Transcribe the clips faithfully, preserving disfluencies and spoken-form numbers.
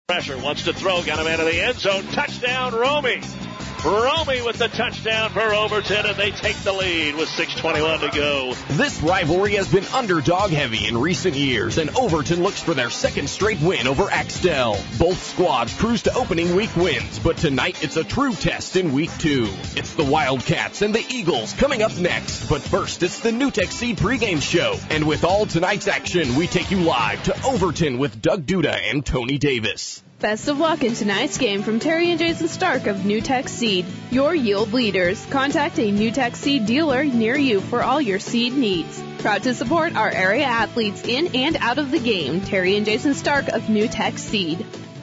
Pressure wants to throw, got him out of the end zone. Touchdown, Romy. Romy with the touchdown for Overton, and they take the lead with six twenty-one to go. This rivalry has been underdog heavy in recent years, and Overton looks for their second straight win over Axtell. Both squads cruise to opening week wins, but tonight it's a true test in week two. It's the Wildcats and the Eagles coming up next, but first it's the NewTek Seed pregame show. And with all tonight's action, we take you live to Overton with Doug Duda and Tony Davis. Best of luck in tonight's game from Terry and Jason Stark of NewTek Seed, your yield leaders. Contact a NewTek Seed dealer near you for all your seed needs. Proud to support our area athletes in and out of the game. Terry and Jason Stark of NewTek Seed.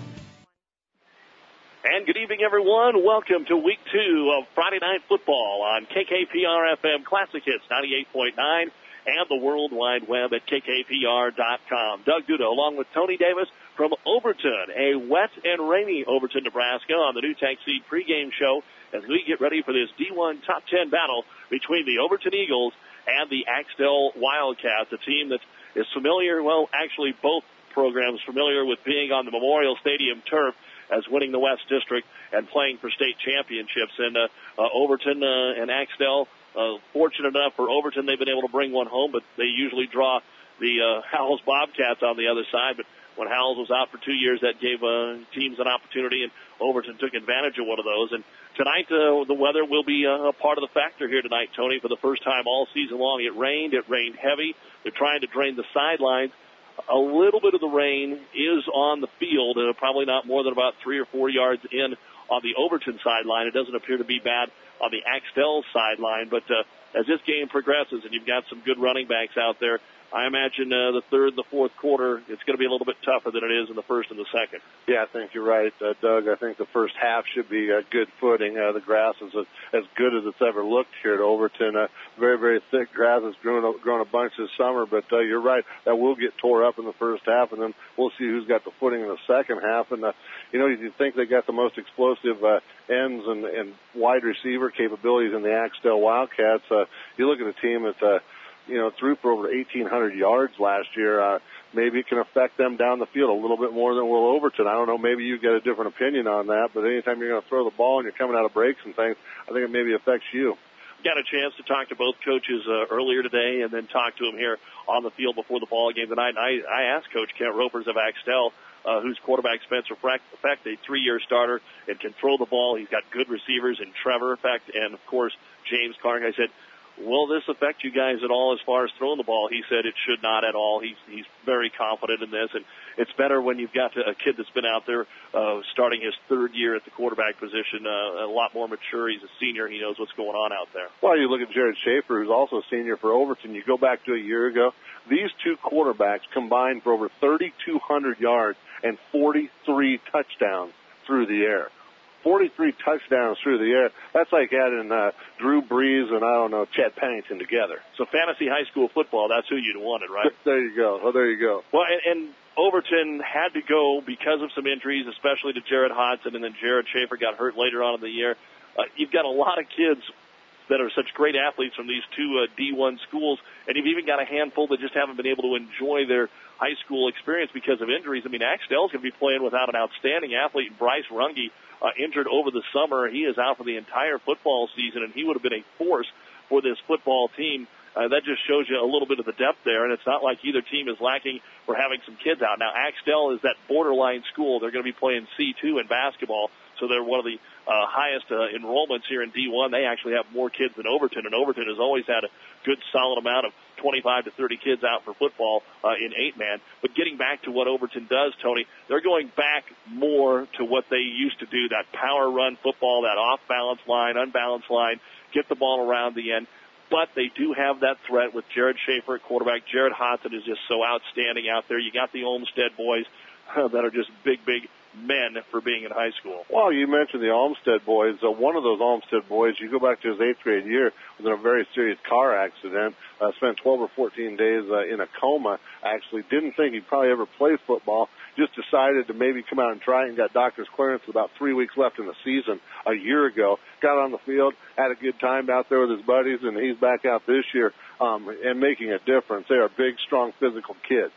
And good evening, everyone. Welcome to week two of Friday Night Football on K K P R F M Classic Hits ninety-eight point nine and the World Wide Web at K K P R dot com. Doug Duda along with Tony Davis from Overton, a wet and rainy Overton, Nebraska, on the NewTek Seed pregame show as we get ready for this D one top ten battle between the Overton Eagles and the Axtell Wildcats, a team that is familiar, well, actually both programs familiar with being on the Memorial Stadium turf as winning the West District and playing for state championships. And uh, uh, Overton uh, and Axtell, uh, fortunate enough for Overton, they've been able to bring one home, but they usually draw the uh, Howells Bobcats on the other side. But when Howells was out for two years, that gave uh, teams an opportunity, and Overton took advantage of one of those. And tonight, uh, the weather will be uh, a part of the factor here tonight, Tony, for the first time all season long. It rained. It rained heavy. They're trying to drain the sidelines. A little bit of the rain is on the field, uh, probably not more than about three or four yards in on the Overton sideline. It doesn't appear to be bad on the Axtell sideline, but uh, as this game progresses and you've got some good running backs out there, I imagine uh, the third and the fourth quarter, it's going to be a little bit tougher than it is in the first and the second. Yeah, I think you're right, uh, Doug. I think the first half should be a good footing. Uh, the grass is a, as good as it's ever looked here at Overton. Uh, very, very thick grass. It's grown a, grown a bunch this summer, but uh, you're right. That will get tore up in the first half, and then we'll see who's got the footing in the second half. And, uh, you know, you think they got the most explosive uh, ends and, and wide receiver capabilities in the Axtell Wildcats. Uh, you look at a team that's uh, you know, threw for over eighteen hundred yards last year. Uh, maybe it can affect them down the field a little bit more than will Overton. I don't know. Maybe you get a different opinion on that, but anytime you're going to throw the ball and you're coming out of breaks and things, I think it maybe affects you. Got a chance to talk to both coaches uh, earlier today and then talk to them here on the field before the ball game tonight. And I, I asked Coach Kent Ropers of Axtell, uh, whose quarterback Spencer Fecht, a three-year starter, and can throw the ball. He's got good receivers in Trevor Fecht and, of course, James Clark. I said, will this affect you guys at all as far as throwing the ball? He said it should not at all. He's he's very confident in this, and it's better when you've got a kid that's been out there uh, starting his third year at the quarterback position, uh, a lot more mature. He's a senior. He knows what's going on out there. Well, you look at Jared Schaefer, who's also a senior for Overton. You go back to a year ago, these two quarterbacks combined for over thirty-two hundred yards and forty-three touchdowns through the air. forty-three touchdowns through the air. That's like adding uh, Drew Brees and, I don't know, Chad Pennington together. So fantasy high school football, that's who you'd wanted, right? There you go. Oh, there you go. Well, and, and Overton had to go because of some injuries, especially to Jared Hodson, and then Jared Schaefer got hurt later on in the year. Uh, you've got a lot of kids that are such great athletes from these two uh, D one schools, and you've even got a handful that just haven't been able to enjoy their high school experience because of injuries. I mean, Axtell's going to be playing without an outstanding athlete, Bryce Runge, uh, injured over the summer. He is out for the entire football season, and he would have been a force for this football team. Uh, that just shows you a little bit of the depth there, and it's not like either team is lacking for having some kids out. Now, Axtell is that borderline school. They're going to be playing C two in basketball, so they're one of the uh, highest uh, enrollments here in D one. They actually have more kids than Overton, and Overton has always had a good, solid amount of twenty-five to thirty kids out for football uh, in eight-man. But getting back to what Overton does, Tony, they're going back more to what they used to do, that power run football, that off-balance line, unbalanced line, get the ball around the end. But they do have that threat with Jared Schaefer at quarterback. Jared Hodson is just so outstanding out there. You got the Olmsted boys uh, that are just big, big men for being in high school. Well, you mentioned the Olmsted boys. Uh, one of those Olmsted boys, you go back to his eighth grade year, was in a very serious car accident, uh, spent twelve or fourteen days uh, in a coma, actually. Didn't think he'd probably ever play football. Just decided to maybe come out and try it and got doctor's clearance with about three weeks left in the season a year ago. Got on the field, had a good time out there with his buddies, and he's back out this year um, and making a difference. They are big, strong, physical kids.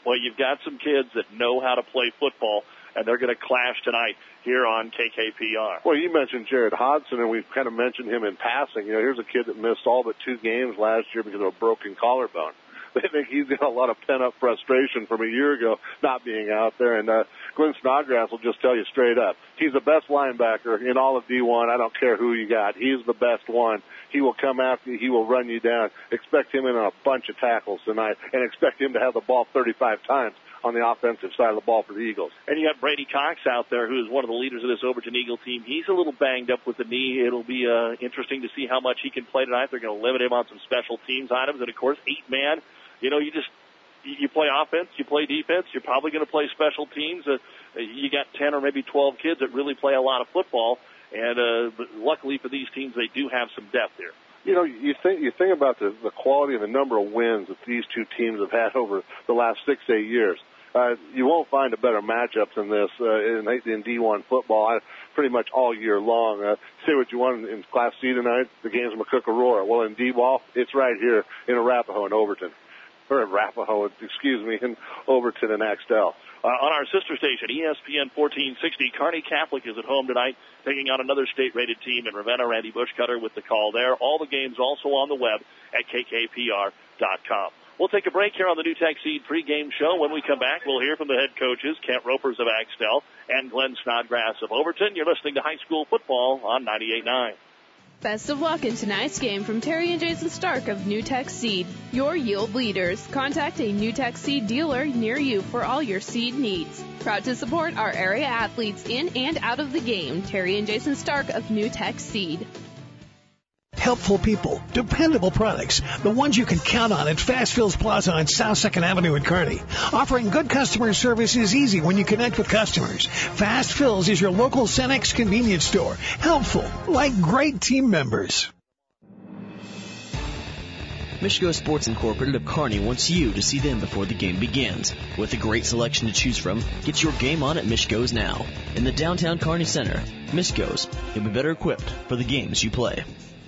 Well, you've got some kids that know how to play football, and they're going to clash tonight here on K K P R. Well, you mentioned Jared Hodson, and we've kind of mentioned him in passing. You know, here's a kid that missed all but two games last year because of a broken collarbone. They think he's got a lot of pent-up frustration from a year ago not being out there. And uh, Glenn Snodgrass will just tell you straight up, he's the best linebacker in all of D one. I don't care who you got. He's the best one. He will come after you. He will run you down. Expect him in on a bunch of tackles tonight, and expect him to have the ball thirty-five times on the offensive side of the ball for the Eagles. And you got Brady Cox out there, who is one of the leaders of this Overton Eagle team. He's a little banged up with the knee. It'll be uh, interesting to see how much he can play tonight. They're going to limit him on some special teams items. And, of course, eight-man. You know, you just you play offense, you play defense, you're probably going to play special teams. Uh, you got ten or maybe twelve kids that really play a lot of football, and uh, but luckily for these teams, they do have some depth here. You know, you think you think about the, the quality and the number of wins that these two teams have had over the last six, eight years. Uh, you won't find a better matchup than this uh, in, in D one football I, pretty much all year long. Uh, say what you want in Class C tonight, the game's in McCook Aurora. Well, in D-ball, it's right here in Arapahoe and Overton. Or Arapahoe, excuse me, in Overton and Axtell. Uh, on our sister station, E S P N fourteen sixty, Kearney Catholic is at home tonight, taking on another state-rated team in Ravenna. Randy Bushcutter with the call there. All the games also on the web at K K P R dot com. We'll take a break here on the NewTek Seed pregame show. When we come back, we'll hear from the head coaches, Kent Ropers of Axtell and Glenn Snodgrass of Overton. You're listening to high school football on ninety-eight point nine. Best of luck in tonight's game from Terry and Jason Stark of NewTek Seed, your yield leaders. Contact a NewTek Seed dealer near you for all your seed needs. Proud to support our area athletes in and out of the game. Terry and Jason Stark of NewTek Seed. Helpful people, dependable products, the ones you can count on at Fast Fills Plaza on South second Avenue in Kearney. Offering good customer service is easy when you connect with customers. Fast Fills is your local Cenex convenience store. Helpful, like great team members. Michigo Sports Incorporated of Kearney wants you to see them before the game begins. With a great selection to choose from, get your game on at Michigo's now. In the downtown Kearney Center, Michigo's, you'll be better equipped for the games you play.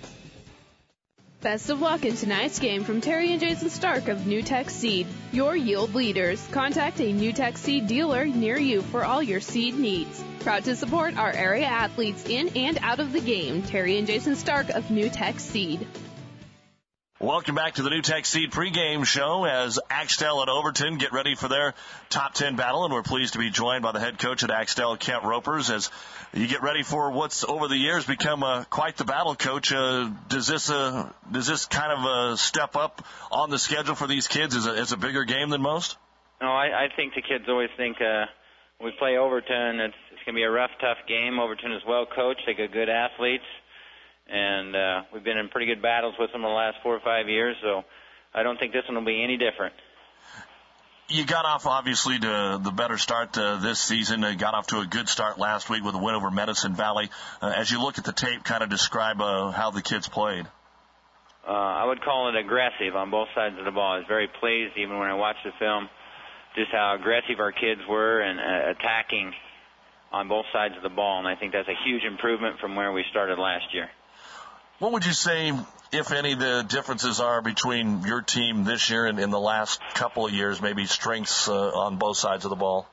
Best of luck in tonight's game from Terry and Jason Stark of NewTek Seed, your yield leaders. Contact a NewTek Seed dealer near you for all your seed needs. Proud to support our area athletes in and out of the game. Terry and Jason Stark of NewTek Seed. Welcome back to the NewTek Seed pregame show as Axtell and Overton get ready for their top ten battle, and we're pleased to be joined by the head coach at Axtell, Kent Ropers, as you get ready for what's over the years become uh, quite the battle. Coach, uh, does this uh, does this kind of uh, step up on the schedule for these kids as a, as a bigger game than most? No, I, I think the kids always think uh, when we play Overton, it's, it's going to be a rough, tough game. Overton is well coached; they got good athletes. And uh, we've been in pretty good battles with them in the last four or five years, so I don't think this one will be any different. You got off, obviously, to the better start uh, this season. You got off to a good start last week with a win over Medicine Valley. Uh, as you look at the tape, kind of describe uh, how the kids played. Uh, I would call it aggressive on both sides of the ball. I was very pleased, even when I watched the film, just how aggressive our kids were and uh, attacking on both sides of the ball, and I think that's a huge improvement from where we started last year. What would you say, if any, the differences are between your team this year and in the last couple of years, maybe strengths uh, on both sides of the ball?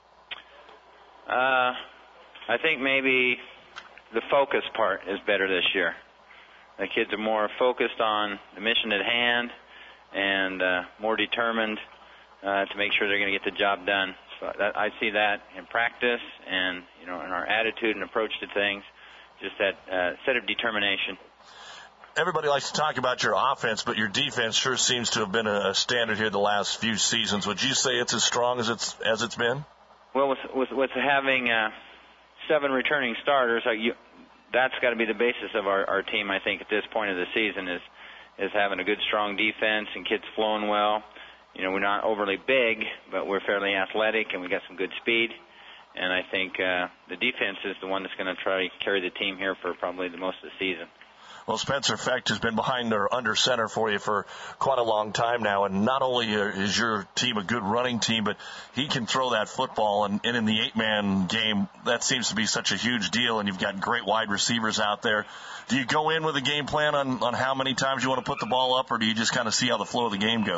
Uh, I think maybe the focus part is better this year. The kids are more focused on the mission at hand and uh, more determined uh, to make sure they're going to get the job done. So that, I see that in practice and, you know, in our attitude and approach to things, just that uh, set of determination. Everybody likes to talk about your offense, but your defense sure seems to have been a standard here the last few seasons. Would you say it's as strong as it's as it's been? Well, with with, with having uh, seven returning starters, uh, you, that's got to be the basis of our, our team. I think at this point of the season is is having a good, strong defense and kids flowing well. You know, we're not overly big, but we're fairly athletic and we got some good speed. And I think uh, the defense is the one that's going to try to carry the team here for probably the most of the season. Well, Spencer Fecht has been behind or under center for you for quite a long time now, and not only is your team a good running team, but he can throw that football, and, and in the eight-man game, that seems to be such a huge deal, and you've got great wide receivers out there. Do you go in with a game plan on, on how many times you want to put the ball up, or do you just kind of see how the flow of the game goes?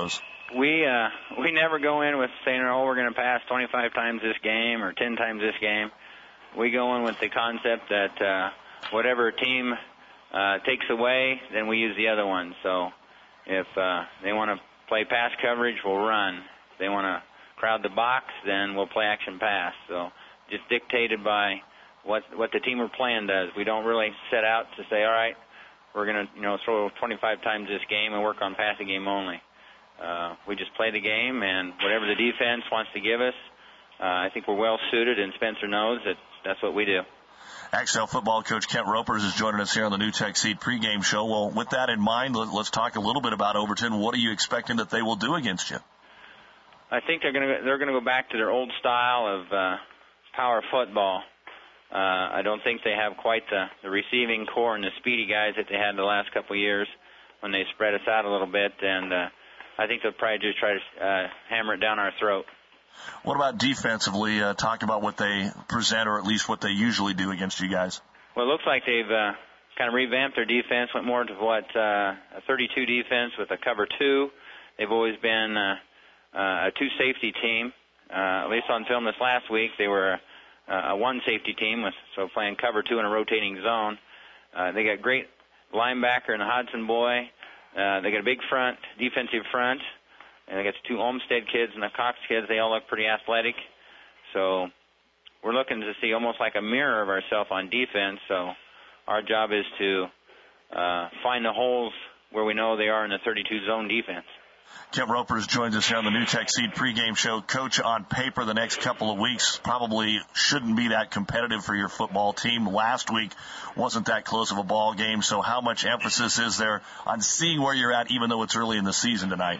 we uh, we never go in with saying, oh, we're going to pass twenty-five times this game or ten times this game. We go in with the concept that uh, whatever team uh, takes away, then we use the other one. So if uh, they want to play pass coverage, we'll run. If they want to crowd the box, then we'll play action pass. So just dictated by what what the team we're playing does. We don't really set out to say, all right, we're going to you know throw twenty-five times this game and work on passing game only. Uh, we just play the game, and whatever the defense wants to give us, uh, I think we're well suited, and Spencer knows that that's what we do. Axtell football coach Kent Ropers is joining us here on the New Tech Seed pregame show. Well, with that in mind, let's talk a little bit about Overton. What are you expecting that they will do against you? I think they're going to they're going to go back to their old style of uh, power football. Uh, I don't think they have quite the, the receiving core and the speedy guys that they had the last couple of years when they spread us out a little bit, and uh, I think they'll probably just try to uh, hammer it down our throat. What about defensively? Uh, talk about what they present, or at least what they usually do against you guys. Well, it looks like they've uh, kind of revamped their defense, went more to what uh, a thirty-two defense with a cover two. They've always been uh, uh, a two-safety team. Uh, at least on film this last week, they were a, a one-safety team, with, so playing cover two in a rotating zone. Uh, they got great linebacker in the Hodson boy. Uh, they got a big front, defensive front, and they got the two Olmsted kids and the Cox kids. They all look pretty athletic. So we're looking to see almost like a mirror of ourselves on defense. So our job is to uh, find the holes where we know they are in the thirty-two zone defense. Kent Ropers joins us here on the New Tech Seed pregame show. Coach, on paper, the next couple of weeks probably shouldn't be that competitive for your football team. Last week wasn't that close of a ball game, so how much emphasis is there on seeing where you're at, even though it's early in the season tonight?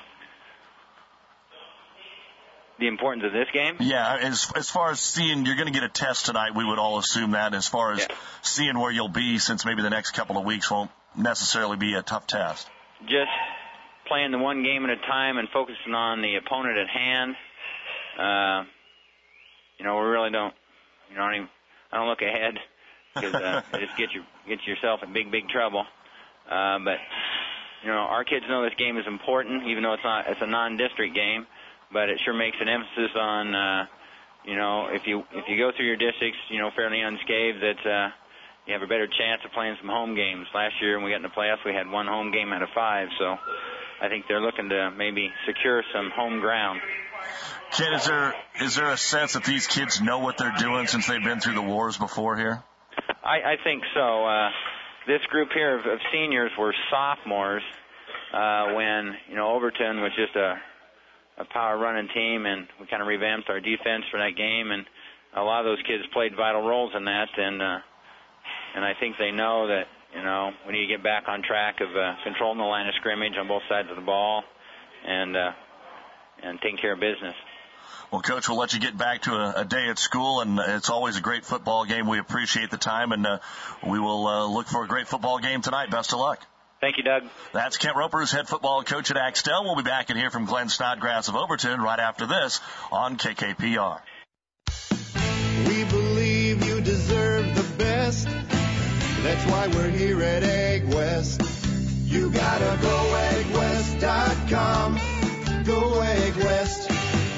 The importance of this game? Yeah, as as far as seeing, you're going to get a test tonight, we would all assume that, as far as yeah. seeing where you'll be, since maybe the next couple of weeks won't necessarily be a tough test. Just playing the one game at a time and focusing on the opponent at hand. Uh, you know, we really don't, you know, I don't, even, I don't look ahead, because uh, it just gets you gets yourself in big, big trouble. Uh, but, you know, our kids know this game is important, even though it's not, it's a non-district game, but it sure makes an emphasis on, uh, you know, if you if you go through your districts, you know, fairly unscathed, that uh, you have a better chance of playing some home games. Last year when we got in the playoffs, we had one home game out of five, so I think they're looking to maybe secure some home ground. Ken, is there is there a sense that these kids know what they're doing since they've been through the wars before here? I, I think so. Uh, this group here of, of seniors were sophomores uh, when, you know, Overton was just a, a power running team, and we kind of revamped our defense for that game, and a lot of those kids played vital roles in that, and uh, and I think they know that, you know, we need to get back on track of uh, controlling the line of scrimmage on both sides of the ball, and uh, and taking care of business. Well, Coach, we'll let you get back to a, a day at school, and it's always a great football game. We appreciate the time, and uh, we will uh, look for a great football game tonight. Best of luck. Thank you, Doug. That's Kent Ropers, head football coach at Axtell. We'll be back in here from Glenn Snodgrass of Overton right after this on K K P R. We believe you deserve the best. That's why we're here at Egg West. You gotta go egg west dot com. Go Egg West.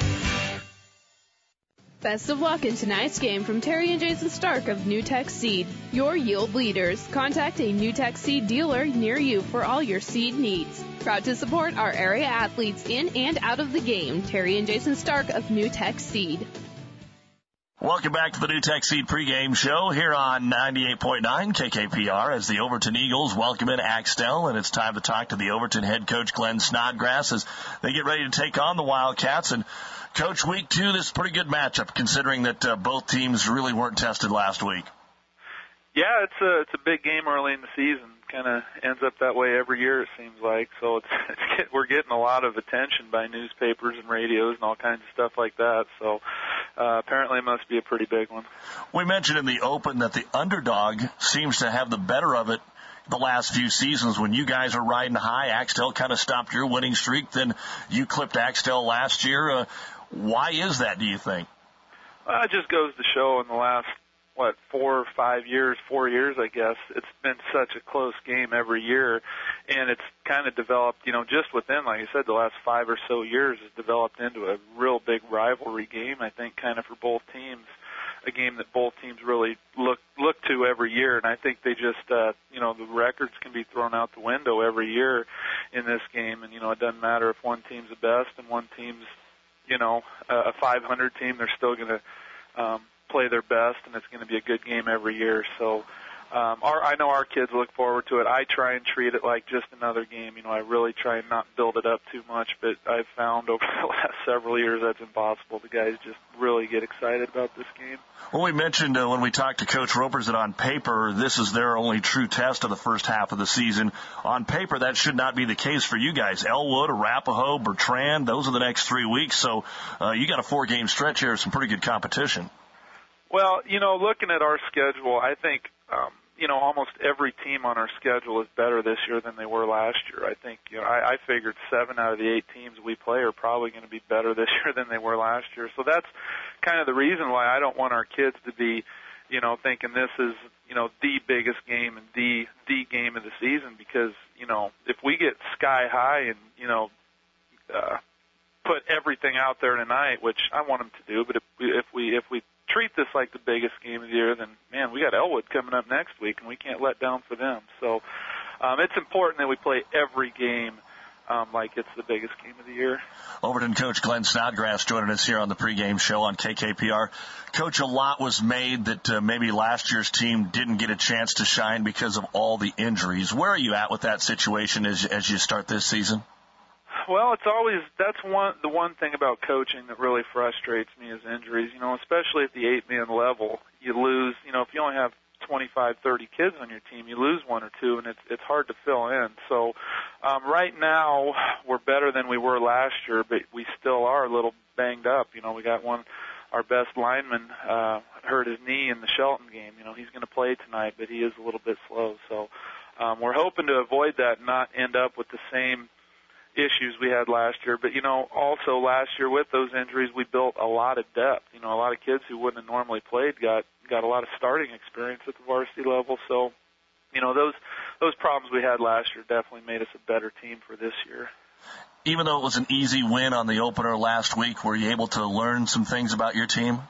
Best of luck in tonight's game from Terry and Jason Stark of New Tech Seed, your yield leaders. Contact a New Tech Seed dealer near you for all your seed needs. Proud to support our area athletes in and out of the game. Terry and Jason Stark of New Tech Seed. Welcome back to the New Tech Seed pregame show here on ninety-eight point nine K K P R as the Overton Eagles welcome in Axtell, and it's time to talk to the Overton head coach Glenn Snodgrass as they get ready to take on the Wildcats. And Coach, week two, this is a pretty good matchup considering that uh, both teams really weren't tested last week. Yeah, it's a it's a big game early in the season. Kind of ends up that way every year, it seems like. So it's, it's get, we're getting a lot of attention by newspapers and radios and all kinds of stuff like that. So uh, apparently it must be a pretty big one. We mentioned in the open that the underdog seems to have the better of it the last few seasons. When you guys are riding high, Axtell kind of stopped your winning streak. Then you clipped Axtell last year. Uh, why is that, do you think? Well, it just goes to show in the last what, four or five years, four years, I guess, it's been such a close game every year. And it's kind of developed, you know, just within, like I said, the last five or so years, it's developed into a real big rivalry game, I think, kind of for both teams. A game that both teams really look look to every year, and I think they just, uh, you know, the records can be thrown out the window every year in this game, and you know, it doesn't matter if one team's the best and one team's, you know, a five hundred team, they're still going to um, play their best, and it's going to be a good game every year. So. Um, our, I know our kids look forward to it. I try and treat it like just another game. You know, I really try and not build it up too much, but I've found over the last several years that's impossible. The guys just really get excited about this game. Well, we mentioned uh, when we talked to Coach Ropers that on paper, this is their only true test of the first half of the season. On paper, that should not be the case for you guys. Elwood, Arapahoe, Bertrand, those are the next three weeks. So uh, you got a four-game stretch here, some pretty good competition. Well, you know, looking at our schedule, I think, um, you know, almost every team on our schedule is better this year than they were last year. I think, you know, I, I figured seven out of the eight teams we play are probably going to be better this year than they were last year. So that's kind of the reason why I don't want our kids to be, you know, thinking this is, you know, the biggest game and the, the game of the season, because, you know, if we get sky high and, you know, uh, put everything out there tonight, which I want them to do, but if we, if we, if we treat this like the biggest game of the year, then, man, we got Elwood coming up next week, and we can't let down for them. So um, it's important that we play every game um, like it's the biggest game of the year. Overton coach Glenn Snodgrass joining us here on the pregame show on K K P R. Coach, a lot was made that uh, maybe last year's team didn't get a chance to shine because of all the injuries. Where are you at with that situation as, as you start this season? Well, it's always, that's one, the one thing about coaching that really frustrates me is injuries, you know, especially at the eight-man level. You lose, you know, if you only have twenty-five, thirty kids on your team, you lose one or two, and it's, it's hard to fill in. So um, right now, we're better than we were last year, but we still are a little banged up. You know, we got one, our best lineman uh, hurt his knee in the Shelton game. You know, he's going to play tonight, but he is a little bit slow. So um, we're hoping to avoid that and not end up with the same issues we had last year. But, you know, also last year with those injuries, we built a lot of depth. You know, a lot of kids who wouldn't have normally played got got a lot of starting experience at the varsity level. So, you know, those those problems we had last year definitely made us a better team for this year. Even though it was an easy win on the opener last week, were you able to learn some things about your team?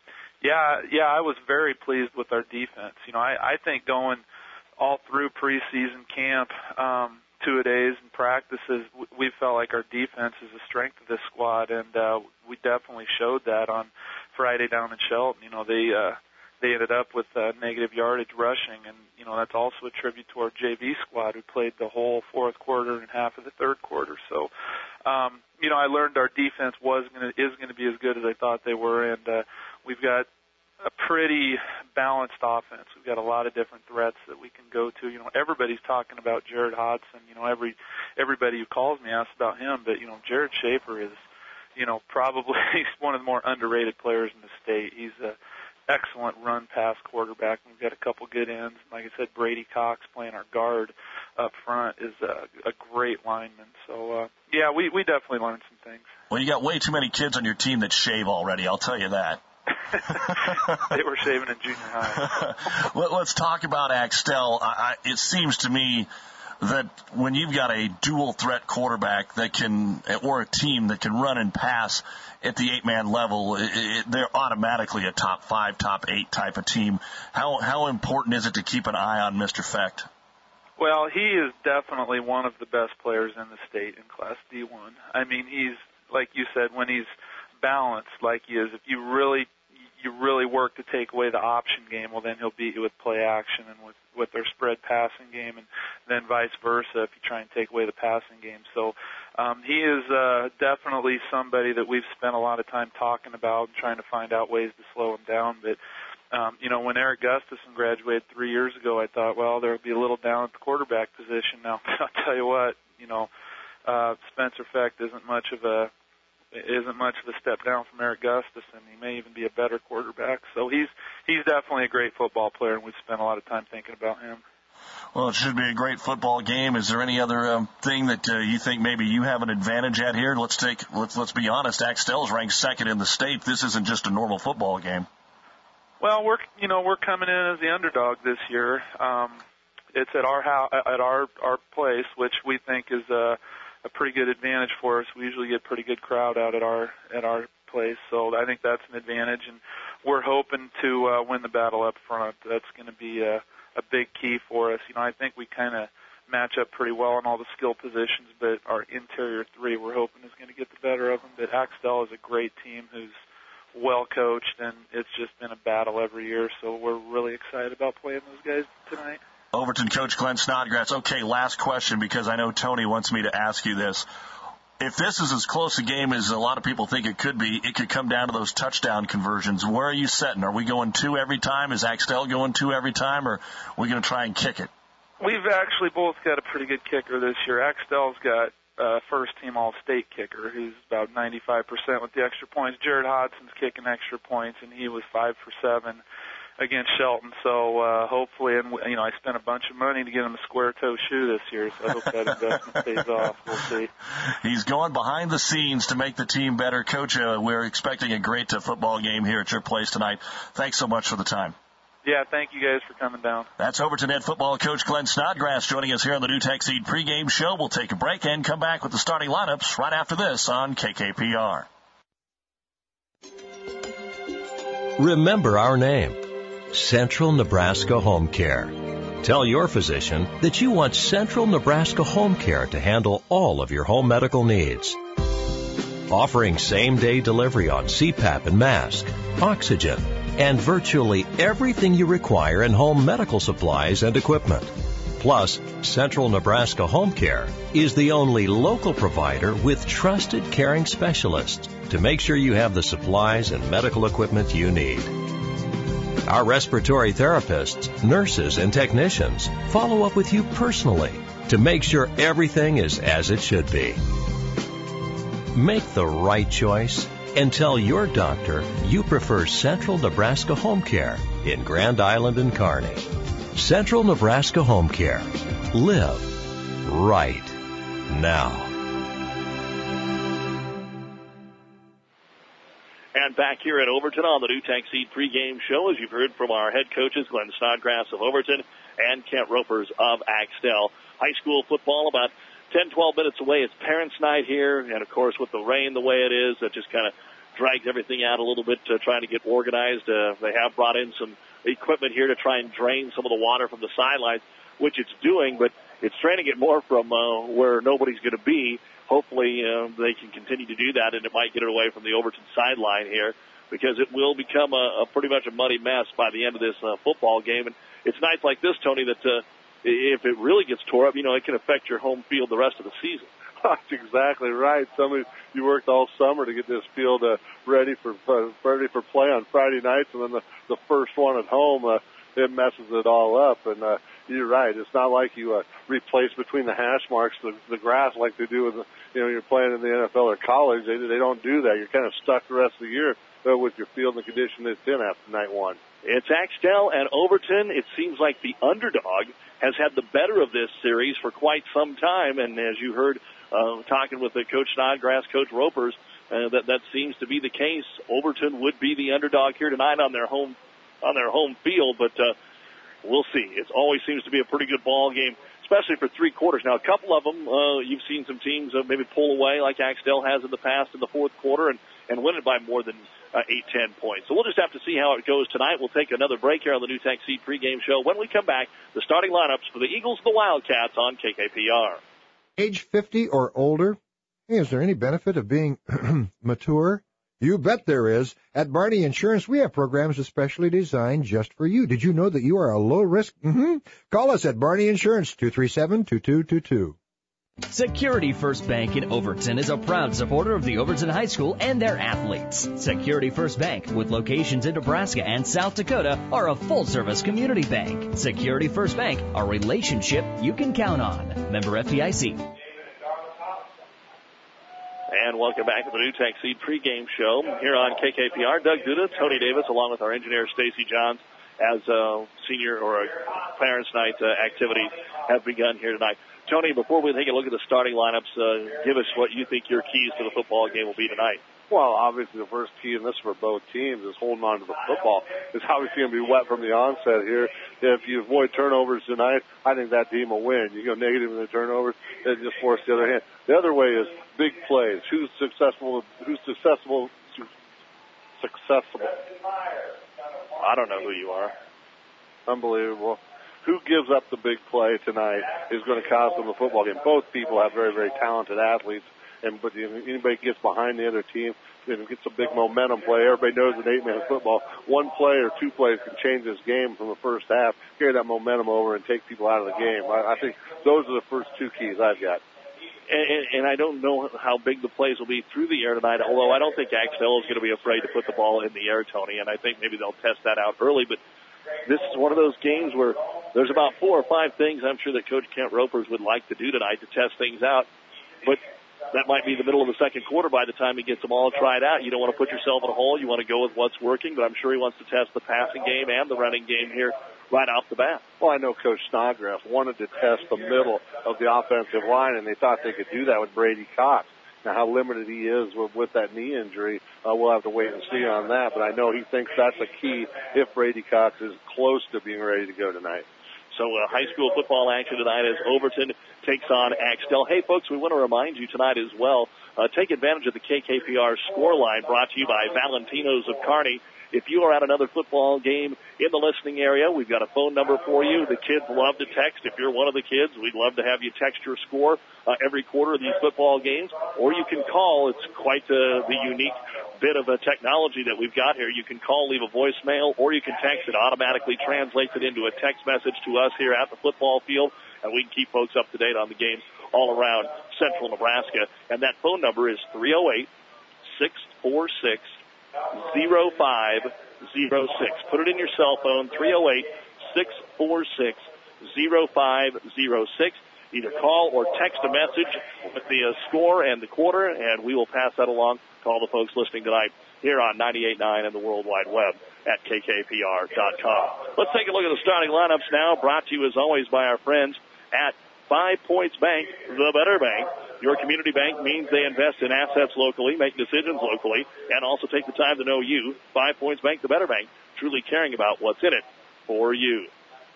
Yeah, yeah, I was very pleased with our defense. You know, I, I think going all through preseason camp, um, two-a-days and practices, we felt like our defense is a strength of this squad, and uh, we definitely showed that on Friday down in Shelton. You know, they uh, they ended up with uh, negative yardage rushing, and you know that's also a tribute to our J V squad who played the whole fourth quarter and half of the third quarter. So, um, you know, I learned our defense was gonna, is going to be as good as I thought they were, and uh, we've got a pretty balanced offense. We've got a lot of different threats that we can go to. You know, everybody's talking about Jared Hodson. You know, every everybody who calls me asks about him, but you know, Jared Schaefer is, you know, probably he's one of the more underrated players in the state. He's a excellent run pass quarterback. We've got a couple good ends. Like I said, Brady Cox playing our guard up front is a, a great lineman. So uh, yeah, we we definitely learned some things. Well, you got way too many kids on your team that shave already. I'll tell you that. They were shaving in junior high. Let's talk about Axtell. I, it seems to me that when you've got a dual threat quarterback that can, or a team that can run and pass at the eight-man level, it, it, they're automatically a top five, top eight type of team. How how important is it to keep an eye on Mister Fecht? Well, he is definitely one of the best players in the state in Class D one. I mean, he's, like you said, when he's balanced like he is, if you really you really work to take away the option game, well, then he'll beat you with play action and with, with their spread passing game, and then vice versa if you try and take away the passing game. So um, he is uh, definitely somebody that we've spent a lot of time talking about and trying to find out ways to slow him down. But, um, you know, when Eric Gustafson graduated three years ago, I thought, well, there would be a little down at the quarterback position. Now, I'll tell you what, you know, uh, Spencer Fecht isn't much of a isn't much of a step down from Eric Gustafson. He may even be a better quarterback. So he's he's definitely a great football player, and we've spent a lot of time thinking about him. Well, it should be a great football game. Is there any other um, thing that uh, you think maybe you have an advantage at here? Let's take let's let's be honest. Axtell's ranked second in the state. This isn't just a normal football game. Well, we're you know we're coming in as the underdog this year. Um, it's at our house, at our our place, which we think is a, a pretty good advantage for us. We usually get a pretty good crowd out at our at our place, so I think that's an advantage. And we're hoping to uh, win the battle up front. That's going to be a, a big key for us. You know, I think we kind of match up pretty well in all the skill positions, but our interior three we're hoping is going to get the better of them. But Axtell is a great team who's well coached, and it's just been a battle every year, so we're really excited about playing those guys tonight. Overton coach Glenn Snodgrass. Okay, last question, because I know Tony wants me to ask you this. If this is as close a game as a lot of people think it could be, it could come down to those touchdown conversions. Where are you setting? Are we going two every time? Is Axtell going two every time, or are we going to try and kick it? We've actually both got a pretty good kicker this year. Axtell's got uh, first-team All-State kicker, who's about ninety-five percent with the extra points. Jared Hodson's kicking extra points, and he was five for seven against Shelton. So uh, hopefully, and you know, I spent a bunch of money to get him a square-toe shoe this year, so I hope that investment pays off. We'll see. He's going behind the scenes to make the team better. Coach, uh, we're expecting a great uh, football game here at your place tonight. Thanks so much for the time. Yeah, thank you guys for coming down. That's Overton head football coach Glenn Snodgrass joining us here on the New Tech Seed pregame show. We'll take a break and come back with the starting lineups right after this on K K P R. Remember our name, Central Nebraska Home Care. Tell your physician that you want Central Nebraska Home Care to handle all of your home medical needs. Offering same-day delivery on C PAP and mask, oxygen, and virtually everything you require in home medical supplies and equipment. Plus, Central Nebraska Home Care is the only local provider with trusted caring specialists to make sure you have the supplies and medical equipment you need. Our respiratory therapists, nurses, and technicians follow up with you personally to make sure everything is as it should be. Make the right choice and tell your doctor you prefer Central Nebraska Home Care in Grand Island and Kearney. Central Nebraska Home Care. Live right now. And back here at Overton on the New Tech Seed pregame show, as you've heard from our head coaches, Glenn Snodgrass of Overton and Kent Ropers of Axtell. High school football about ten, twelve minutes away. It's parents' night here, and of course with the rain the way it is, that just kind of dragged everything out a little bit, uh, trying to get organized. Uh, they have brought in some equipment here to try and drain some of the water from the sidelines, which it's doing, but it's draining it more from uh, where nobody's going to be. Hopefully uh, they can continue to do that, and it might get it away from the Overton sideline here, because it will become a, a pretty much a muddy mess by the end of this uh, football game. And it's nights like this, Tony, that uh, if it really gets tore up, you know, it can affect your home field the rest of the season. That's exactly right. Somebody, you worked all summer to get this field uh, ready for uh, ready for play on Friday nights, and then the, the first one at home, uh, it messes it all up. And uh, you're right. It's not like you uh, replace between the hash marks the, the grass like they do with the, you know, you're playing in the N F L or college. They they don't do that. You're kind of stuck the rest of the year uh, with your field and the condition it's in after night one. It's Axtell and Overton. It seems like the underdog has had the better of this series for quite some time, and as you heard uh, talking with the Coach Snodgrass, Coach Ropers, uh, that that seems to be the case. Overton would be the underdog here tonight on their home on their home field, but uh, we'll see. It always seems to be a pretty good ball game, especially for three quarters. Now, a couple of them, uh, you've seen some teams uh, maybe pull away like Axtell has in the past in the fourth quarter and, and win it by more than uh, eight, ten points. So we'll just have to see how it goes tonight. We'll take another break here on the New Tech Seed pregame show. When we come back, the starting lineups for the Eagles and the Wildcats on K K P R. Age fifty or older? Hey, is there any benefit of being mature? You bet there is. At Barney Insurance, we have programs especially designed just for you. Did you know that you are a low risk? Mm-hmm. Call us at Barney Insurance, two three seven, two two two two. Security First Bank in Overton is a proud supporter of the Overton High School and their athletes. Security First Bank, with locations in Nebraska and South Dakota, are a full-service community bank. Security First Bank, a relationship you can count on. Member F D I C. And welcome back to the New Tech Seed pregame show here on K K P R. Doug Duda, Tony Davis, along with our engineer Stacy Johns, as uh, senior or parents' night uh, activities have begun here tonight. Tony, before we take a look at the starting lineups, uh, give us what you think your keys to the football game will be tonight. Well, obviously the first key, and this is for both teams, is holding on to the football. It's obviously going to be wet from the onset here. If you avoid turnovers tonight, I think that team will win. You go negative in the turnovers, then just force the other hand. The other way is big plays. Who's successful? Who's successful? Successful. I don't know who you are. Unbelievable. Who gives up the big play tonight is going to cost them the football game. Both people have very, very talented athletes, and but if anybody gets behind the other team, and gets a big momentum play. Everybody knows in eight-man football, one play or two plays can change this game from the first half, carry that momentum over, and take people out of the game. I, I think those are the first two keys I've got. And, and I don't know how big the plays will be through the air tonight, although I don't think Axtell is going to be afraid to put the ball in the air, Tony, and I think maybe they'll test that out early. But this is one of those games where there's about four or five things I'm sure that Coach Kent Ropers would like to do tonight to test things out. But that might be the middle of the second quarter by the time he gets them all tried out. You don't want to put yourself in a hole. You want to go with what's working, but I'm sure he wants to test the passing game and the running game here right off the bat. Well, I know Coach Snodgrass wanted to test the middle of the offensive line, and they thought they could do that with Brady Cox. Now, how limited he is with, with that knee injury, uh, we'll have to wait and see on that, but I know he thinks that's a key if Brady Cox is close to being ready to go tonight. So uh, high school football action tonight as Overton takes on Axtell. Hey, folks, we want to remind you tonight as well, uh, take advantage of the K K P R score line brought to you by Valentino's of Kearney. If you are at another football game in the listening area, we've got a phone number for you. The kids love to text. If you're one of the kids, we'd love to have you text your score uh, every quarter of these football games. Or you can call. It's quite uh, the unique bit of a technology that we've got here. You can call, leave a voicemail, or you can text. It automatically translates it into a text message to us here at the football field, and we can keep folks up to date on the games all around central Nebraska. And that phone number is three oh eight, six four six, zero five zero six. Put it in your cell phone, three oh eight, six four six, zero five zero six. Either call or text a message with the uh, score and the quarter, and we will pass that along to all the folks listening tonight here on ninety-eight point nine and the World Wide Web at K K P R dot com. Let's take a look at the starting lineups now, brought to you as always by our friends at Five Points Bank, the better bank. Your community bank means they invest in assets locally, make decisions locally, and also take the time to know you. Five Points Bank, the better bank, truly caring about what's in it for you.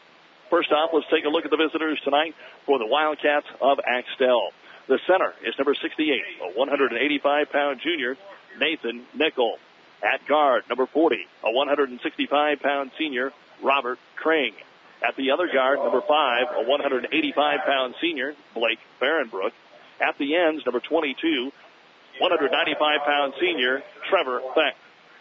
First off, let's take a look at the visitors tonight for the Wildcats of Axtell. The center is number sixty-eight, a one hundred eighty-five pound junior, Nathan Nickel. At guard, number forty, a one hundred sixty-five pound senior, Robert Kring. At the other guard, number five, a one hundred eighty-five pound senior, Blake Barrenbrook. At the ends, number twenty-two, one hundred ninety-five pound senior, Trevor Beck.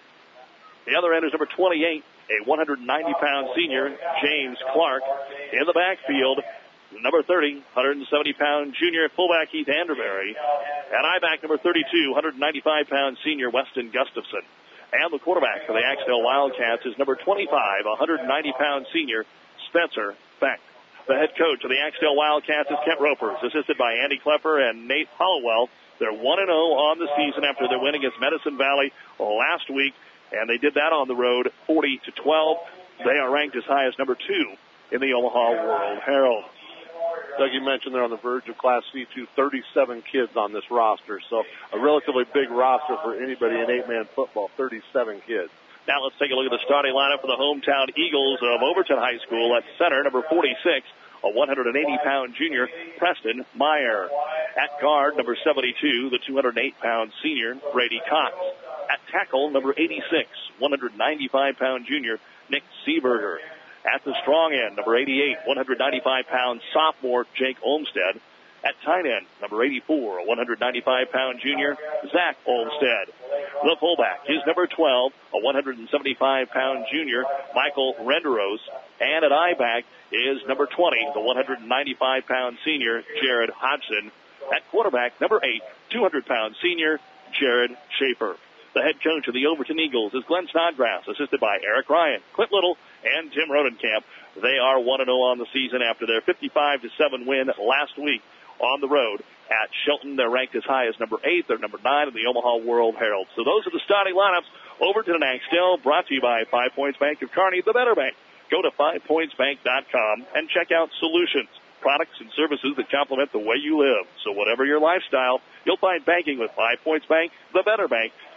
The other end is number twenty-eight, a one hundred ninety pound senior, James Clark. In the backfield, number thirty, one hundred seventy pound junior, fullback Heath Anderberry. At I-back, number thirty-two, one hundred ninety-five pound senior, Weston Gustafson. And the quarterback for the Axtell Wildcats is number twenty-five, a one hundred ninety pound senior, Spencer Beck. The head coach of the Axtell Wildcats is Kent Ropers, assisted by Andy Klepper and Nate Hollowell. They're one and oh on the season after their win against Medicine Valley last week, and they did that on the road, forty to twelve. They are ranked as high as number two in the Omaha World Herald. Doug, you mentioned they're on the verge of Class C two, thirty-seven kids on this roster, so a relatively big roster for anybody in eight-man football, thirty-seven kids. Now let's take a look at the starting lineup for the hometown Eagles of Overton High School. At center, number forty-six, a one hundred eighty pound junior, Preston Meyer. At guard, number seventy-two, the two hundred eight pound senior, Brady Cox. At tackle, number eighty-six, one hundred ninety-five pound junior, Nick Seeberger. At the strong end, number eighty-eight, one hundred ninety-five pound sophomore, Jake Olmstead. At tight end, number eighty-four, a one hundred ninety-five pound junior, Zach Olmstead. The fullback is number twelve, a one hundred seventy-five pound junior, Michael Renderos. And at I-back is number twenty, the one hundred ninety-five pound senior, Jared Hodgson. At quarterback, number eight, two hundred pound senior, Jared Schaefer. The head coach of the Overton Eagles is Glenn Snodgrass, assisted by Eric Ryan, Clint Little, and Tim Rodenkamp. They are one and oh on the season after their fifty-five to seven win last week on the road at Shelton. They're ranked as high as number eight. They're number nine in the Omaha World Herald. So those are the starting lineups. Overton and Axtell, brought to you by Five Points Bank of Kearney, the better bank. Go to five points bank dot com and check out Solutions, products and services that complement the way you live. So whatever your lifestyle, you'll find banking with Five Points Bank, the better bank.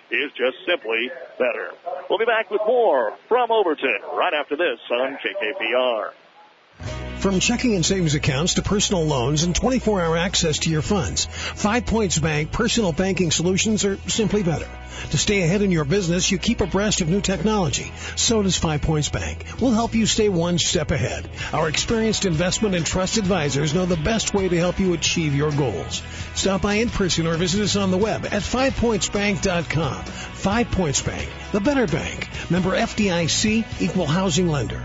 is just simply better. We'll be back with more from Overton right after this on K K P R. From checking and savings accounts to personal loans and twenty-four hour access to your funds, Five Points Bank personal banking solutions are simply better. To stay ahead in your business, you keep abreast of new technology. So does Five Points Bank. We'll help you stay one step ahead. Our experienced investment and trust advisors know the best way to help you achieve your goals. Stop by in person or visit us on the web at five points bank dot com. Five Points Bank, the better bank. Member F D I C, equal housing lender.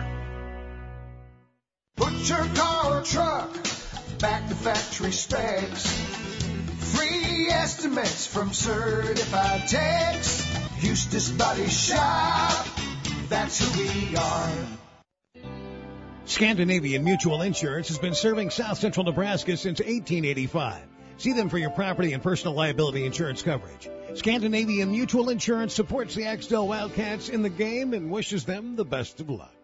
Put your car or truck back to factory specs. Free estimates from certified techs. Eustace Body Shop, that's who we are. Scandinavian Mutual Insurance has been serving South Central Nebraska since eighteen eighty-five. See them for your property and personal liability insurance coverage. Scandinavian Mutual Insurance supports the Axtell Wildcats in the game and wishes them the best of luck.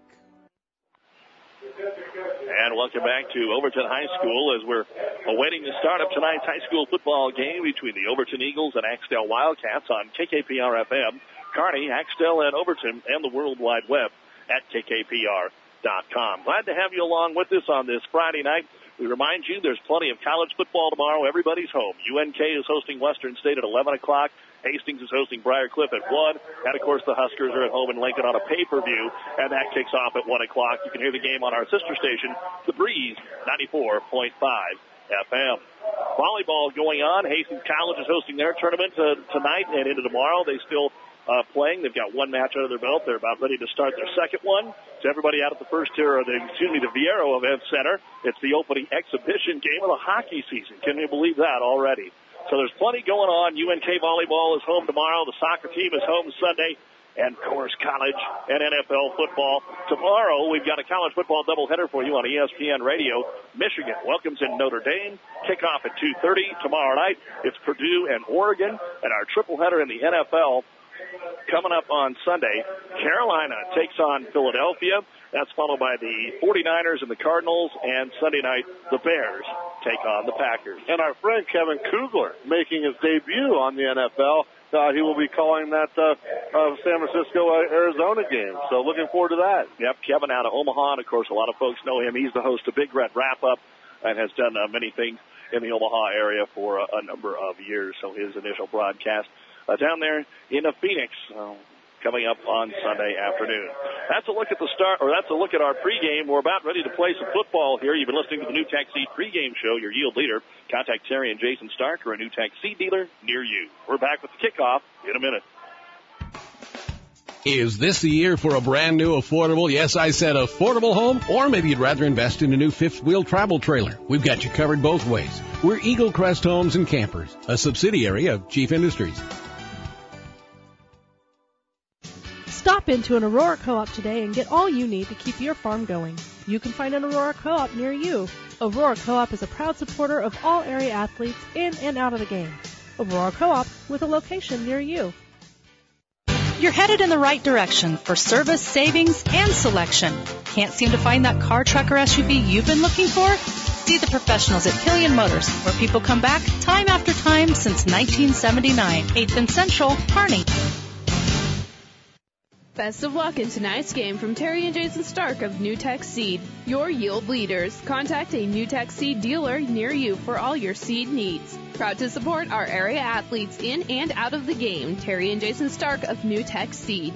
And welcome back to Overton High School as we're awaiting the start of tonight's high school football game between the Overton Eagles and Axtell Wildcats on K K P R F M, Kearney, Axtell, and Overton, and the World Wide Web at K K P R dot com. Glad to have you along with us on this Friday night. We remind you there's plenty of college football tomorrow. Everybody's home. U N K is hosting Western State at eleven o'clock. Hastings is hosting Briarcliff at one. And, of course, the Huskers are at home in Lincoln on a pay-per-view, and that kicks off at one o'clock. You can hear the game on our sister station, The Breeze, ninety-four point five F M. Volleyball going on. Hastings College is hosting their tournament uh, tonight and into tomorrow. They still uh, playing. They've got one match under their belt. They're about ready to start their second one. To everybody out at the first tier, or the, excuse me, the Viero Event Center, it's the opening exhibition game of the hockey season. Can you believe that already? So there's plenty going on. U N K volleyball is home tomorrow. The soccer team is home Sunday. And, of course, college and N F L football. Tomorrow, we've got a college football doubleheader for you on E S P N Radio. Michigan welcomes in Notre Dame. Kickoff at two thirty tomorrow night. It's Purdue and Oregon. And our tripleheader in the N F L coming up on Sunday. Carolina takes on Philadelphia. That's followed by the forty-niners and the Cardinals. And Sunday night, the Bears take on the Packers. And our friend Kevin Kugler making his debut on the N F L. Uh, he will be calling that uh, uh, San Francisco-Arizona game. So looking forward to that. Yep, Kevin out of Omaha. And, of course, a lot of folks know him. He's the host of Big Red Wrap-Up and has done uh, many things in the Omaha area for uh, a number of years. So his initial broadcast uh, down there in uh, Phoenix uh, coming up on Sunday afternoon. That's a look at the start, or that's a look at our pregame. We're about ready to play some football here. You've been listening to the New Tech Seed pregame show, your yield leader. Contact Terry and Jason Stark or a New Tech Seed dealer near you. We're back with the kickoff in a minute. Is this the year for a brand new affordable, yes, I said affordable home? Or maybe you'd rather invest in a new fifth wheel travel trailer. We've got you covered both ways. We're Eagle Crest Homes and Campers, a subsidiary of Chief Industries. Stop into an Aurora Co-op today and get all you need to keep your farm going. You can find an Aurora Co-op near you. Aurora Co-op is a proud supporter of all area athletes in and out of the game. Aurora Co-op with a location near you. You're headed in the right direction for service, savings, and selection. Can't seem to find that car, truck, or S U V you've been looking for? See the professionals at Killian Motors, where people come back time after time since nineteen seventy-nine. eighth and Central, Kearney. Best of luck in tonight's game from Terry and Jason Stark of New Tech Seed, your yield leaders. Contact a New Tech Seed dealer near you for all your seed needs. Proud to support our area athletes in and out of the game. Terry and Jason Stark of New Tech Seed.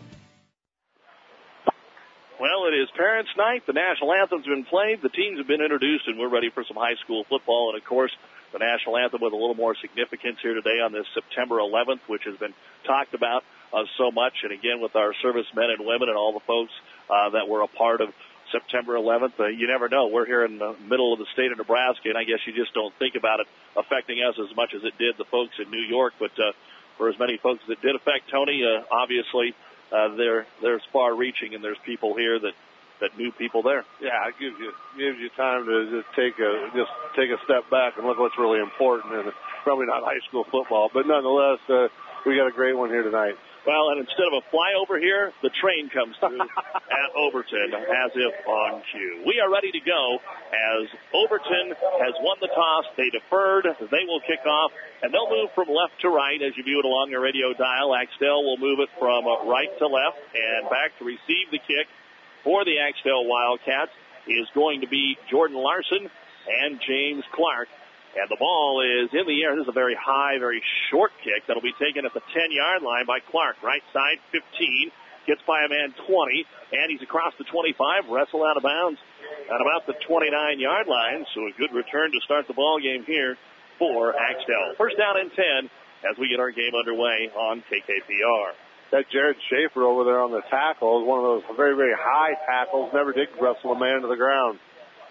Well, it is Parents' Night. The national anthem's been played. The teams have been introduced, and we're ready for some high school football. And, of course, the national anthem with a little more significance here today on this September eleventh, which has been talked about uh, so much. And, again, with our servicemen and women and all the folks uh, that were a part of September eleventh, uh, you never know. We're here in the middle of the state of Nebraska, and I guess you just don't think about it affecting us as much as it did the folks in New York. But uh, for as many folks as it did affect, Tony, uh, obviously uh, there there's far-reaching, and there's people here that that knew people there. Yeah, it gives you gives you time to just take a just take a step back and look what's really important, and it's probably not high school football, but nonetheless, uh, we got a great one here tonight. Well, and instead of a flyover here, the train comes through at Overton as if on cue. We are ready to go as Overton has won the toss. They deferred. They will kick off, and they'll move from left to right as you view it along your radio dial. Axtell will move it from right to left and back to receive the kick for the Axtell Wildcats is going to be Jordan Larson and James Clark. And the ball is in the air. This is a very high, very short kick that'll be taken at the ten-yard line by Clark. Right side, fifteen. Gets by a man, twenty. And he's across the twenty-five. Wrestle out of bounds at about the twenty-nine-yard line. So a good return to start the ball game here for Axtell. First down and ten as we get our game underway on K K P R. That Jared Schaefer over there on the tackle is one of those very, very high tackles. Never did wrestle a man to the ground.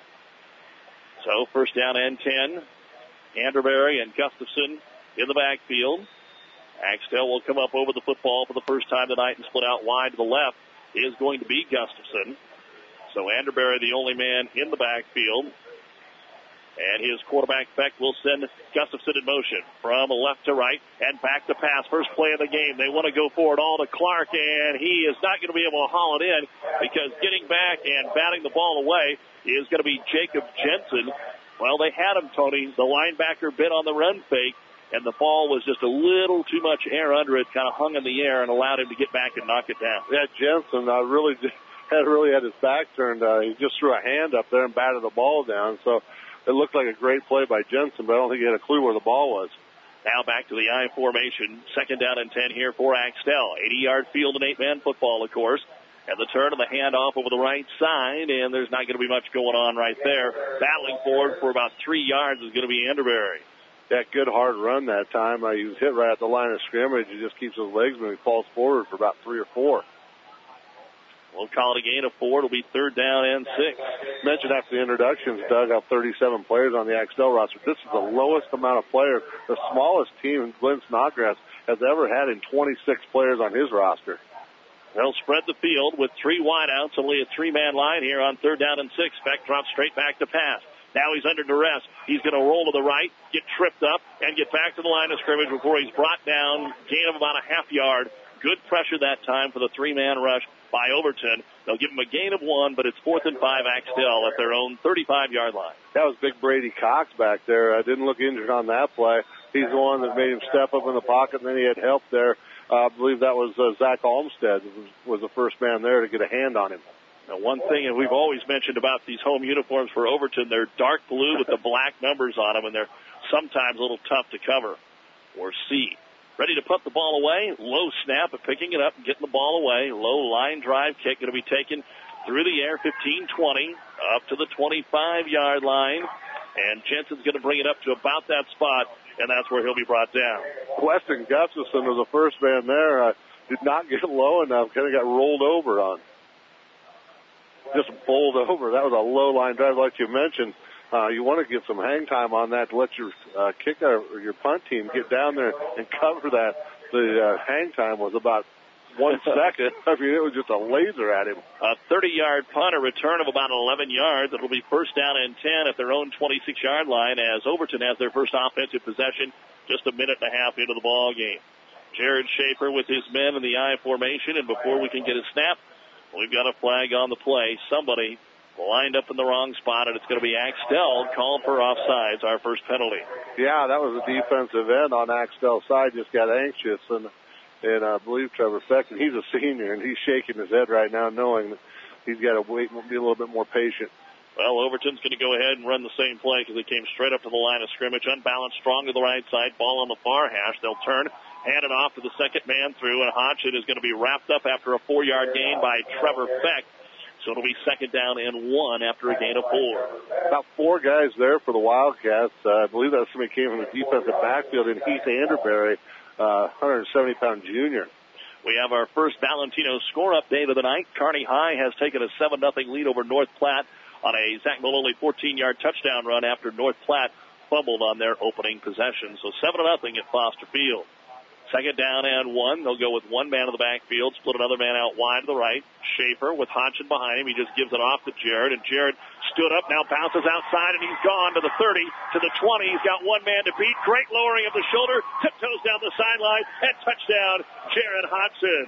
So first down and ten. Anderberry and Gustafson in the backfield. Axtell will come up over the football for the first time tonight and split out wide to the left is going to be Gustafson. So Anderberry, the only man in the backfield. And his quarterback, Beck, will send Gustafson in motion from left to right and back to pass. First play of the game. They want to go forward all to Clark, and he is not going to be able to haul it in because getting back and batting the ball away is going to be Jacob Jensen. Well, they had him, Tony. The linebacker bit on the run fake, and the ball was just a little too much air under it, kind of hung in the air and allowed him to get back and knock it down. Yeah, Jensen uh, really did, had really had his back turned. Uh, he just threw a hand up there and batted the ball down. So it looked like a great play by Jensen, but I don't think he had a clue where the ball was. Now back to the I formation. Second down and ten here for Axtell. eighty-yard field and eight-man football, of course. And the turn of the handoff over the right side, and there's not going to be much going on right there. Battling forward for about three yards is going to be Anderberry. That good hard run that time. Uh, he was hit right at the line of scrimmage. He just keeps his legs moving. He falls forward for about three or four. We'll call it a gain of four. It'll be third down and six. Mentioned after the introductions, Doug, have thirty-seven players on the Axtell roster. This is the lowest amount of players, the smallest team Glenn Snodgrass has ever had in twenty-six players on his roster. They'll spread the field with three wideouts, only a three-man line here on third down and six. Beck drops straight back to pass. Now he's under duress. He's going to roll to the right, get tripped up, and get back to the line of scrimmage before he's brought down, gain of about a half yard. Good pressure that time for the three-man rush by Overton. They'll give him a gain of one, but it's fourth and five Axtell at their own thirty-five-yard line. That was Big Brady Cox back there. I didn't look injured on that play. He's the one that made him step up in the pocket, and then he had help there. Uh, I believe that was uh, Zach Olmstead was, was the first man there to get a hand on him. Now, one thing, and we've always mentioned about these home uniforms for Overton, they're dark blue with the black numbers on them, and they're sometimes a little tough to cover or see. Ready to put the ball away. Low snap, but picking it up and getting the ball away. Low line drive kick going to be taken through the air, fifteen twenty, up to the twenty-five-yard line. And Jensen's going to bring it up to about that spot, and that's where he'll be brought down. Weston Gustafson was the first man there. Uh, did not get low enough. Kind of got rolled over on. Just bowled over. That was a low line drive, like you mentioned. Uh, you want to get some hang time on that to let your uh, kicker or your punt team get down there and cover that. The uh, hang time was about one second. I mean, it was just a laser at him. A thirty-yard punt, a return of about eleven yards. It'll be first down and ten at their own twenty-six-yard line as Overton has their first offensive possession just a minute and a half into the ball game. Jared Schaefer with his men in the I formation, and before we can get a snap, we've got a flag on the play. Somebody lined up in the wrong spot, and it's going to be Axtell called for offsides, our first penalty. Yeah, that was a defensive end on Axtell's side, just got anxious, and and I believe Trevor Fecton, he's a senior, and he's shaking his head right now knowing that he's got to wait and be a little bit more patient. Well, Overton's going to go ahead and run the same play because they came straight up to the line of scrimmage, unbalanced, strong to the right side, ball on the far hash. They'll turn, hand it off to the second man through, and Hodgson is going to be wrapped up after a four-yard gain by Trevor Feck. So it'll be second down and one after a gain of four. About four guys there for the Wildcats. Uh, I believe that somebody came from the defensive backfield in Heath Anderberry, uh, one hundred seventy pound junior. We have our first Valentino score update of the night. Kearney High has taken a seven nothing lead over North Platte on a Zach Maloney fourteen-yard touchdown run after North Platte fumbled on their opening possession. So seven nothing at Foster Field. Second down and one. They'll go with one man in the backfield, split another man out wide to the right. Schaefer with Hodgson behind him. He just gives it off to Jared, and Jared stood up, now bounces outside, and he's gone to the thirty, to the twenty. He's got one man to beat. Great lowering of the shoulder, tiptoes down the sideline, and touchdown, Jared Hodgson.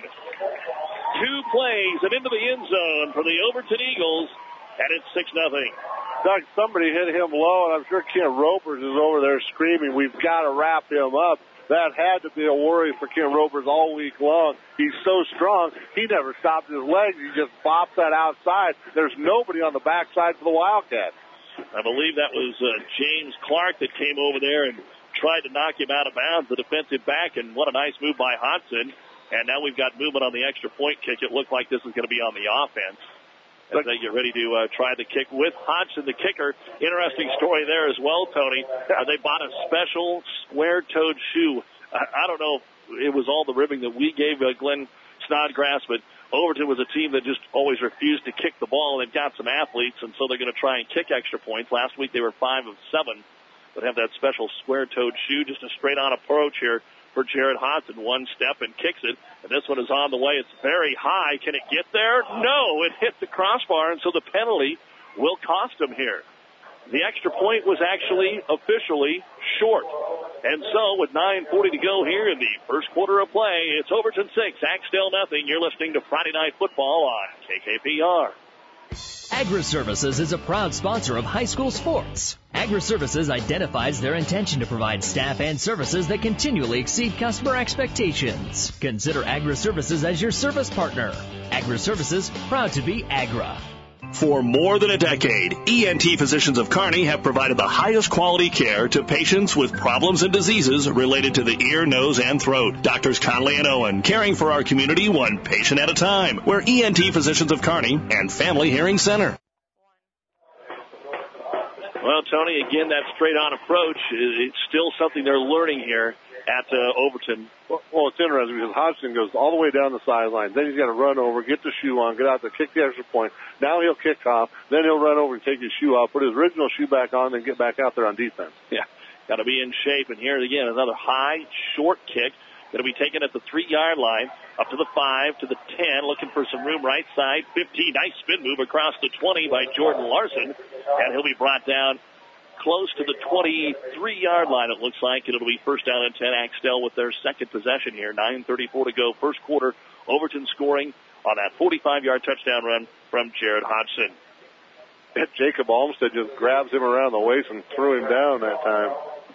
Two plays and into the end zone for the Overton Eagles, and it's six nothing. Doug, somebody hit him low, and I'm sure Ken Ropers is over there screaming, we've got to wrap him up. That had to be a worry for Ken Ropers all week long. He's so strong, he never stopped his legs. He just bopped that outside. There's nobody on the backside for the Wildcats. I believe that was uh, James Clark that came over there and tried to knock him out of bounds, the defensive back, and what a nice move by Hodgson. And now we've got movement on the extra point kick. It looked like this is going to be on the offense as they get ready to uh, try the kick with Hodgson, the kicker. Interesting story there as well, Tony. Uh, they bought a special square-toed shoe. I, I don't know if it was all the ribbing that we gave uh, Glenn Snodgrass, but Overton was a team that just always refused to kick the ball. They've got some athletes, and so they're going to try and kick extra points. Last week they were five of seven, but have that special square-toed shoe. Just a straight-on approach here for Jared Hodgson. One step and kicks it, and this one is on the way. It's very high. Can it get there? No, it hit the crossbar, and so the penalty will cost him here. The extra point was actually officially short. And so with nine forty to go here in the first quarter of play, it's Overton six, Axtell nothing. You're listening to Friday Night Football on K K P R. Agri-Services is a proud sponsor of high school sports. Agri-Services identifies their intention to provide staff and services that continually exceed customer expectations. Consider Agri-Services as your service partner. Agri-Services, proud to be Agra. For more than a decade, E N T Physicians of Kearney have provided the highest quality care to patients with problems and diseases related to the ear, nose, and throat. Doctors Conley and Owen, caring for our community one patient at a time. We're E N T Physicians of Kearney and Family Hearing Center. Well, Tony, again, that straight-on approach, it's still something they're learning here at uh, Overton. Well, well, it's interesting because Hodgson goes all the way down the sideline. Then he's got to run over, get the shoe on, get out there, kick the extra point. Now he'll kick off. Then he'll run over and take his shoe off, put his original shoe back on, then get back out there on defense. Yeah, got to be in shape. And here again, another high, short kick. Going to be taken at the three-yard line, up to the five, to the ten, looking for some room right side. fifteen, nice spin move across the twenty by Jordan Larson. And he'll be brought down close to the twenty-three-yard line, it looks like. It'll be first down and ten. Axtell with their second possession here. nine thirty-four to go, first quarter. Overton scoring on that forty-five-yard touchdown run from Jared Hodgson. And Jacob Olmsted just grabs him around the waist and threw him down that time.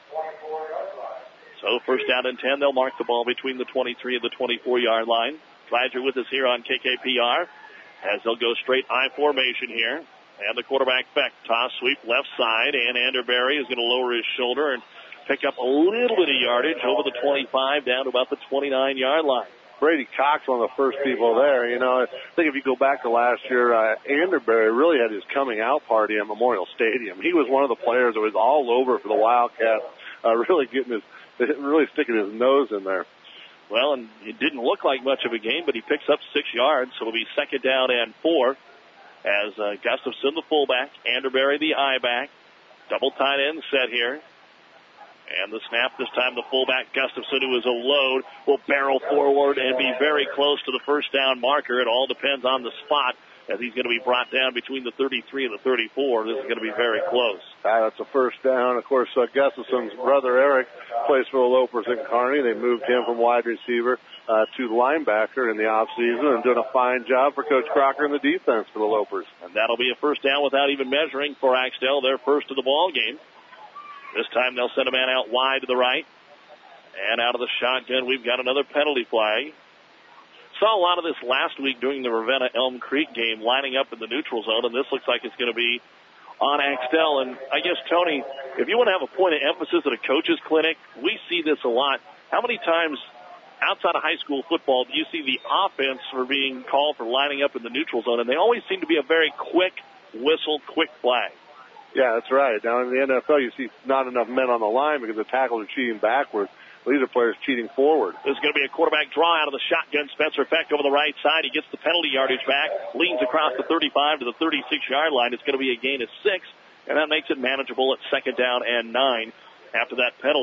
So first down and ten. They'll mark the ball between the twenty-three and the twenty-four-yard line. Glad you're with us here on K K P R as they'll go straight I formation here. And the quarterback Beck, toss sweep left side, and Anderberry is going to lower his shoulder and pick up a little bit of yardage over the twenty-five down to about the twenty-nine-yard line. Brady Cox, one of the first people there. You know, I think if you go back to last year, uh, Anderberry really had his coming out party at Memorial Stadium. He was one of the players that was all over for the Wildcats, uh, really getting his, really sticking his nose in there. Well, and it didn't look like much of a game, but he picks up six yards, so it'll be second down and four. As uh, Gustafson, the fullback, Anderberry, the I-back. Double tight end set here. And the snap this time, the fullback, Gustafson, who is a load, will barrel forward and be very close to the first down marker. It all depends on the spot as he's going to be brought down between the thirty-three and the thirty-four. This is going to be very close. Uh, that's a first down. Of course, uh, Gustafson's brother, Eric, plays for the Lopers in Kearney. They moved him from wide receiver uh, to linebacker in the offseason and doing a fine job for Coach Crocker in the defense for the Lopers. And that'll be a first down without even measuring for Axtell, their first of the ball game. This time they'll send a man out wide to the right. And out of the shotgun, we've got another penalty flag. Saw a lot of this last week during the Ravenna-Elm Creek game, lining up in the neutral zone, and this looks like it's going to be on Axtell. And I guess, Tony, if you want to have a point of emphasis at a coach's clinic, we see this a lot. How many times outside of high school football do you see the offense for being called for lining up in the neutral zone? And they always seem to be a very quick whistle, quick flag. Yeah, that's right. Now in the N F L, you see not enough men on the line because the tackles are cheating backwards. These are players cheating forward. This is going to be a quarterback draw out of the shotgun. Spencer Feck over the right side. He gets the penalty yardage back, leans across the thirty-five to the thirty-six-yard line. It's going to be a gain of six, and that makes it manageable at second down and nine after that penalty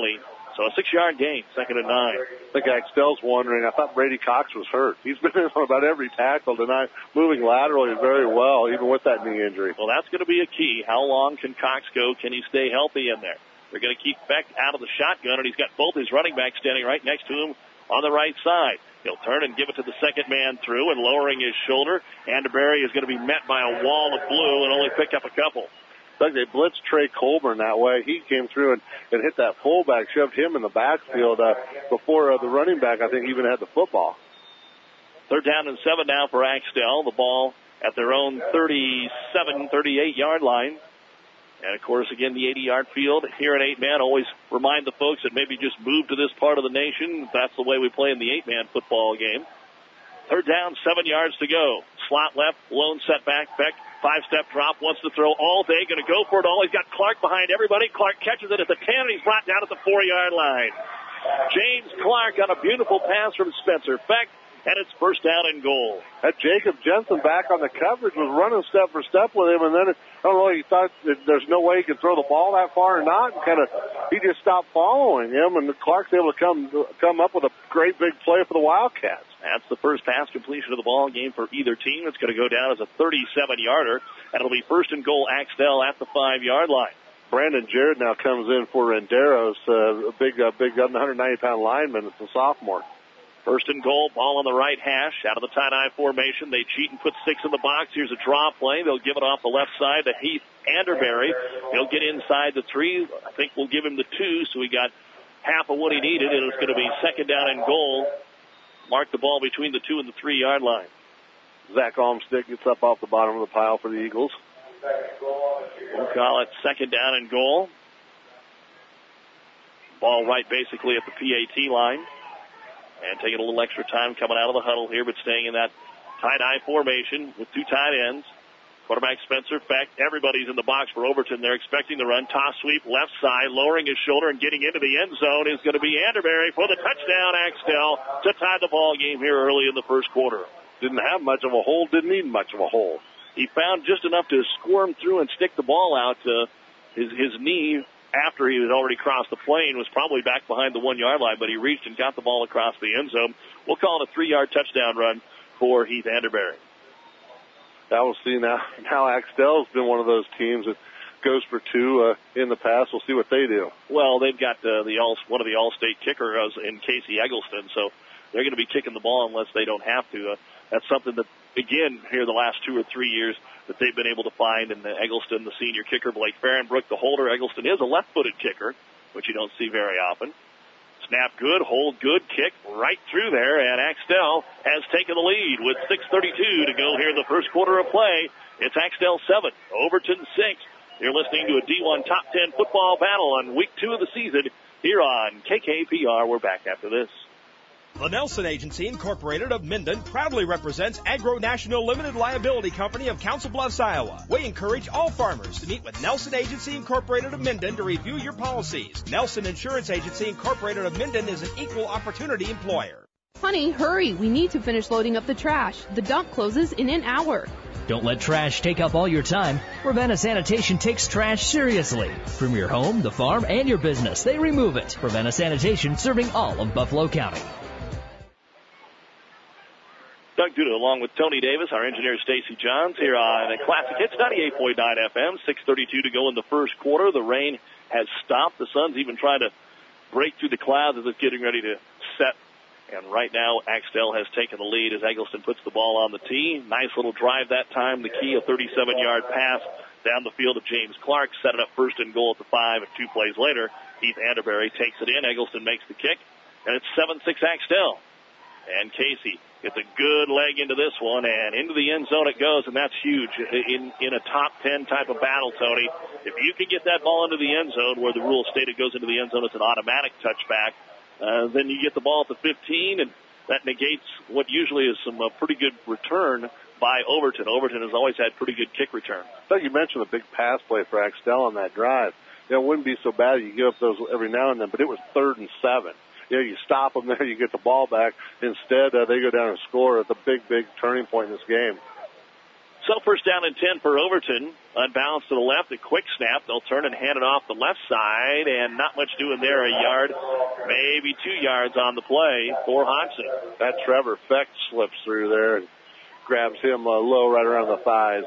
So a six-yard gain, second and nine. I think Axtell's wondering, I thought Brady Cox was hurt. He's been in on about every tackle tonight, moving laterally very well, even with that knee injury. Well, that's going to be a key. How long can Cox go? Can he stay healthy in there? They're going to keep Beck out of the shotgun, and he's got both his running backs standing right next to him on the right side. He'll turn and give it to the second man through, and lowering his shoulder, Anderberry is going to be met by a wall of blue and only pick up a couple. Doug, they blitzed Trey Colburn that way. He came through and, and hit that fullback, shoved him in the backfield uh, before uh, the running back, I think, even had the football. Third down and seven now for Axtell. The ball at their own thirty-seven, thirty-eight-yard line. And, of course, again, the eighty-yard field here at eight-man. Always remind the folks that maybe just move to this part of the nation. That's the way we play in the eight-man football game. Third down, seven yards to go. Slot left, lone setback. Beck, five-step drop, wants to throw all day. Going to go for it all. He's got Clark behind everybody. Clark catches it at the ten, and he's brought down at the four-yard line. James Clark on a beautiful pass from Spencer Beck, and it's first down and goal. That Jacob Jensen back on the coverage was running step for step with him, and then, I don't know, he thought that there's no way he could throw the ball that far or not, and kind of, he just stopped following him, and Clark's able to come come up with a great big play for the Wildcats. That's the first pass completion of the ball game for either team. It's going to go down as a thirty-seven-yarder, and it'll be first and goal Axtell at the five-yard line. Brandon Jarrett now comes in for Renderos, uh, a big, uh, big one hundred ninety pound lineman. It's a sophomore. First and goal, ball on the right hash, out of the tie-dye formation. They cheat and put six in the box. Here's a draw play. They'll give it off the left side to Heath Anderberry. He'll get inside the three. I think we'll give him the two, so he got half of what he needed, and it's going to be second down and goal. Mark the ball between the two and the three-yard line. Zach Almstick gets up off the bottom of the pile for the Eagles. We'll call it second down and goal. Ball right basically at the P A T line. And taking a little extra time coming out of the huddle here, but staying in that tie-dye formation with two tight ends. Quarterback Spencer Beck. Everybody's in the box for Overton. They're expecting the run. Toss sweep left side, lowering his shoulder and getting into the end zone is going to be Anderberry for the touchdown. Axtell to tie the ball game here early in the first quarter. Didn't have much of a hole. Didn't need much of a hole. He found just enough to squirm through and stick the ball out. To his his knee, after he had already crossed the plane, was probably back behind the one-yard line, but he reached and got the ball across the end zone. We'll call it a three-yard touchdown run for Heath Anderberry. Now we'll see now. Now Axtell's been one of those teams that goes for two uh, in the past. We'll see what they do. Well, they've got uh, the all one of the all-state kickers in Casey Eggleston, so they're going to be kicking the ball unless they don't have to. Uh, that's something that, again, here the last two or three years that they've been able to find in the Eggleston, the senior kicker, Blake Farrenbrook, the holder. Eggleston is a left-footed kicker, which you don't see very often. Snap good, hold good, kick right through there, and Axtell has taken the lead with six thirty-two to go here in the first quarter of play. It's Axtell seven, Overton six. You're listening to a D one Top ten football battle on week two of the season here on K K P R. We're back after this. The Nelson Agency, Incorporated of Minden, proudly represents Agro National Limited Liability Company of Council Bluffs, Iowa. We encourage all farmers to meet with Nelson Agency, Incorporated of Minden to review your policies. Nelson Insurance Agency, Incorporated of Minden is an equal opportunity employer. Honey, hurry. We need to finish loading up the trash. The dump closes in an hour. Don't let trash take up all your time. Ravenna Sanitation takes trash seriously. From your home, the farm, and your business, they remove it. Ravenna Sanitation, serving all of Buffalo County. Doug Duda along with Tony Davis, our engineer Stacy Johns here on Classic Hits ninety-eight point nine F M. six thirty-two to go in the first quarter. The rain has stopped. The sun's even trying to break through the clouds as it's getting ready to set. And right now, Axtell has taken the lead as Eggleston puts the ball on the tee. Nice little drive that time. The key, a thirty-seven-yard pass down the field of James Clark. Set it up first and goal at the five, and two plays later, Heath Anderberry takes it in. Eggleston makes the kick, and it's seven six Axtell. And Casey gets a good leg into this one, and into the end zone it goes, and that's huge in in a top ten type of battle, Tony. If you can get that ball into the end zone where the rule stated goes into the end zone, it's an automatic touchback, uh, then you get the ball at the fifteen, and that negates what usually is some uh, pretty good return by Overton. Overton has always had pretty good kick return. I thought you mentioned a big pass play for Axtell on that drive. You know, it wouldn't be so bad if you give up those every now and then, but it was third and seven. You know, you stop them there, you get the ball back. Instead, uh, they go down and score at the big, big turning point in this game. So first down and ten for Overton. Unbalanced to the left, a quick snap. They'll turn and hand it off the left side, and not much doing there. A yard, maybe two yards on the play for Hodgson. That Trevor Feck slips through there and grabs him uh, low right around the thighs.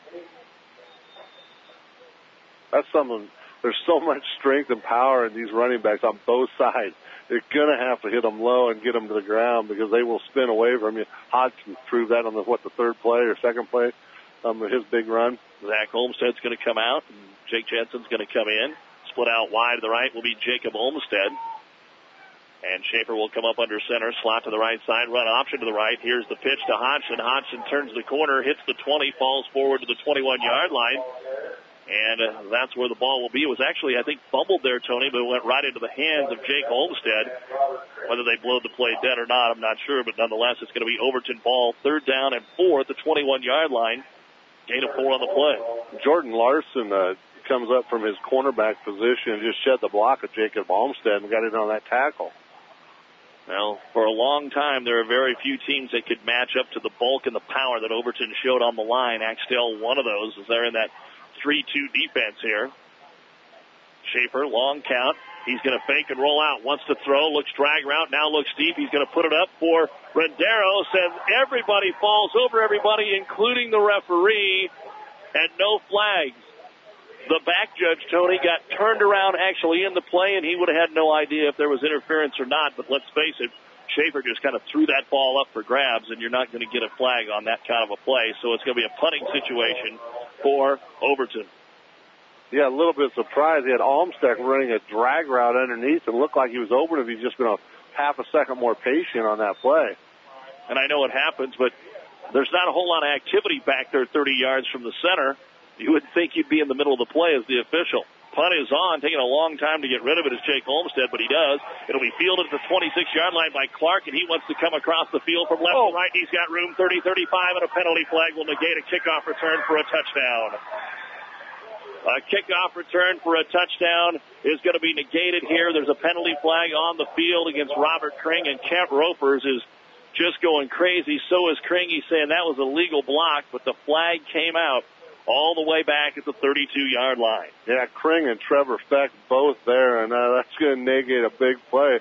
That's something. There's so much strength and power in these running backs on both sides. They're going to have to hit them low and get them to the ground because they will spin away from you. Hodgson proved that on the, what, the third play or second play, um, his big run. Zach Olmstead's going to come out, and Jake Jensen's going to come in. Split out wide to the right will be Jacob Olmstead. And Schaefer will come up under center, slot to the right side, run option to the right. Here's the pitch to Hodgson. Hodgson turns the corner, hits the twenty, falls forward to the twenty-one-yard line. And uh, that's where the ball will be. It was actually, I think, fumbled there, Tony, but it went right into the hands of Jake Olmstead. Whether they blowed the play dead or not, I'm not sure, but nonetheless, it's going to be Overton ball, third down and four at the twenty-one-yard line. Gain of four on the play. Jordan Larson uh, comes up from his cornerback position and just shed the block of Jacob Olmstead and got in on that tackle. Well, for a long time, there are very few teams that could match up to the bulk and the power that Overton showed on the line. Axtell, one of those, as they're in that three two defense here. Schaefer, long count. He's going to fake and roll out. Wants to throw, looks drag route, now looks deep. He's going to put it up for Renderos, and everybody falls over everybody, including the referee, and no flags. The back judge, Tony, got turned around actually in the play, and he would have had no idea if there was interference or not. But let's face it, Schaefer just kind of threw that ball up for grabs, and you're not going to get a flag on that kind of a play. So it's going to be a punting situation for Overton. Yeah, a little bit surprised. He had Olmstead running a drag route underneath and looked like he was open if he'd just been a half a second more patient on that play. And I know it happens, but there's not a whole lot of activity back there thirty yards from the center. You would think you'd be in the middle of the play as the official. Punt is on, taking a long time to get rid of it is Jake Olmstead, but he does. It'll be fielded at the twenty-six-yard line by Clark, and he wants to come across the field from left oh. to right. He's got room, thirty thirty-five, and a penalty flag will negate a kickoff return for a touchdown. A kickoff return for a touchdown is going to be negated here. There's a penalty flag on the field against Robert Kring, and Kent Ropers is just going crazy. So is Kring. He's saying that was a legal block, but the flag came out all the way back at the thirty-two-yard line. Yeah, Kring and Trevor Feck both there, and uh, that's going to negate a big play.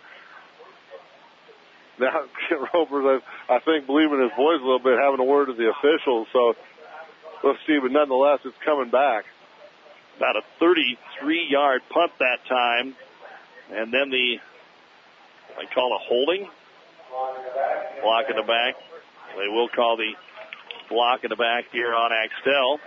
Now, Kent Ropers, I, I think, believing his voice a little bit, having a word with the officials, so we'll see, but nonetheless, it's coming back. About a thirty-three-yard punt that time, and then the, I call a holding, block in the back. They will call the block in the back here on Axtell.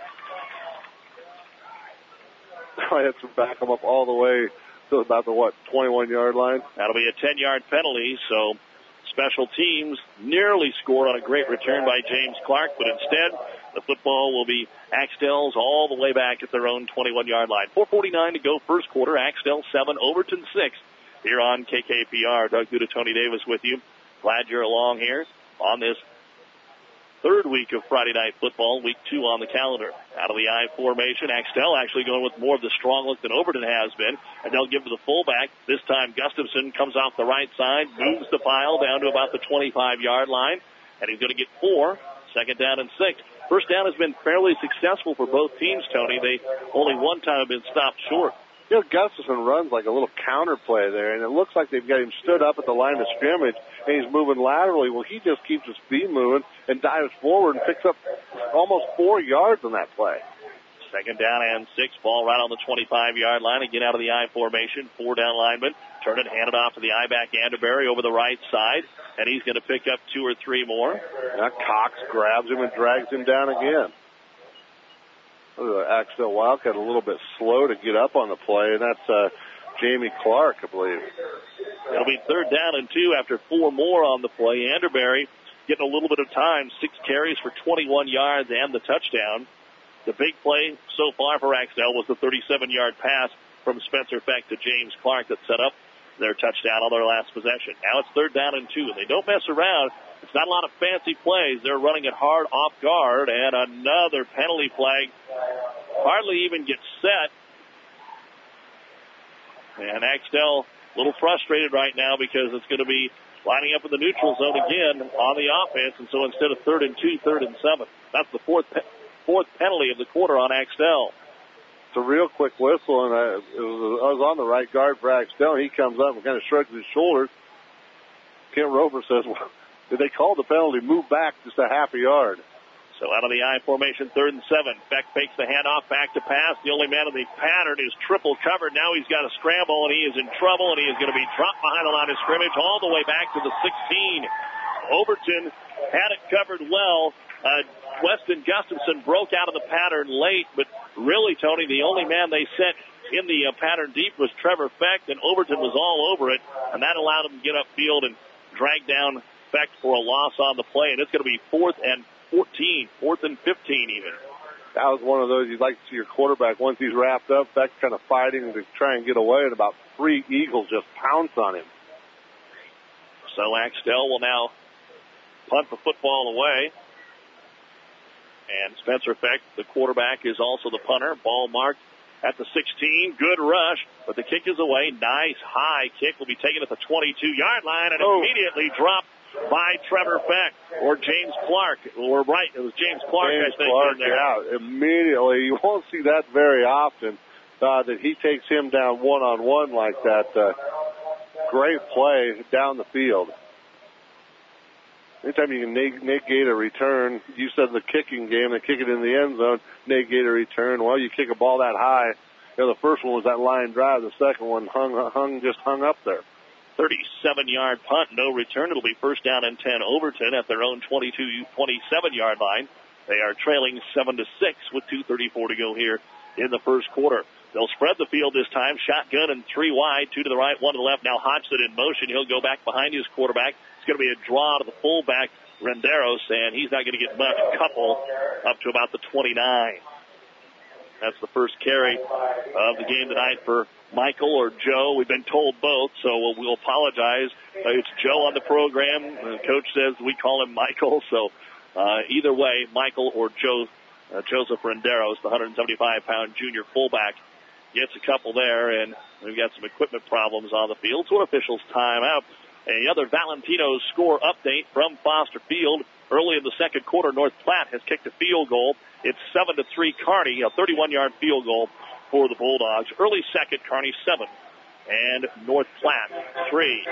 I had to back them up all the way to about the, what, twenty-one-yard line? That'll be a ten-yard penalty, so special teams nearly scored on a great return by James Clark, but instead the football will be Axtell's all the way back at their own twenty-one-yard line. four forty-nine to go, first quarter. Axtell seven, Overton six here on K K P R. Doug Duda, Tony Davis with you. Glad you're along here on this third week of Friday Night Football, week two on the calendar. Out of the I formation, Axtell actually going with more of the strong look than Overton has been, and they'll give to the fullback. This time Gustafson comes off the right side, moves the pile down to about the twenty-five-yard line, and he's going to get four, second down and six. First down has been fairly successful for both teams, Tony. They only one time have been stopped short. You know, Gustafson runs like a little counter play there, and it looks like they've got him stood up at the line of scrimmage, and he's moving laterally. Well, he just keeps his speed moving and dives forward and picks up almost four yards on that play. Second down and six, ball right on the twenty-five-yard line. Again, out of the I formation, four down lineman. Turn it, hand it off to the I-back Anderberry over the right side, and he's going to pick up two or three more. Now Cox grabs him and drags him down again. Axtell Wildcat a little bit slow to get up on the play, and that's uh, Jamie Clark, I believe. It'll be third down and two after four more on the play. Anderberry getting a little bit of time, six carries for twenty-one yards and the touchdown. The big play so far for Axtell was the thirty-seven-yard pass from Spencer Feck to James Clark that set up their touchdown on their last possession. Now it's third down and two, and they don't mess around. It's not a lot of fancy plays. They're running it hard off guard, and another penalty flag hardly even gets set. And Axtell a little frustrated right now because it's going to be lining up in the neutral zone again on the offense, and so instead of third and two, third and seven. That's the fourth pe- fourth penalty of the quarter on Axtell. It's a real quick whistle, and I, it was, I was on the right guard for Axtell. He comes up and kind of shrugs his shoulders. Kent Roper says, well, did they call the penalty? Move back just a half a yard. So out of the I formation, third and seven. Beck fakes the handoff, back to pass. The only man in the pattern is triple covered. Now he's got a scramble, and he is in trouble, and he is going to be dropped behind the line of scrimmage all the way back to the sixteen. Overton had it covered well. Uh, Weston Gustafson broke out of the pattern late, but really, Tony, the only man they sent in the uh, pattern deep was Trevor Beck, and Overton was all over it, and that allowed him to get upfield and drag down Beck for a loss on the play, and it's going to be fourth and fourteen, fourth and fifteen even. That was one of those you'd like to see your quarterback once he's wrapped up. Beck's kind of fighting to try and get away, and about three Eagles just pounce on him. So Axtell will now punt the football away. And Spencer Beck, the quarterback, is also the punter. Ball marked at the sixteen. Good rush, but the kick is away. Nice high kick will be taken at the twenty-two-yard line and oh. immediately dropped by Trevor Beck or James Clark. Or right, it was James Clark, James I think. Clark, there. yeah, immediately. You won't see that very often, uh, that he takes him down one-on-one like that. Uh, great play down the field. Anytime you can neg- negate a return, you said the kicking game, they kick it in the end zone, negate a return. Well, you kick a ball that high. You know, the first one was that line drive. The second one hung, hung, just hung up there. thirty-seven-yard punt, no return. It'll be first down and ten. Overton at their own twenty-two, twenty-seven-yard line. They are trailing seven to six with two thirty-four to go here in the first quarter. They'll spread the field this time. Shotgun and three wide, two to the right, one to the left. Now Hodgson in motion. He'll go back behind his quarterback. It's going to be a draw to the fullback, Renderos, and he's not going to get much. Couple up to about the twenty-nine. That's the first carry of the game tonight for Michael or Joe. We've been told both, so we'll, we'll apologize. Uh, it's Joe on the program. The coach says we call him Michael, so uh, either way, Michael or Joe, uh, Joseph Renderos, the one seventy-five pound junior fullback, gets a couple there, and we've got some equipment problems on the field, so an official's timeout. And the other Valentino's score update from Foster Field. Early in the second quarter, North Platte has kicked a field goal. It's seven to three Kearney, a thirty-one-yard field goal for the Bulldogs. Early second, Kearney seven, and North Platte three.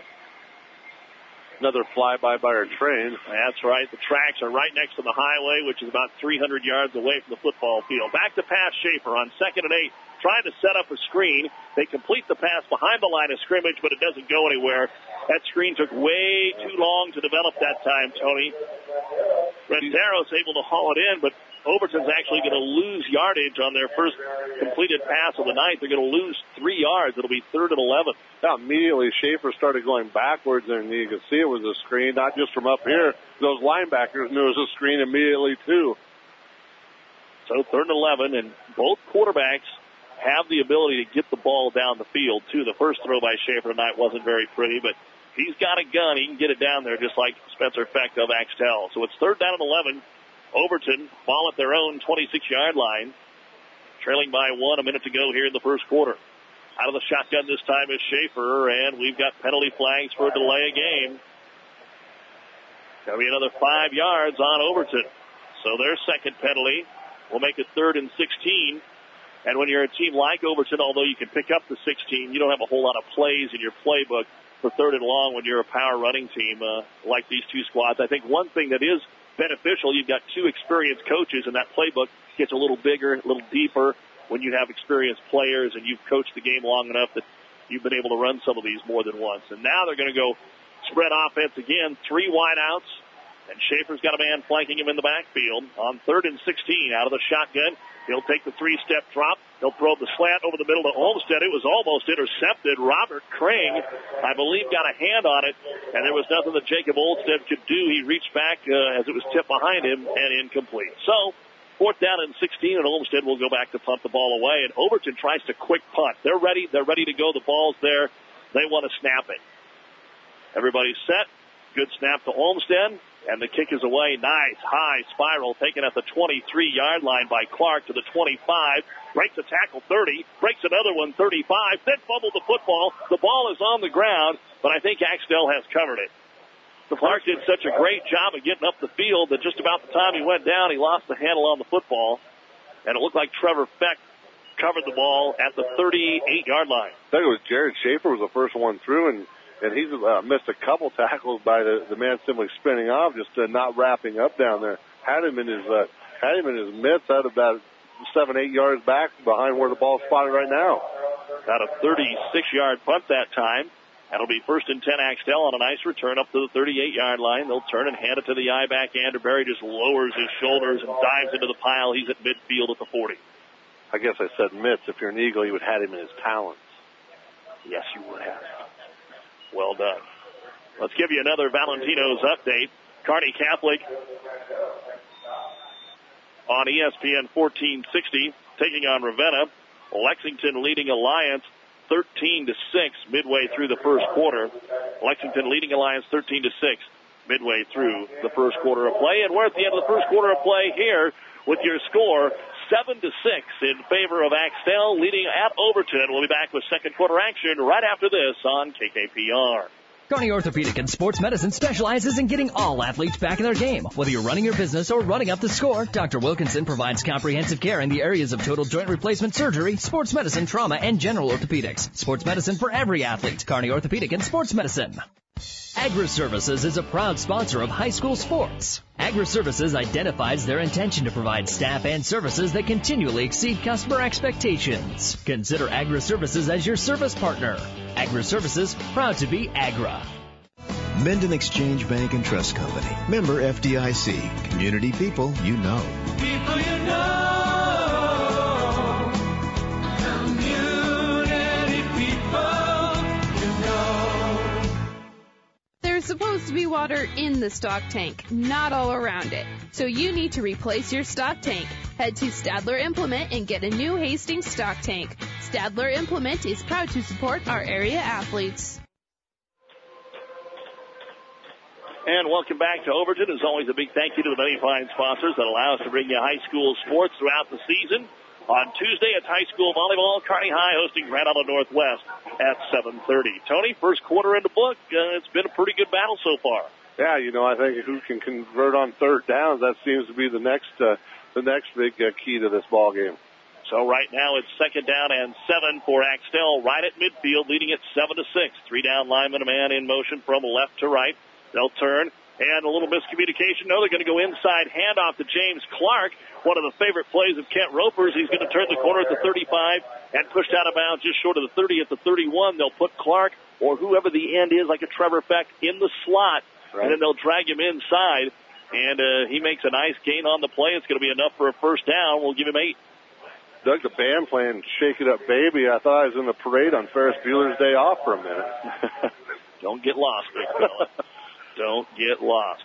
Another flyby by our train. That's right. The tracks are right next to the highway, which is about three hundred yards away from the football field. Back to pass Schaefer on second and eight, trying to set up a screen. They complete the pass behind the line of scrimmage, but it doesn't go anywhere. That screen took way too long to develop that time, Tony. Renderos able to haul it in, but Overton's actually going to lose yardage on their first completed pass of the night. They're going to lose three yards. It'll be third and eleven. Now, immediately, Schaefer started going backwards, and you could see it was a screen, not just from up here. Those linebackers knew it was a screen immediately, too. So third and eleven, and both quarterbacks have the ability to get the ball down the field, too. The first throw by Schaefer tonight wasn't very pretty, but he's got a gun. He can get it down there just like Spencer Feck of Axtell. So it's third down and eleven. Overton, ball at their own twenty-six-yard line, trailing by one, a minute to go here in the first quarter. Out of the shotgun this time is Schaefer, and we've got penalty flags for a delay of game. Got to be another five yards on Overton. So their second penalty will make it third and sixteen. And when you're a team like Overton, although you can pick up the sixteen, you don't have a whole lot of plays in your playbook for third and long when you're a power running team uh, like these two squads. I think one thing that is beneficial, you've got two experienced coaches, and that playbook gets a little bigger, a little deeper when you have experienced players and you've coached the game long enough that you've been able to run some of these more than once. And now they're going to go spread offense again, three wideouts, and Schaefer's got a man flanking him in the backfield on third and sixteen out of the shotgun. He'll take the three-step drop. He'll throw the slant over the middle to Olmstead. It was almost intercepted. Robert Crane, I believe, got a hand on it, and there was nothing that Jacob Olmstead could do. He reached back uh, as it was tipped behind him and incomplete. So, fourth down and sixteen, and Olmstead will go back to punt the ball away, and Overton tries to quick punt. They're ready. They're ready to go. The ball's there. They want to snap it. Everybody's set. Good snap to Olmstead. And the kick is away. Nice high spiral taken at the twenty-three-yard line by Clark to the twenty-five. Breaks a tackle thirty. Breaks another one thirty-five. Then fumbled the football. The ball is on the ground, but I think Axtell has covered it. Clark did such a great job of getting up the field that just about the time he went down, he lost the handle on the football. And it looked like Trevor Feck covered the ball at the thirty-eight-yard line. I think it was Jared Schaefer was the first one through, and, and he's uh, missed a couple tackles by the, the man simply spinning off, just uh, not wrapping up down there. Had him in his uh, had him in his mitts out about seven, eight yards back behind where the ball's spotted right now. Got a thirty-six-yard punt that time. That'll be first and ten Axtell on a nice return up to the thirty-eight-yard line. They'll turn and hand it to the I-back. Anderberry just lowers his shoulders and dives into the pile. He's at midfield at the forty. I guess I said mitts. If you're an Eagle, you would have had him in his talons. Yes, you would have. Well done. Let's give you another Valentino's update. Kearney Catholic on E S P N fourteen sixty taking on Ravenna. Lexington leading Alliance thirteen to six midway through the first quarter. Lexington leading Alliance thirteen to six midway through the first quarter of play. And we're at the end of the first quarter of play here with your score seven to six in favor of Axtell leading at Overton. We'll be back with second quarter action right after this on K K P R. Kearney Orthopedic and Sports Medicine specializes in getting all athletes back in their game. Whether you're running your business or running up the score, Doctor Wilkinson provides comprehensive care in the areas of total joint replacement surgery, sports medicine, trauma, and general orthopedics. Sports medicine for every athlete. Kearney Orthopedic and Sports Medicine. Agri-Services is a proud sponsor of high school sports. Agri-Services identifies their intention to provide staff and services that continually exceed customer expectations. Consider Agri-Services as your service partner. Agri-Services, proud to be Agra. Minden Exchange Bank and Trust Company. Member F D I C. Community people you know. People you know. Community people you know. There's supposed to be water in the stock tank, not all around it. So you need to replace your stock tank. Head to Stadler Implement and get a new Hastings stock tank. Stadler Implement is proud to support our area athletes. And welcome back to Overton. As always, a big thank you to the many fine sponsors that allow us to bring you high school sports throughout the season. On Tuesday, it's high school volleyball. Kearney High hosting Grand Island Northwest at seven thirty. Tony, first quarter in the book. Uh, it's been a pretty good battle so far. Yeah, you know, I think who can convert on third downs, that seems to be the next uh, the next big uh, key to this ball game. So right now it's second down and seven for Axtell, right at midfield, leading it seven to six. Three down lineman, a man in motion from left to right. They'll turn, and a little miscommunication. No, they're going to go inside, handoff to James Clark, one of the favorite plays of Kent Roper's. He's going to turn the corner at the thirty-five and pushed out of bounds just short of the thirty at the thirty-one. They'll put Clark or whoever the end is, like a Trevor Feck, in the slot, right. And then they'll drag him inside, and uh, he makes a nice gain on the play. It's going to be enough for a first down. We'll give him eight. Doug, the band playing Shake It Up Baby. I thought I was in the parade on Ferris Bueller's Day Off for a minute. Don't get lost, big fella. Don't get lost.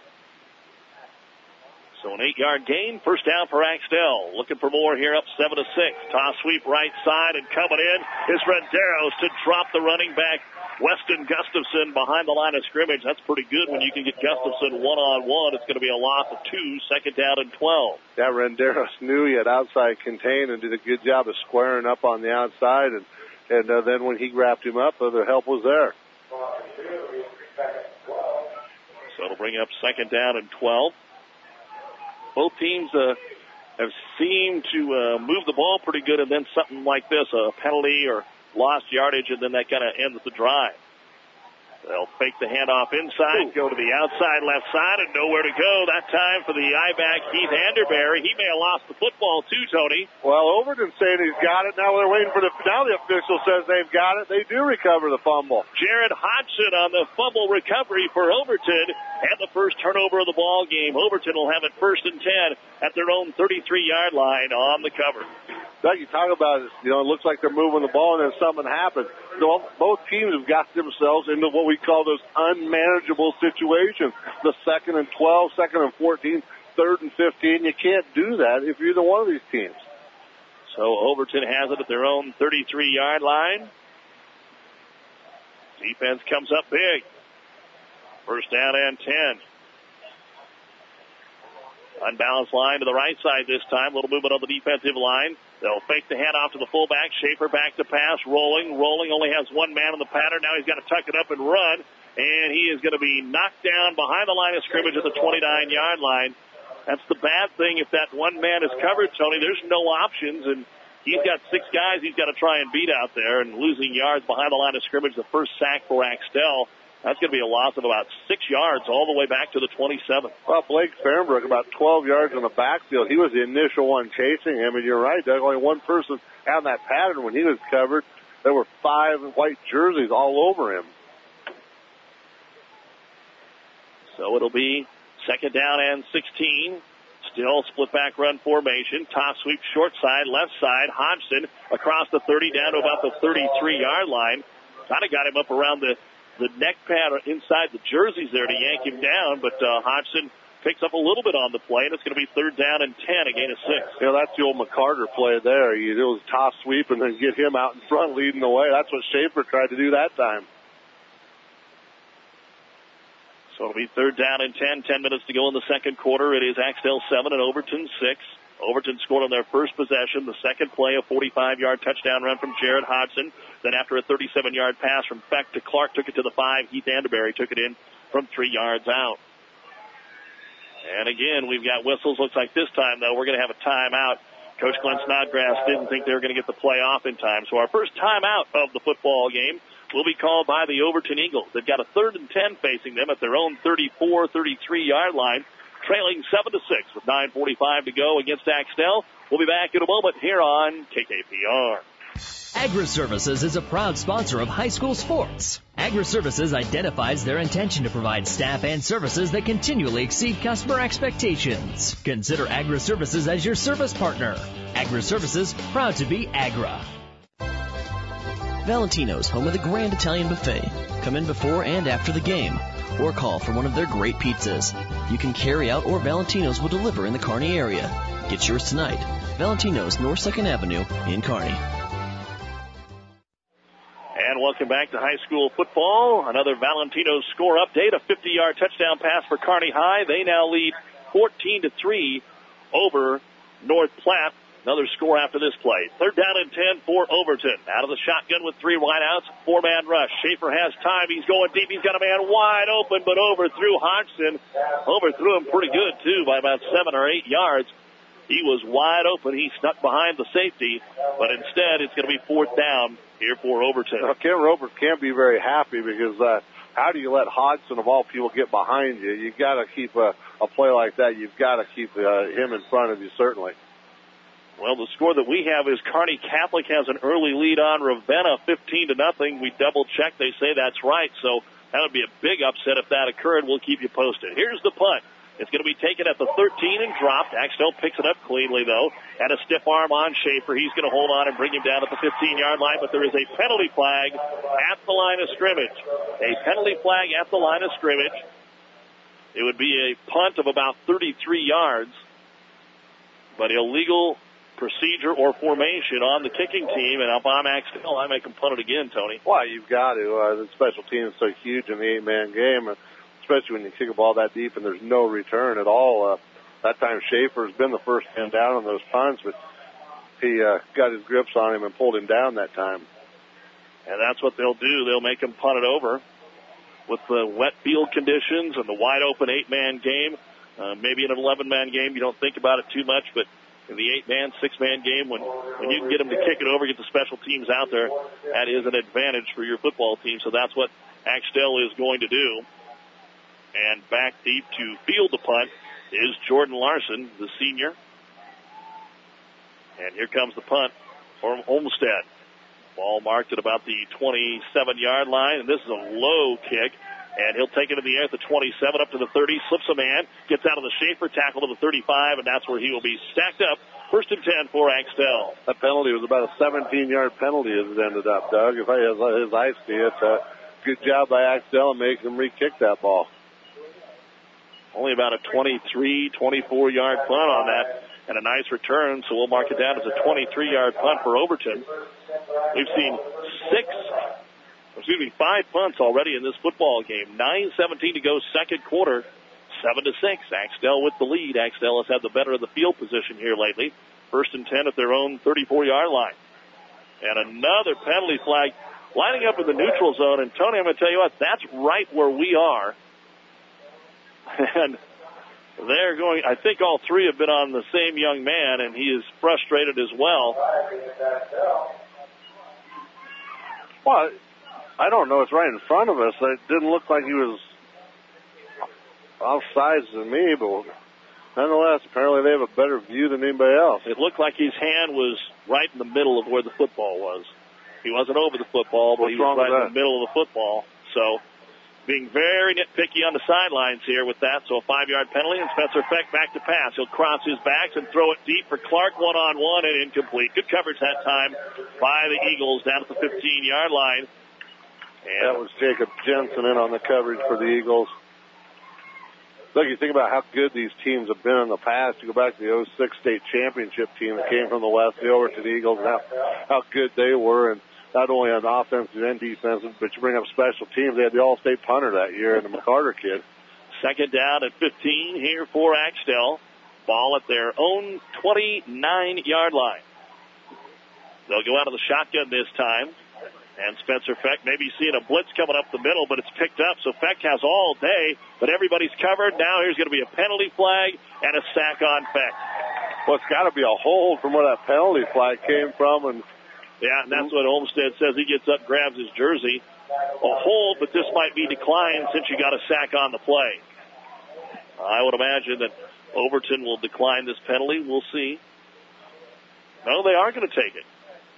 So an eight-yard gain, first down for Axtell. Looking for more here, up seven to six. Toss sweep right side, and coming in is Renderos to drop the running back, Weston Gustafson, behind the line of scrimmage. That's pretty good when you can get Gustafson one-on-one. It's going to be a loss of two, second down and twelve. Yeah, Renderos knew he had outside contain and did a good job of squaring up on the outside, and, and uh, then when he wrapped him up, uh, the help was there. So it'll bring up second down and twelve. Both teams uh, have seemed to uh, move the ball pretty good, and then something like this, a penalty or lost yardage, and then that kind of ends the drive. They'll fake the handoff inside, go to the outside left side, and nowhere to go. That time for the I-back, Keith Anderberry. He may have lost the football too, Tony. Well, Overton's saying he's got it. Now they're waiting for the, now the official says they've got it. They do recover the fumble. Jared Hodgson on the fumble recovery for Overton, and the first turnover of the ball game. Overton will have it first and ten at their own thirty-three-yard line on the cover. Doug, you talk about it, you know, it looks like they're moving the ball and then something happens. So both teams have got themselves into what we call those unmanageable situations. The second and twelve, second and fourteen, third and fifteen. You can't do that if you're either one of these teams. So Overton has it at their own thirty-three-yard line. Defense comes up big. First down and ten. Unbalanced line to the right side this time. A little movement on the defensive line. They'll fake the handoff to the fullback. Schaefer back to pass. Rolling. Rolling only has one man in the pattern. Now he's got to tuck it up and run. and he is going to be knocked down behind the line of scrimmage at the twenty-nine-yard line. That's the bad thing. If that one man is covered, Tony, there's no options, and he's got six guys he's got to try and beat out there, and losing yards behind the line of scrimmage, the first sack for Axtell. That's going to be a loss of about six yards all the way back to the twenty-seven. Well, Blake Fahrenbrook, about twelve yards in the backfield. He was the initial one chasing him, and you're right, Doug, only one person had that pattern when he was covered. There were five white jerseys all over him. So it'll be second down and sixteen. Still split back run formation. Top sweep short side, left side. Hodgson across the thirty down to about the thirty-three-yard line. Kind of got him up around the, the neck pad inside the jerseys there to yank him down, but uh, Hodgson picks up a little bit on the play, and it's going to be third down and ten, a gain of six. You know, that's the old McCarter play there. You do a toss sweep and then get him out in front leading the way. That's what Schaefer tried to do that time. So it'll be third down and ten, ten minutes to go in the second quarter. It is Axtell seven and Overton six. Overton scored on their first possession. The second play, a forty-five-yard touchdown run from Jared Hodgson. Then after a thirty-seven-yard pass from Feck to Clark, took it to the five. Heath Anderberry took it in from three yards out. And again, we've got whistles. Looks like this time, though, we're going to have a timeout. Coach Glenn Snodgrass didn't think they were going to get the play off in time. So our first timeout of the football game will be called by the Overton Eagles. They've got a third and ten facing them at their own thirty-four, thirty-three-yard line, trailing seven to six with nine forty-five to go against Axtell. We'll be back in a moment here on K K P R. Agri-Services is a proud sponsor of high school sports. Agri-Services identifies their intention to provide staff and services that continually exceed customer expectations. Consider Agri-Services as your service partner. Agri-Services, proud to be Agra. Valentino's, home of the Grand Italian Buffet. Come in before and after the game, or call for one of their great pizzas. You can carry out, or Valentino's will deliver in the Kearney area. Get yours tonight. Valentino's, North second Avenue in Kearney. And welcome back to high school football. Another Valentino's score update, a fifty-yard touchdown pass for Kearney High. They now lead fourteen to three over North Platte. Another score after this play. Third down and ten for Overton. Out of the shotgun with three wideouts. Four-man rush. Schaefer has time. He's going deep. He's got a man wide open, but overthrew Hodgson. Overthrew him pretty good, too, by about seven or eight yards. He was wide open. He snuck behind the safety, but instead it's going to be fourth down here for Overton. Now, Kent Roper can't be very happy because uh, how do you let Hodgson, of all people, get behind you? You've got to keep a, a play like that. You've got to keep uh, him in front of you, certainly. Well, the score that we have is Kearney Catholic has an early lead on Ravenna, fifteen to nothing. We double-checked. They say that's right, so that would be a big upset if that occurred. We'll keep you posted. Here's the punt. It's going to be taken at the thirteen and dropped. Axtell picks it up cleanly, though, and a stiff arm on Schaefer. He's going to hold on and bring him down at the fifteen-yard line, but there is a penalty flag at the line of scrimmage. A penalty flag at the line of scrimmage. It would be a punt of about thirty-three yards, but illegal procedure or formation on the kicking team, and if I'm Axtell, I make them punt it again, Tony. Well, you've got to. Uh, the special team is so huge in the eight-man game, especially when you kick a ball that deep and there's no return at all. Uh, that time Schaefer's been the first man down on those punts, but he uh, got his grips on him and pulled him down that time. And that's what they'll do. They'll make him punt it over. With the wet field conditions and the wide-open eight-man game, uh, maybe in an eleven-man game you don't think about it too much, but in the eight-man, six-man game, when, when you can get them to kick it over, get the special teams out there, that is an advantage for your football team. So that's what Axtell is going to do. And back deep to field the punt is Jordan Larson, the senior. And here comes the punt from Olmsted. Ball marked at about the twenty-seven-yard line, and this is a low kick. And he'll take it in the air at the twenty-seven, up to the thirty, slips a man, gets out of the Schaefer, tackle to the thirty-five, and that's where he will be stacked up. First and ten for Axtell. That penalty was about a seventeen-yard penalty as it ended up, Doug. If I, as, as I see it, uh, good job by Axtell in making them re-kick that ball. Only about a twenty-three, twenty-four-yard punt on that, and a nice return, so we'll mark it down as a twenty-three-yard punt for Overton. We've seen six Excuse me, five punts already in this football game. nine seventeen to go, second quarter, seven to six. Axtell with the lead. Axtell has had the better of the field position here lately. First and ten at their own thirty-four-yard line. And another penalty flag. lining up in the neutral zone. And, Tony, I'm going to tell you what, that's right where we are. And they're going, I think all three have been on the same young man, and he is frustrated as well. Well, I don't know. It's right in front of us. It didn't look like he was offsides than me, but nonetheless, apparently they have a better view than anybody else. It looked like his hand was right in the middle of where the football was. He wasn't over the football, but What's he was right in that? the middle of the football. So, being very nitpicky on the sidelines here with that. So a five-yard penalty, and Spencer Feck back to pass. He'll cross his backs and throw it deep for Clark, one-on-one, and incomplete. Good coverage that time by the Eagles down at the fifteen-yard line. And that was Jacob Jensen in on the coverage for the Eagles. Look, you think about how good these teams have been in the past. You go back to the oh six state championship team that came from the West, the Overton Eagles, and how, how good they were, and not only on offensive and defensive, but you bring up special teams. They had the all-state punter that year, and the McCarter kid. Second down at fifteen here for Axtell. Ball at their own twenty-nine-yard line. They'll go out of the shotgun this time. And Spencer Feck maybe seeing a blitz coming up the middle, but it's picked up. So Feck has all day, but everybody's covered. Now here's going to be a penalty flag and a sack on Feck. Well, it's got to be a hold from where that penalty flag came from. And yeah, and that's what Olmsted says. He gets up, grabs his jersey. A hold, but this might be declined since you got a sack on the play. I would imagine that Overton will decline this penalty. We'll see. No, they are going to take it.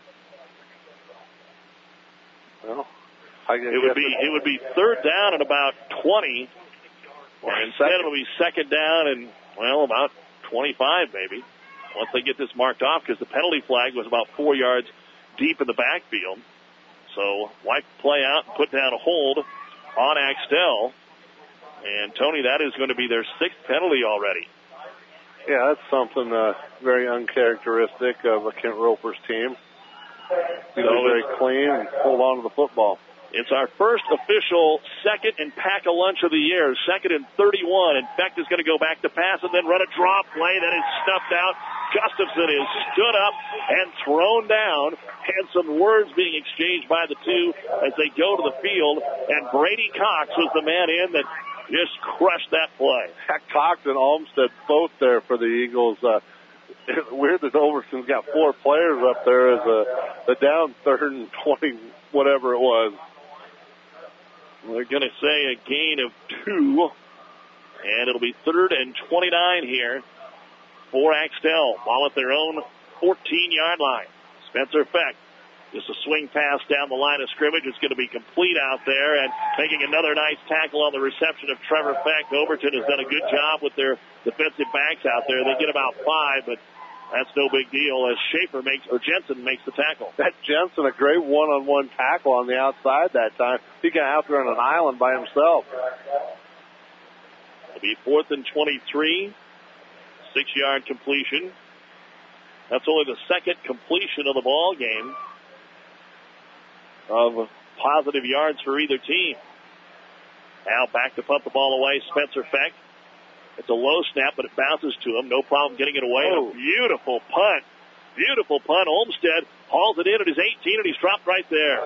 Well, I guess it would be it would be third down at about twenty, and instead it'll be second down and well about twenty-five maybe once they get this marked off, because the penalty flag was about four yards deep in the backfield. So wipe the play out and put down a hold on Axtell, and Tony, that is going to be their sixth penalty already. Yeah, that's something uh, very uncharacteristic of a Kent Roper's team. He was very clean and hold on to the football. It's our first official second and pack a lunch of the year. Second and thirty-one. And Beck is going to go back to pass and then run a draw play that is stuffed out. Gustafson is stood up and thrown down. And some words being exchanged by the two as they go to the field. And Brady Cox was the man in that just crushed that play. Cox and Olmsted both there for the Eagles. Uh, It's weird that Overton's got four players up there as a, a down third and twenty, whatever it was. We're going to say a gain of two, and it'll be third and twenty-nine here for Axtell. Ball at their own fourteen-yard line. Spencer Feck, just a swing pass down the line of scrimmage. It's going to be complete out there, and making another nice tackle on the reception of Trevor Feck. Overton has done a good job with their defensive backs out there. They get about five, but that's no big deal as Schaefer makes, or Jensen makes the tackle. That Jensen, a great one-on-one tackle on the outside that time. He got out there on an island by himself. It'll be fourth and twenty-three. Six-yard completion. That's only the second completion of the ball game of positive yards for either team. Now back to punt the ball away, Spencer Feck. It's a low snap, but it bounces to him. No problem getting it away. Oh. A beautiful punt. Beautiful punt. Olmsted hauls it in at his eighteen, and he's dropped right there.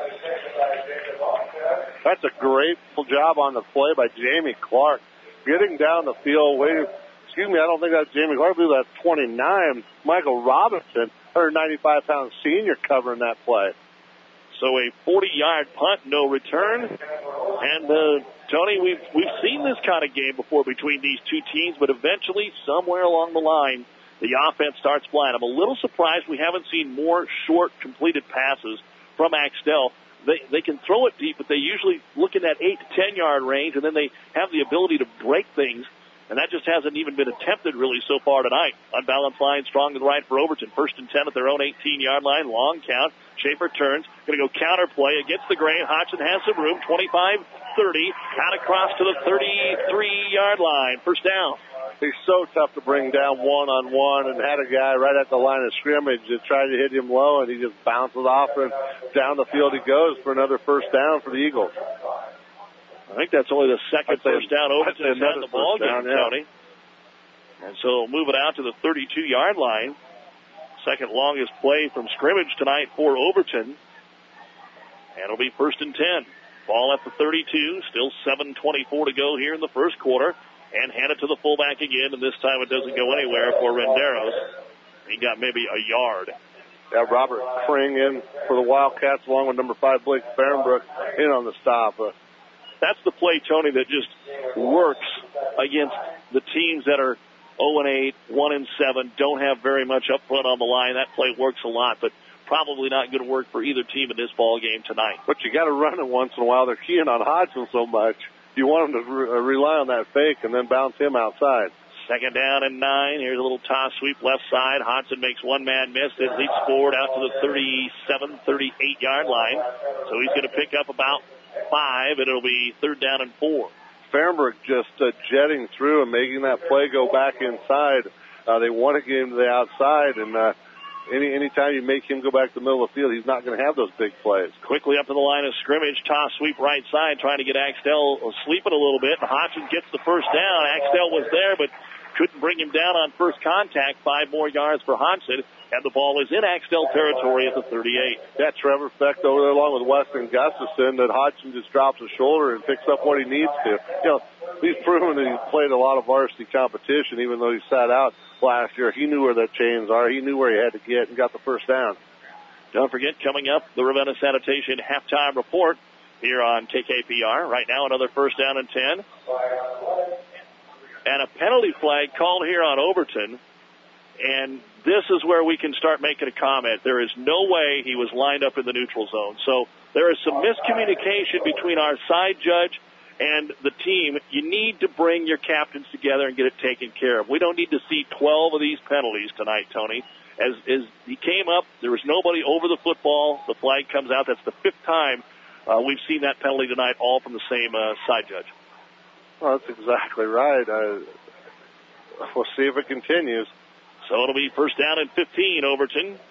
That's a great job on the play by Jamie Clark. Getting down the field, waiting. Excuse me, I don't think that's Jamie Clark. I believe that's twenty-nine. Michael Robinson, one ninety-five pound senior, covering that play. So a forty-yard punt, no return. And, uh, Tony, we've, we've seen this kind of game before between these two teams, but eventually, somewhere along the line, the offense starts flying. I'm a little surprised we haven't seen more short, completed passes from Axtell. They, they can throw it deep, but they usually look in that eight to ten-yard range, and then they have the ability to break things. And that just hasn't even been attempted really so far tonight. Unbalanced line, strong to the right for Overton. First and ten at their own eighteen-yard line. Long count. Schaefer turns. Going to go counter play against the grain. Hodgson has some room. twenty-five thirty. Out across to the thirty-three-yard line. First down. He's so tough to bring down one-on-one, and had a guy right at the line of scrimmage that tried to hit him low, and he just bounces off, and down the field he goes for another first down for the Eagles. I think that's only the second first down Overton's had in the ball game, yeah. Tony. And so move it out to the thirty-two-yard line. Second longest play from scrimmage tonight for Overton. And it'll be first and ten. Ball at the thirty-two. Still seven twenty-four to go here in the first quarter. And hand it to the fullback again, and this time it doesn't go anywhere for Renderos. He got maybe a yard. Yeah, Robert Kring in for the Wildcats along with number five, Blake Fahrenbrook, in on the stop. Uh, That's the play, Tony, that just works against the teams that are oh and eight, one and seven, don't have very much up front on the line. That play works a lot, but probably not going to work for either team in this ball game tonight. But you got to run it once in a while. They're keying on Hodgson so much. You want them to re- rely on that fake and then bounce him outside. Second down and nine. Here's a little toss sweep left side. Hodgson makes one man miss. It leaps forward out to the thirty-seven, thirty-eight yard line. So he's going to pick up about five, and it'll be third down and four. Fahrenbrook just uh, jetting through and making that play go back inside. Uh, they want to get him to the outside, and uh, any anytime you make him go back to the middle of the field, he's not going to have those big plays. Quickly up to the line of scrimmage, toss sweep right side, trying to get Axtell sleeping a little bit. And Hodgson gets the first down. Axtell was there, but couldn't bring him down on first contact. Five more yards for Hodgson, and the ball is in Axtell territory at the thirty-eight. That Trevor Fecht over there along with Weston Gustafson, that Hodgson just drops his shoulder and picks up what he needs to. You know, he's proven that he's played a lot of varsity competition, even though he sat out last year. He knew where the chains are. He knew where he had to get and got the first down. Don't forget, coming up, the Ravenna Sanitation halftime report here on K K P R. Right now, another first down and ten. And a penalty flag called here on Overton. And this is where we can start making a comment. There is no way he was lined up in the neutral zone. So there is some miscommunication between our side judge and the team. You need to bring your captains together and get it taken care of. We don't need to see twelve of these penalties tonight, Tony. As, as he came up, there was nobody over the football. The flag comes out. That's the fifth time uh, we've seen that penalty tonight, all from the same uh, side judge. Well, that's exactly right. Uh, we'll see if it continues. So it'll be first down and fifteen, Overton.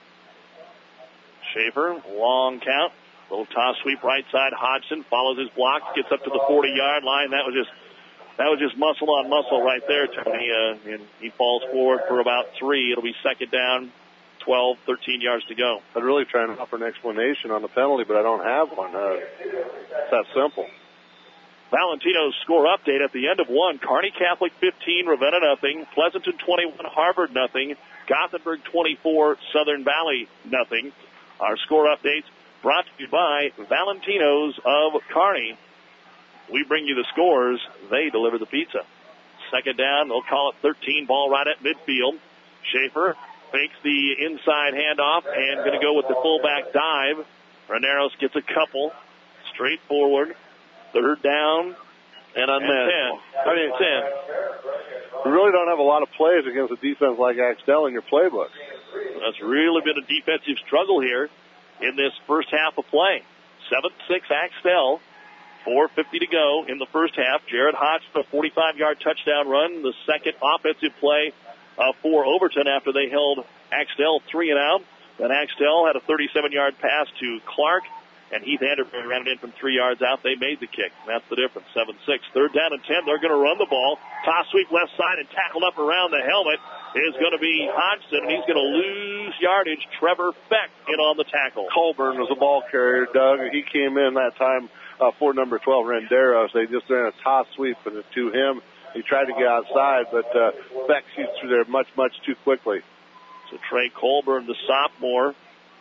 Schaefer, long count. Little toss sweep right side. Hodgson follows his block, gets up to the forty-yard line. That was just that was just muscle on muscle right there, Tony. Uh, and he falls forward for about three. It'll be second down, twelve, thirteen yards to go. I'd really try and offer an explanation on the penalty, but I don't have one. Uh, it's that simple. Valentino's score update at the end of one. Kearney Catholic fifteen, Ravenna nothing. Pleasanton twenty-one, Harvard nothing. Gothenburg twenty-four, Southern Valley nothing. Our score updates brought to you by Valentino's of Kearney. We bring you the scores. They deliver the pizza. Second down, they'll call it thirteen, ball right at midfield. Schaefer fakes the inside handoff and going to go with the fullback dive. Reneros gets a couple. Straight forward. Third down and unmanned. And ten. I mean, ten. You really don't have a lot of plays against a defense like Axtell in your playbook. That's really been a defensive struggle here in this first half of play. seven six Axtell. four fifty to go in the first half. Jared Hodgson, a forty-five yard touchdown run. The second offensive play uh, for Overton after they held Axtell three and out. Then Axtell had a thirty-seven yard pass to Clark. And Heath Anderson ran it in from three yards out. They made the kick. That's the difference. seven six. Third down and ten. They're going to run the ball. Toss sweep left side and tackled up around the helmet is going to be Hodgson, and he's going to lose yardage. Trevor Fecht in on the tackle. Colburn was the ball carrier, Doug. He came in that time uh, for number twelve, Renderos. They just ran a toss sweep to him. He tried to get outside, but uh, Fecht shoots through there much, much too quickly. So Trey Colburn, the sophomore,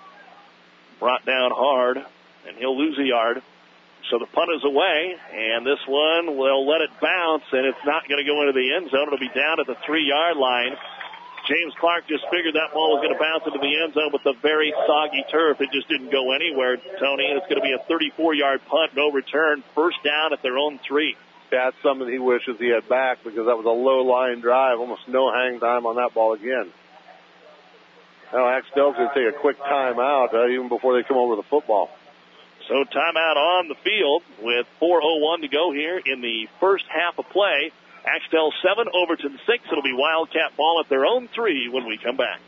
brought down hard. And he'll lose a yard. So the punt is away, and this one will let it bounce, and it's not going to go into the end zone. It'll be down at the three-yard line. James Clark just figured that ball was going to bounce into the end zone with the very soggy turf. It just didn't go anywhere, Tony. And it's going to be a thirty-four yard punt, no return, first down at their own three. Yeah, that's something he wishes he had back because that was a low-line drive, almost no hang time on that ball again. Now Axtell's going to take a quick timeout uh, even before they come over the football. So timeout on the field with four oh one to go here in the first half of play. Axtell seven, Overton six. It'll be Wildcat ball at their own three when we come back.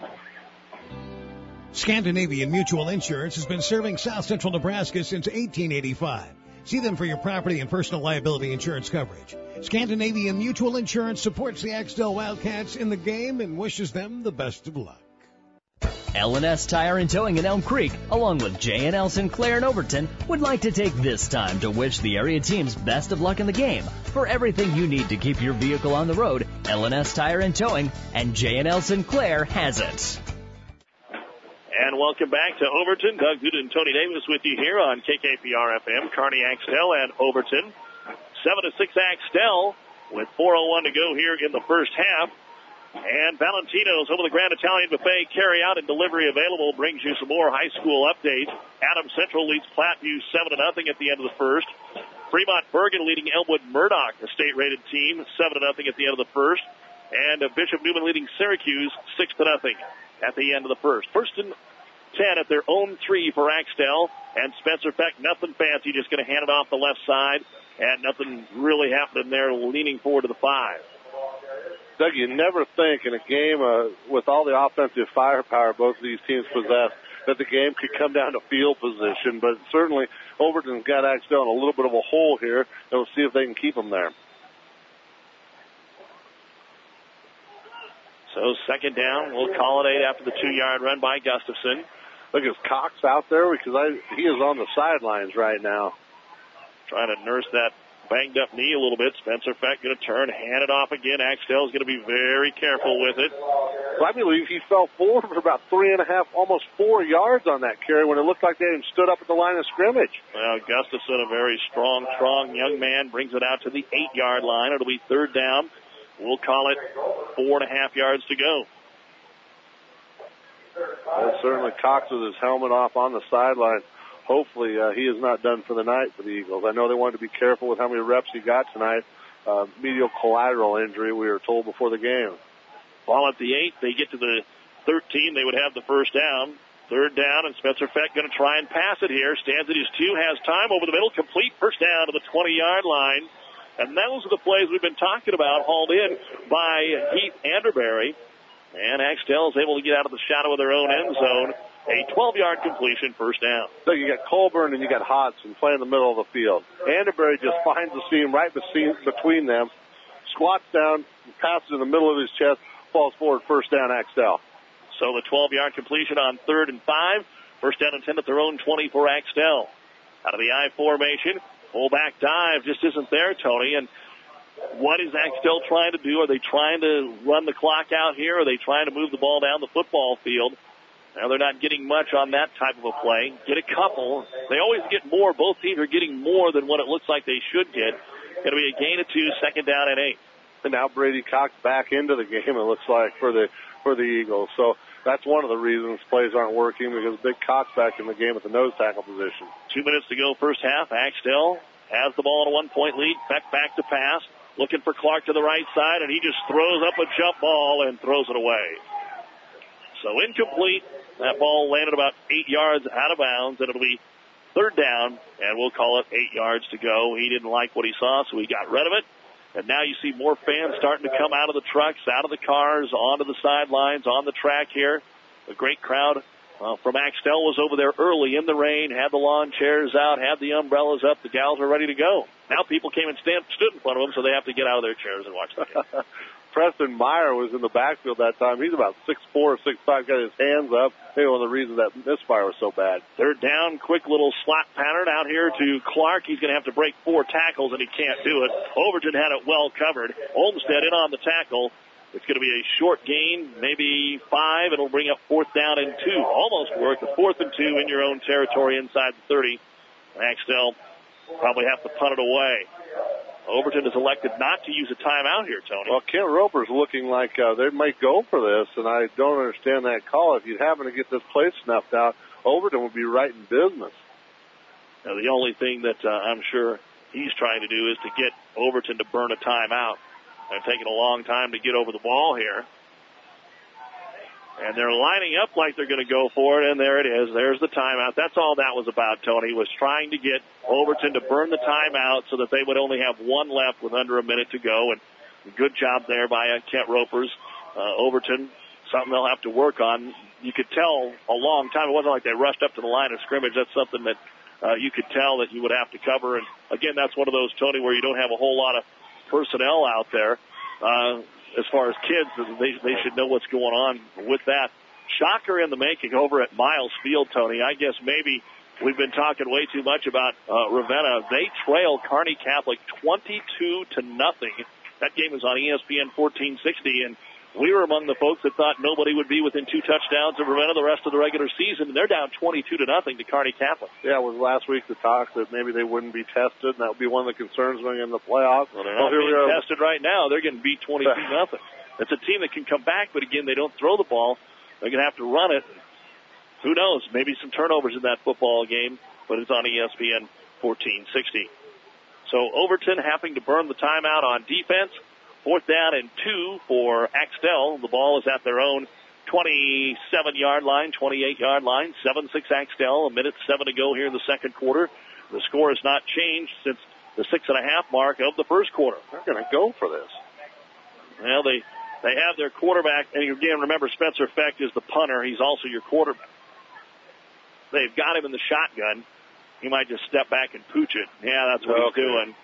Scandinavian Mutual Insurance has been serving South Central Nebraska since eighteen eighty-five. See them for your property and personal liability insurance coverage. Scandinavian Mutual Insurance supports the Axtell Wildcats in the game and wishes them the best of luck. L and S Tire and Towing in Elm Creek, along with J and L Sinclair in Overton, would like to take this time to wish the area teams best of luck in the game. For everything you need to keep your vehicle on the road, L and S Tire and Towing and J and L Sinclair has it. And welcome back to Overton. Doug Duda and Tony Davis with you here on K K P R F M, Kearney, Axtell, and Overton. seven to six Axtell with four oh one to go here in the first half. And Valentino's over the Grand Italian Buffet carry-out and delivery available brings you some more high school updates. Adams Central leads Platteview seven to nothing at the end of the first. Fremont Bergen leading Elmwood Murdoch, a state-rated team, seven to nothing at the end of the first. And Bishop Neumann leading Syracuse six to nothing at the end of the first. First and ten at their own three for Axtell. And Spencer Peck, nothing fancy, just going to hand it off the left side. And nothing really happening there, leaning forward to the five. Doug, you never think in a game uh, with all the offensive firepower both of these teams possess that the game could come down to field position, but certainly Overton's got Axtell in a little bit of a hole here, and we'll see if they can keep them there. So second down, we'll call it eight after the two-yard run by Gustafson. Look, is Cox out there? Because I, he is on the sidelines right now. Trying to nurse that banged-up knee a little bit. Spencer Feck going to turn, hand it off again. Axtell's going to be very careful with it. Well, I believe he fell forward for about three and a half, almost four yards on that carry when it looked like they had stood up at the line of scrimmage. Well, Gustafson, a very strong, strong young man, brings it out to the eight-yard line. It'll be third down. We'll call it four and a half yards to go. Well, certainly Cox with his helmet off on the sideline. Hopefully uh, he is not done for the night for the Eagles. I know they wanted to be careful with how many reps he got tonight. Uh, medial collateral injury, we were told before the game. Ball at the eight. They get to the thirteen. They would have the first down. Third down, and Spencer Feck going to try and pass it here. Stands at his two, has time over the middle. Complete first down to the twenty-yard line. And those are the plays we've been talking about, hauled in by Heath Anderberry. And Axtell is able to get out of the shadow of their own end zone. A twelve-yard completion, first down. So you got Colburn and you got Hodgson playing in the middle of the field. Anderberry just finds the seam right between them, squats down, passes in the middle of his chest, falls forward, first down, Axtell. So the twelve-yard completion on third and five. First down and ten at their own twenty for Axtell. Out of the I formation, fullback dive just isn't there, Tony. And what is Axtell trying to do? Are they trying to run the clock out here? Are they trying to move the ball down the football field? Now, they're not getting much on that type of a play. Get a couple. They always get more. Both teams are getting more than what it looks like they should get. Going to be a gain of two, second down and eight. And now Brady Cox back into the game, it looks like, for the for the Eagles. So that's one of the reasons plays aren't working, because Big Cox back in the game at the nose tackle position. Two minutes to go, first half. Axtell has the ball in a one-point lead. Beck back to pass. Looking for Clark to the right side, and he just throws up a jump ball and throws it away. So incomplete. That ball landed about eight yards out of bounds, and it'll be third down, and we'll call it eight yards to go. He didn't like what he saw, so he got rid of it. And now you see more fans starting to come out of the trucks, out of the cars, onto the sidelines, on the track here. A great crowd uh, from Axtell was over there early in the rain, had the lawn chairs out, had the umbrellas up. The gals are ready to go. Now people came and stand, stood in front of them, so they have to get out of their chairs and watch the game. Preston Meyer was in the backfield that time. He's about six four, six five, got his hands up. Maybe one of the reasons that misfire was so bad. Third down, quick little slot pattern out here to Clark. He's going to have to break four tackles, and he can't do it. Overton had it well covered. Olmstead in on the tackle. It's going to be a short gain, maybe five. It'll bring up fourth down and two. Almost worked. A fourth and two in your own territory inside the thirty. Axtell probably have to punt it away. Overton has elected not to use a timeout here, Tony. Well, Kent Roper's looking like uh, they might go for this, and I don't understand that call. If you happen to get this place snuffed out, Overton would be right in business. Now, the only thing that uh, I'm sure he's trying to do is to get Overton to burn a timeout. They're taking a long time to get over the ball here. And they're lining up like they're going to go for it, and there it is. There's the timeout. That's all that was about, Tony, was trying to get Overton to burn the timeout so that they would only have one left with under a minute to go. And good job there by uh, Kent Ropers. Uh, Overton, something they'll have to work on. You could tell a long time. It wasn't like they rushed up to the line of scrimmage. That's something that uh, you could tell that you would have to cover. And, again, that's one of those, Tony, where you don't have a whole lot of personnel out there. Uh, as far as kids, they they should know what's going on with that. shocker in the making over at Miles Field, Tony. I guess maybe we've been talking way too much about uh, Ravenna. They trail Kearney Catholic twenty-two to nothing. That game was on E S P N fourteen sixty, and we were among the folks that thought nobody would be within two touchdowns of Ravenna the rest of the regular season, and they're down twenty-two to nothing to Kearney Catholic. Yeah, it was last week the talk that maybe they wouldn't be tested, and that would be one of the concerns going in the playoffs. Well, they're not well, being tested right now. They're getting beat twenty-two to nothing. It's a team that can come back, but again, they don't throw the ball. They're going to have to run it. Who knows? Maybe some turnovers in that football game, but it's on E S P N fourteen sixty. So Overton having to burn the timeout on defense. Fourth down and two for Axtell. The ball is at their own twenty-seven-yard line, twenty-eight-yard line. seven six Axtell, a minute seven to go here in the second quarter. The score has not changed since the six and a half mark of the first quarter. They're going to go for this. Well, they they have their quarterback, and again, remember Spencer Feck is the punter. He's also your quarterback. They've got him in the shotgun. He might just step back and pooch it. Yeah, that's what okay. he's doing.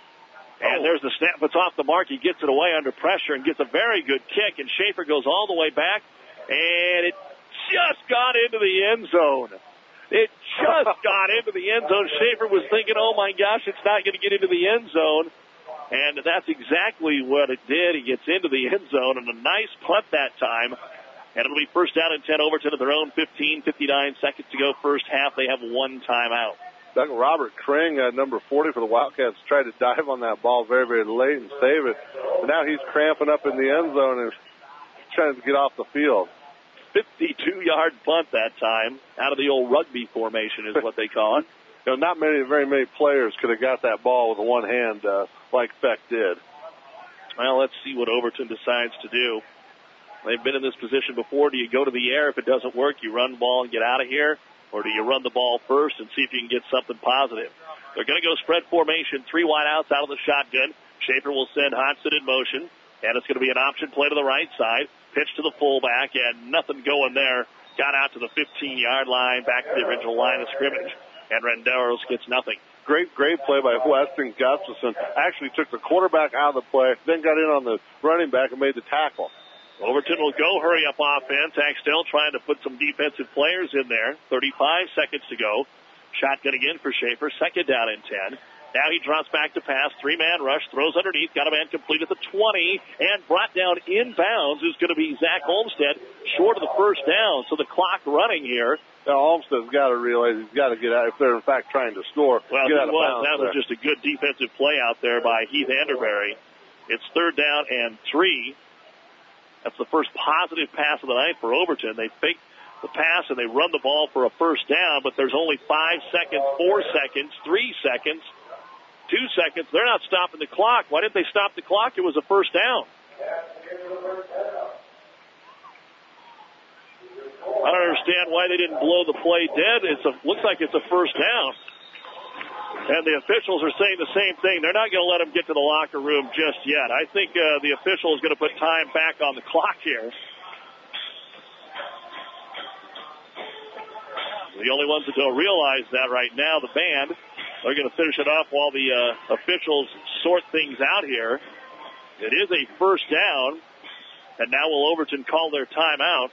And there's the snap. It's off the mark. He gets it away under pressure and gets a very good kick. And Schaefer goes all the way back, and it just got into the end zone. It just got into the end zone. Schaefer was thinking, oh, my gosh, it's not going to get into the end zone. And that's exactly what it did. He gets into the end zone, and a nice punt that time. And it'll be first down and ten, Overton at their own fifteen, fifty-nine seconds to go first half. They have one timeout. Doug Robert Kring, uh, number forty for the Wildcats, tried to dive on that ball very, very late and save it. But now he's cramping up in the end zone and trying to get off the field. fifty-two-yard punt that time, out of the old rugby formation is what they call it. You know, not many, very many players could have got that ball with one hand uh, like Feck did. Well, let's see what Overton decides to do. They've been in this position before. Do you go to the air? If it doesn't work, you run the ball and get out of here. Or do you run the ball first and see if you can get something positive? They're going to go spread formation, three wideouts out of the shotgun. Schaefer will send Hodgson in motion, and it's going to be an option play to the right side. Pitch to the fullback, and nothing going there. Got out to the fifteen-yard line, back to the original line of scrimmage, and Renderos gets nothing. Great, great play by Weston Gustafson. Actually took the quarterback out of the play, then got in on the running back and made the tackle. Overton will go hurry-up offense. Axtell trying to put some defensive players in there. thirty-five seconds to go. Shotgun again for Schaefer. Second down and ten. Now he drops back to pass. Three-man rush. Throws underneath. Got a man complete at the twenty. And brought down inbounds is going to be Zach Olmstead. Short of the first down. So the clock running here. Now Olmstead's got to realize he's got to get out if they're, in fact, trying to score. Well, get out was, of bounds that was there. just a good defensive play out there by Heath Anderberry. It's third down and three. That's the first positive pass of the night for Overton. They fake the pass and they run the ball for a first down, but there's only five seconds, four seconds, three seconds, two seconds. They're not stopping the clock. Why didn't they stop the clock? It was a first down. I don't understand why they didn't blow the play dead. It looks like it's a first down. And the officials are saying the same thing. They're not going to let them get to the locker room just yet. I think uh, the official is going to put time back on the clock here. The only ones that don't realize that right now, the band, they're going to finish it off while the uh, officials sort things out here. It is a first down, and now will Overton call their timeout.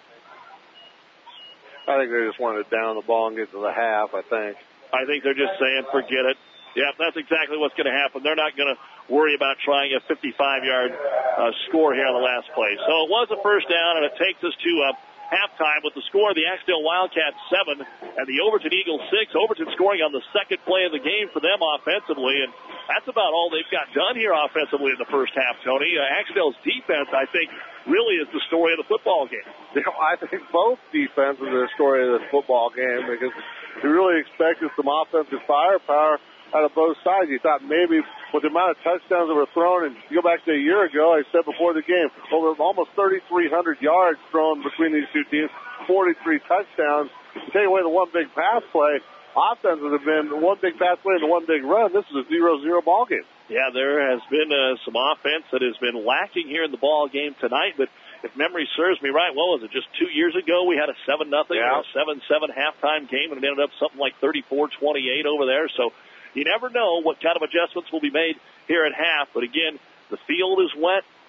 I think they just wanted to down the ball and get to the half, I think. I think they're just saying, forget it. Yeah, that's exactly what's going to happen. They're not going to worry about trying a fifty-five-yard uh, score here on the last play. So it was a first down, and it takes us to uh, halftime with the score of the Axtell Wildcats seven and the Overton Eagles six. Overton scoring on the second play of the game for them offensively, and that's about all they've got done here offensively in the first half, Tony. Uh, Axtell's defense, I think, really is the story of the football game. You know, I think both defenses are the story of this football game because we really expected some offensive firepower out of both sides. You thought maybe with the amount of touchdowns that were thrown, and you go back to a year ago, I said before the game, over almost thirty-three hundred yards thrown between these two teams, forty-three touchdowns. To take away the one big pass play, offenses have been one big pass play and one big run. This is a zero zero ball game. Yeah, there has been uh, some offense that has been lacking here in the ball game tonight, but if memory serves me right, what was it, just two years ago we had a seven nothing yeah. or a seven seven halftime game, and it ended up something like thirty-four twenty-eight over there. So you never know what kind of adjustments will be made here at half. But again, the field is wet.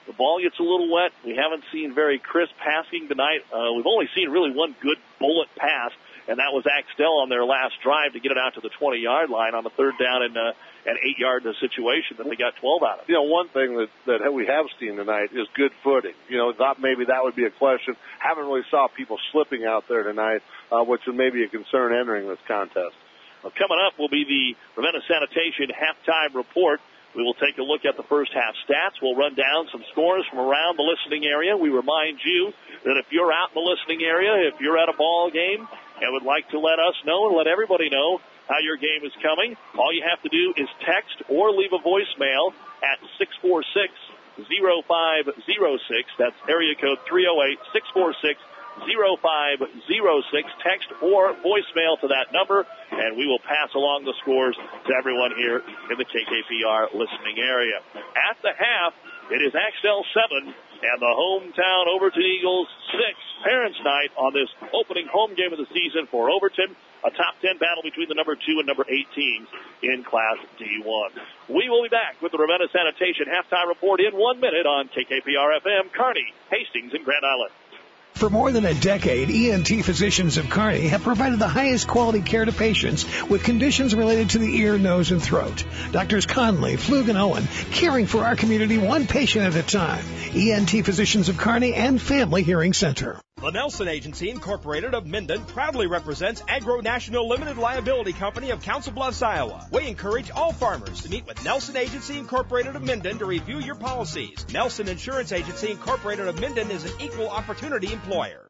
the ball gets a little wet. We haven't seen very crisp passing tonight. Uh, we've only seen really one good bullet pass, and that was Axtell on their last drive to get it out to the twenty-yard line on a third down and uh, an eight-yard situation that they got twelve out of. You know, one thing that, that we have seen tonight is good footing. You know, thought maybe that would be a question. Haven't really saw people slipping out there tonight, uh, which is maybe a concern entering this contest. Well, coming up will be the Ravenna Sanitation halftime report. We will take a look at the first half stats. We'll run down some scores from around the listening area. We remind you that if you're out in the listening area, if you're at a ball game and would like to let us know and let everybody know how your game is coming, all you have to do is text or leave a voicemail at six four six, zero five zero six. That's area code three oh eight, six four six, zero five zero six. Text or voicemail to that number, and we will pass along the scores to everyone here in the K K P R listening area. At the half, it is Axtell seven and the hometown Overton Eagles six. Parents' night on this opening home game of the season for Overton. A top ten battle between the number two and number eight teams in Class D one. We will be back with the Ravenna Sanitation halftime report in one minute on K K P R F M, Kearney, Hastings, and Grand Island. For more than a decade, E N T physicians of Kearney have provided the highest quality care to patients with conditions related to the ear, nose, and throat. Doctors Conley, Flug, and Owen, caring for our community one patient at a time. E N T physicians of Kearney and Family Hearing Center. The Nelson Agency Incorporated of Minden proudly represents Agro National Limited Liability Company of Council Bluffs, Iowa. We encourage all farmers to meet with Nelson Agency Incorporated of Minden to review your policies. Nelson Insurance Agency Incorporated of Minden is an equal opportunity employer.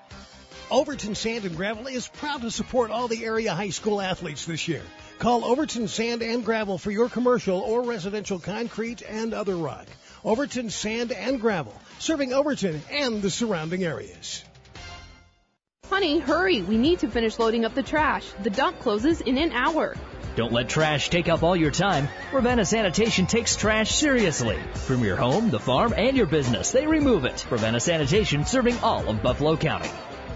Overton Sand and Gravel is proud to support all the area high school athletes this year. Call Overton Sand and Gravel for your commercial or residential concrete and other rock. Overton Sand and Gravel, serving Overton and the surrounding areas. Honey, hurry. We need to finish loading up the trash. The dump closes in an hour. Don't let trash take up all your time. Ravenna Sanitation takes trash seriously. From your home, the farm, and your business, they remove it. Ravenna Sanitation, serving all of Buffalo County.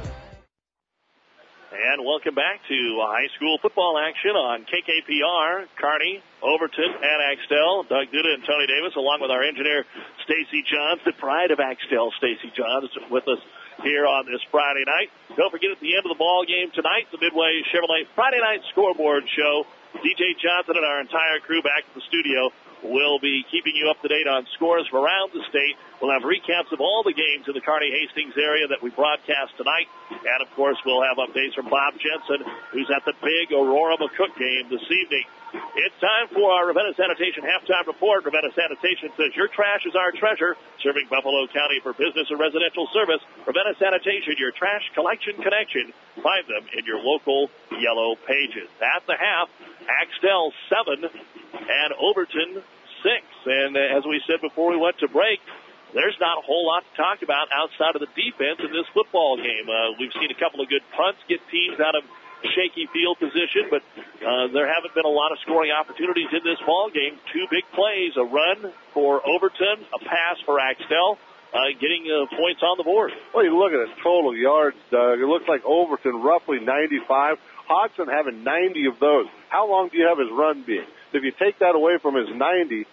And welcome back to high school football action on K K P R, Kearney, Overton, and Axtell. Doug Duda and Tony Davis, along with our engineer, Stacy Johns, the pride of Axtell, Stacy Johns, with us here on this Friday night. Don't forget, at the end of the ball game tonight, the Midway Chevrolet Friday Night Scoreboard Show. D J Johnson and our entire crew back at the studio will be keeping you up to date on scores from around the state. We'll have recaps of all the games in the Kearney-Hastings area that we broadcast tonight. And, of course, we'll have updates from Bob Jensen, who's at the big Aurora McCook game this evening. It's time for our Ravenna Sanitation halftime report. Ravenna Sanitation says your trash is our treasure, serving Buffalo County for business and residential service. Ravenna Sanitation, your trash collection connection. Find them in your local yellow pages. At the half, Axtell seven and Overton six. And uh, as we said before we went to break, there's not a whole lot to talk about outside of the defense in this football game. Uh, we've seen a couple of good punts get teams out of shaky field position, but uh, there haven't been a lot of scoring opportunities in this ball game. Two big plays, a run for Overton, a pass for Axtell, uh, getting uh, points on the board. Well, you look at his total yards, Doug. It looks like Overton roughly ninety-five. Hodgson having ninety of those. How long do you have his run being? If you take that away from his ninety,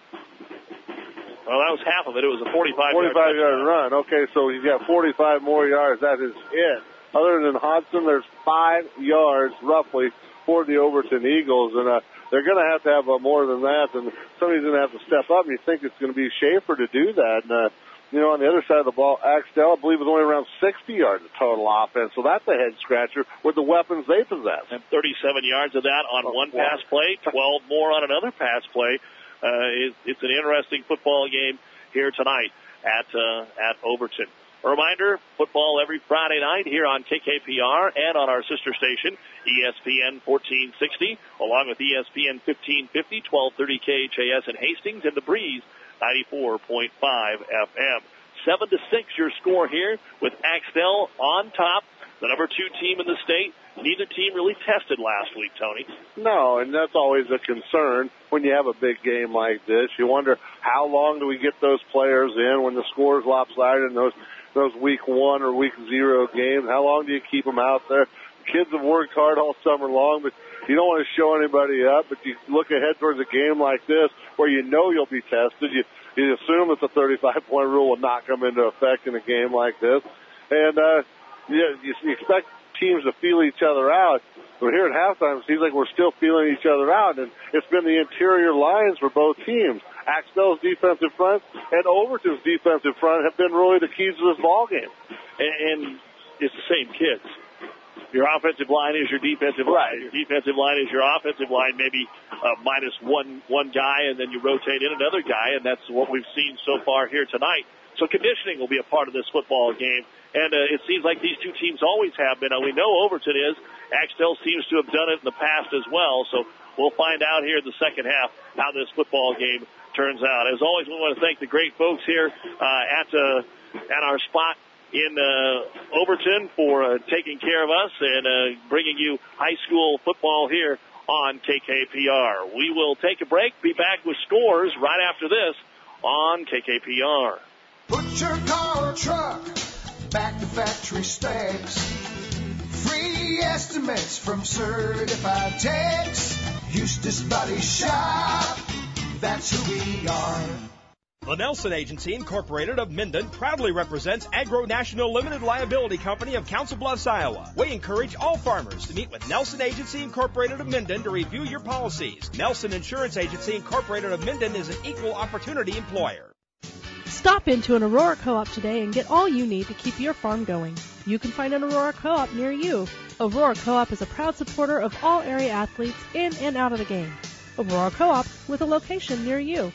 well, that was half of it. It was a forty-five forty-five yard run. Okay, so he's got forty-five more yards. That is it. Other than Hodgson, there's five yards roughly for the Overton Eagles, and uh, they're going to have to have uh, more than that. And somebody's going to have to step up. And you think it's going to be Schaefer to do that? And uh, you know, on the other side of the ball, Axtell, I believe, is only around sixty yards of total offense. So that's a head scratcher with the weapons they possess. And thirty-seven yards of that on one pass play, twelve more on another pass play. Uh, it, it's an interesting football game here tonight at uh, at Overton. A reminder, football every Friday night here on K K P R and on our sister station, E S P N fourteen sixty, along with E S P N fifteen fifty, twelve thirty K H A S in Hastings, and the Breeze, ninety-four point five F M. Seven to six your score here with Axtell on top, the number two team in the state. Neither team really tested last week, Tony. No, and that's always a concern when you have a big game like this. You wonder, how long do we get those players in when the score is lopsided in those those week one or week zero games? How long do you keep them out there? kids have worked hard all summer long, but you don't want to show anybody up. But you look ahead towards a game like this where you know you'll be tested. You, you assume that the thirty-five point rule will not come into effect in a game like this. And uh, you, you expect teams to feel each other out. But here at halftime, it seems like we're still feeling each other out. And it's been the interior lines for both teams. Axtell's defensive front and Overton's defensive front have been really the keys to this ball game. And, and it's the same kids. Your offensive line is your defensive line. Your defensive line is your offensive line, maybe uh, minus one one guy, and then you rotate in another guy, and that's what we've seen so far here tonight. So conditioning will be a part of this football game, and uh, it seems like these two teams always have been. And we know Overton is. Axtell seems to have done it in the past as well, so we'll find out here in the second half how this football game turns out. As always, we want to thank the great folks here uh, at uh, at our spot in uh, Overton for uh, taking care of us and uh, bringing you high school football here on K K P R. We will take a break, be back with scores right after this on K K P R. Put your car or truck back to factory specs. Free estimates from certified techs. Eustace Body Shop, that's who we are. The Nelson Agency Incorporated of Minden proudly represents Agro National Limited Liability Company of Council Bluffs, Iowa. We encourage all farmers to meet with Nelson Agency Incorporated of Minden to review your policies. Nelson Insurance Agency Incorporated of Minden is an equal opportunity employer. Stop into an Aurora Co-op today and get all you need to keep your farm going. You can find an Aurora Co-op near you. Aurora Co-op is a proud supporter of all area athletes in and out of the game. Aurora Co-op with a location near you.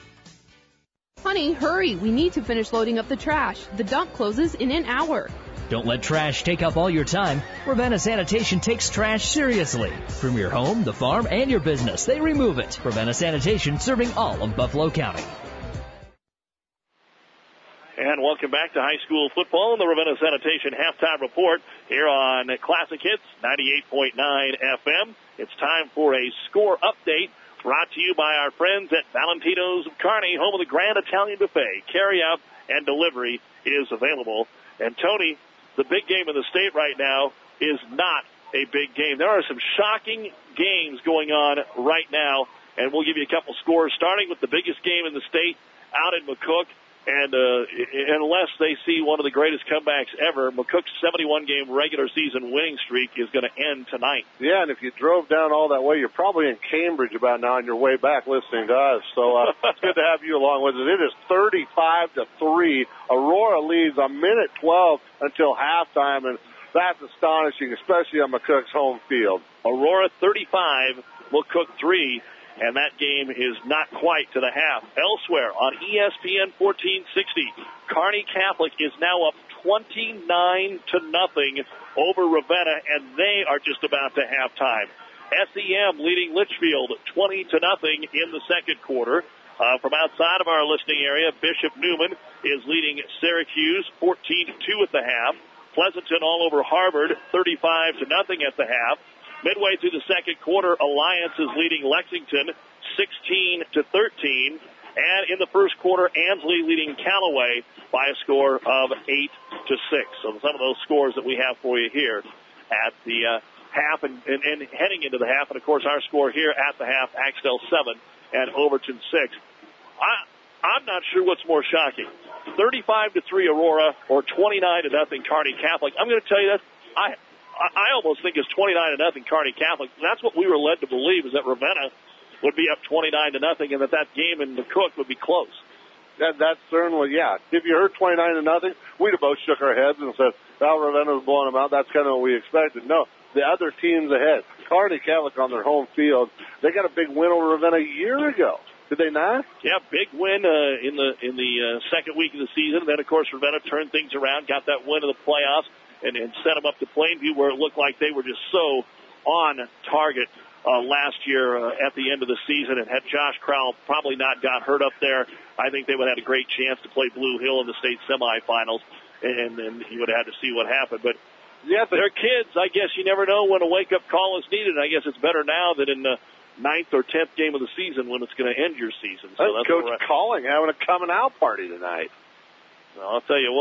Honey, hurry. We need to finish loading up the trash. The dump closes in an hour. Don't let trash take up all your time. Ravenna Sanitation takes trash seriously. From your home, the farm, and your business, they remove it. Ravenna Sanitation, serving all of Buffalo County. And welcome back to high school football and the Ravenna Sanitation halftime report here on Classic Hits ninety-eight point nine F M. It's time for a score update brought to you by our friends at Valentino's of Kearney, home of the Grand Italian Buffet. Carry out and delivery is available. And Tony, the big game in the state right now is not a big game. There are some shocking games going on right now, and we'll give you a couple scores, starting with the biggest game in the state out in McCook. And uh, unless they see one of the greatest comebacks ever, McCook's seventy-one game regular season winning streak is going to end tonight. Yeah, and if you drove down all that way, you're probably in Cambridge about now on your way back listening to us. So uh, it's good to have you along with us. It is thirty-five to three. Aurora leads a minute twelve until halftime, and that's astonishing, especially on McCook's home field. Aurora thirty-five, McCook three. And that game is not quite to the half. Elsewhere on E S P N fourteen sixty, Kearney Catholic is now up twenty-nine to nothing over Ravenna, and they are just about to halftime. S E M leading Litchfield twenty to nothing in the second quarter. Uh, from outside of our listening area, Bishop Newman is leading Syracuse fourteen to two at the half. Pleasanton all over Harvard thirty-five to nothing at the half. Midway through the second quarter, Alliance is leading Lexington sixteen to thirteen. And in the first quarter, Ansley leading Callaway by a score of eight to six. So some of those scores that we have for you here at the uh, half and, and, and heading into the half. And, of course, our score here at the half, Axtell seven and Overton six. I, I'm not sure what's more shocking, thirty-five to three Aurora or twenty-nine to nothing Kearney Catholic. I'm going to tell you that I I almost think it's twenty-nine to nothing Kearney Catholic. That's what we were led to believe, is that Ravenna would be up twenty-nine to nothing, and that that game in McCook would be close. That, that's certainly, yeah. If you heard twenty-nine to nothing, we'd have both shook our heads and said, well, Ravenna was blowing them out. That's kind of what we expected. No, the other teams ahead. Kearney Catholic on their home field, they got a big win over Ravenna a year ago. Did they not? Yeah, big win uh, in the in the uh, second week of the season. Then, of course, Ravenna turned things around, got that win in the playoffs, and, and set them up to Plainview, where it looked like they were just so on target uh, last year uh, at the end of the season. And had Josh Crowell probably not got hurt up there, I think they would have had a great chance to play Blue Hill in the state semifinals, and then you would have had to see what happened. But, yeah, they're kids. I guess you never know when a wake-up call is needed. I guess it's better now than in the ninth or tenth game of the season when it's going to end your season. So that's, that's Coach Calling having a coming-out party tonight. Well, I'll tell you what.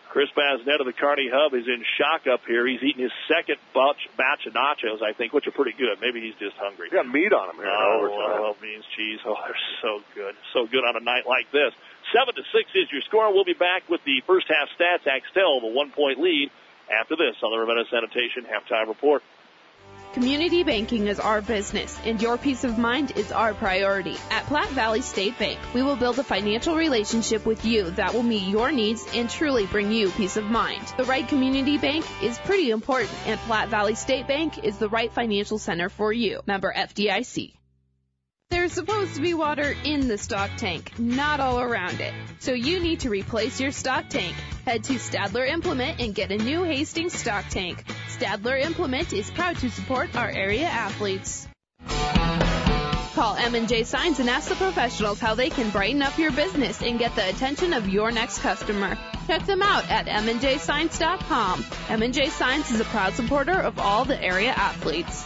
Chris Basnett of the Kearney Hub is in shock up here. He's eating his second batch, batch of nachos, I think, which are pretty good. Maybe he's just hungry. You got meat on them here. Oh, I love beans, cheese. Oh, they're so good. So good on a night like this. Seven to six is your score. We'll be back with the first half stats. Axtell, the one-point lead after this on the Ravenna Sanitation Halftime Report. Community banking is our business, and your peace of mind is our priority. At Platte Valley State Bank, we will build a financial relationship with you that will meet your needs and truly bring you peace of mind. The right community bank is pretty important, and Platte Valley State Bank is the right financial center for you. Member F D I C. There's supposed to be water in the stock tank, not all around it. So you need to replace your stock tank. Head to Stadler Implement and get a new Hastings stock tank. Stadler Implement is proud to support our area athletes. Call M and J Signs and ask the professionals how they can brighten up your business and get the attention of your next customer. Check them out at m and j signs dot com. M and J Signs is a proud supporter of all the area athletes.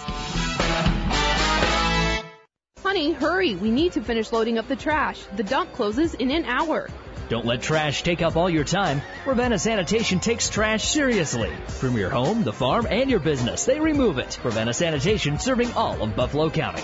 Honey, hurry. We need to finish loading up the trash. The dump closes in an hour. Don't let trash take up all your time. Ravenna Sanitation takes trash seriously. From your home, the farm, and your business, they remove it. Ravenna Sanitation, serving all of Buffalo County.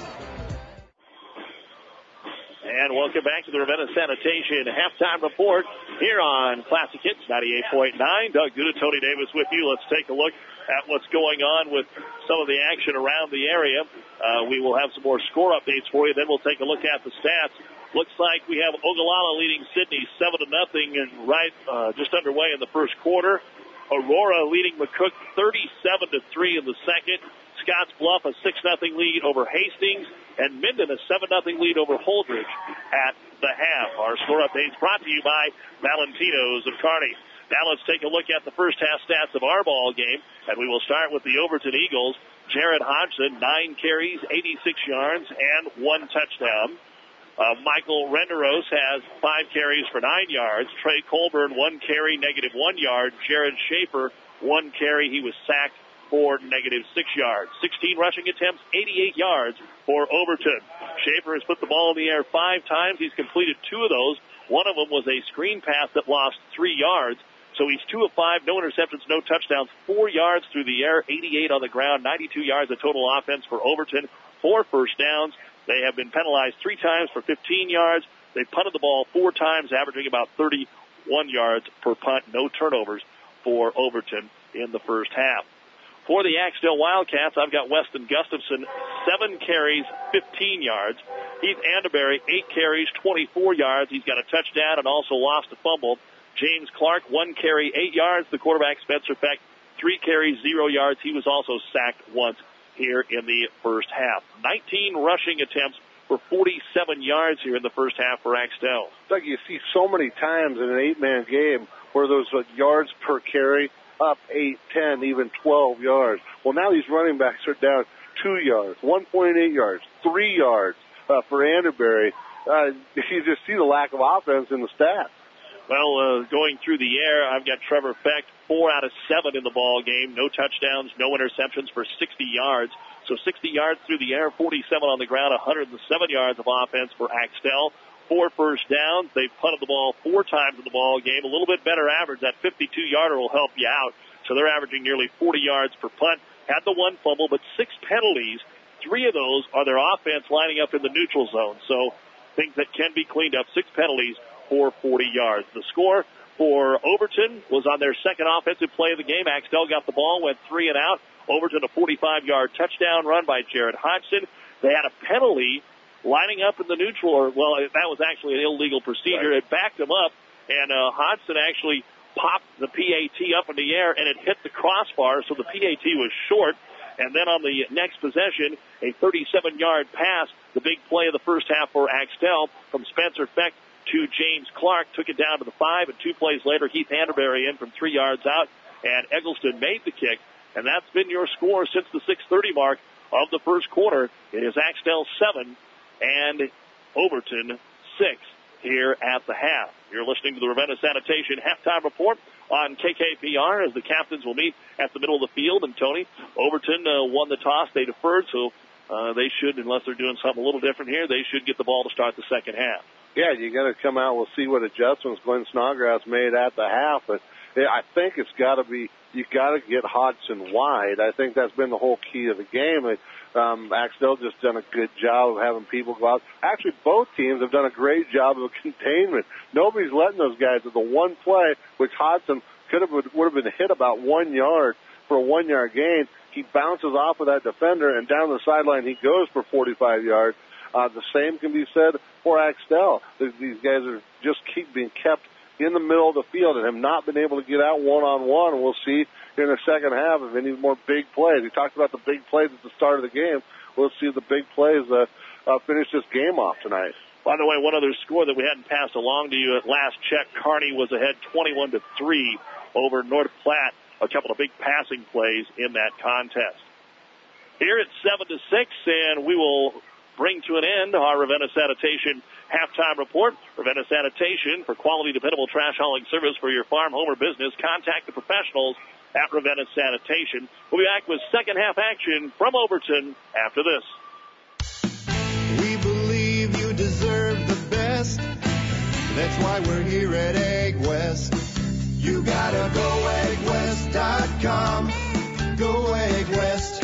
And welcome back to the Ravenna Sanitation Halftime Report here on Classic Hits ninety-eight point nine. Doug Duda, Tony Davis with you. Let's take a look at what's going on with some of the action around the area. Uh, we will have some more score updates for you. Then we'll take a look at the stats. Looks like we have Ogallala leading Sydney seven to nothing, and right uh, just underway in the first quarter. Aurora leading McCook thirty-seven to three in the second. Scotts Bluff a six nothing lead over Hastings, and Minden a seven nothing lead over Holdridge at the half. Our score updates brought to you by Valentino's of Kearney. Now let's take a look at the first half stats of our ball game, and we will start with the Overton Eagles. Jared Hodgson, nine carries, eighty-six yards, and one touchdown. Uh, Michael Renderos has five carries for nine yards. Trey Colburn, one carry, negative one yard. Jared Schaefer, one carry. He was sacked for negative six yards. sixteen rushing attempts, eighty-eight yards for Overton. Schaefer has put the ball in the air five times. He's completed two of those. One of them was a screen pass that lost three yards. So he's two of five, no interceptions, no touchdowns, four yards through the air, eighty-eight on the ground, ninety-two yards of total offense for Overton, four first downs. They have been penalized three times for fifteen yards. They punted the ball four times, averaging about thirty-one yards per punt. No turnovers for Overton in the first half. For the Axtell Wildcats, I've got Weston Gustafson, seven carries, fifteen yards. Heath Anderberry, eight carries, twenty-four yards. He's got a touchdown and also lost a fumble. James Clark, one carry, eight yards. The quarterback, Spencer Peck, three carries, zero yards. He was also sacked once here in the first half. nineteen rushing attempts for forty-seven yards here in the first half for Axtell. Doug, you see so many times in an eight-man game where those uh, yards per carry up eight, ten, even twelve yards. Well, now these running backs are down two yards, one point eight yards, three yards uh, for Anderberry. Uh, you just see the lack of offense in the stats. Well, uh, going through the air, I've got Trevor Peck, four out of seven in the ball game. No touchdowns, no interceptions for sixty yards. So sixty yards through the air, forty-seven on the ground, one hundred seven yards of offense for Axtell. Four first downs. They've punted the ball four times in the ball game. A little bit better average. That fifty-two yarder will help you out. So they're averaging nearly forty yards per punt. Had the one fumble, but six penalties. Three of those are their offense lining up in the neutral zone. So things that can be cleaned up. Six penalties for forty yards. The score for Overton was on their second offensive play of the game. Axtell got the ball, went three and out. Overton a forty-five yard touchdown run by Jared Hodgson. They had a penalty lining up in the neutral, or, well, that was actually an illegal procedure. Right. It backed him up, and uh, Hodgson actually popped the P A T up in the air, and it hit the crossbar, so the P A T was short. And then on the next possession, a thirty-seven yard pass, the big play of the first half for Axtell from Spencer Peck to James Clark, took it down to the five, and two plays later, Heath Anderberry in from three yards out, and Eggleston made the kick. And that's been your score since the six thirty mark of the first quarter. It is Axtell seven and Overton six here at the half. You're listening to the Ravenna Sanitation Halftime Report on K K P R as the captains will meet at the middle of the field. And Tony, Overton uh, won the toss. They deferred, so uh, they should, unless they're doing something a little different here, they should get the ball to start the second half. Yeah, you got to come out. We'll see what adjustments Glenn Snodgrass made at the half. But Yeah, I think it's got to be, you got to get Hodgson wide. I think that's been the whole key of the game. Um, Axtell just done a good job of having people go out. Actually, both teams have done a great job of containment. Nobody's letting those guys at the one play, which Hodgson could have, would have been hit about one yard for a one-yard gain. He bounces off of that defender, and down the sideline he goes for forty-five yards. Uh, the same can be said for Axtell. These guys are just keep being kept in the middle of the field and have not been able to get out one-on-one. And we'll see in the second half if any more big plays. We talked about the big plays at the start of the game. We'll see the big plays uh, uh, finish this game off tonight. By the way, one other score that we hadn't passed along to you at last check, Kearney was ahead twenty-one to three over North Platte. A couple of big passing plays in that contest. Here it's seven to six, and we will bring to an end our Ravenna Sanitation halftime report. Ravenna Sanitation, for quality, dependable trash hauling service for your farm, home, or business, contact the professionals at Ravenna Sanitation. We'll be back with second half action from Overton after this. We believe you deserve the best. That's why we're here at Egg West. You gotta go egg west dot com. Go Egg West.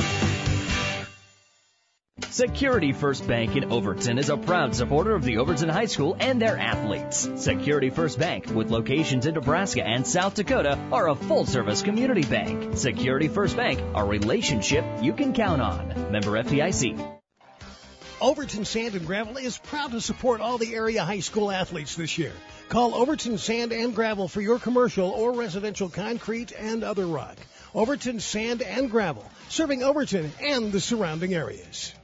Security First Bank in Overton is a proud supporter of the Overton High School and their athletes. Security First Bank, with locations in Nebraska and South Dakota, are a full-service community bank. Security First Bank, a relationship you can count on. Member F D I C. Overton Sand and Gravel is proud to support all the area high school athletes this year. Call Overton Sand and Gravel for your commercial or residential concrete and other rock. Overton Sand and Gravel, serving Overton and the surrounding areas.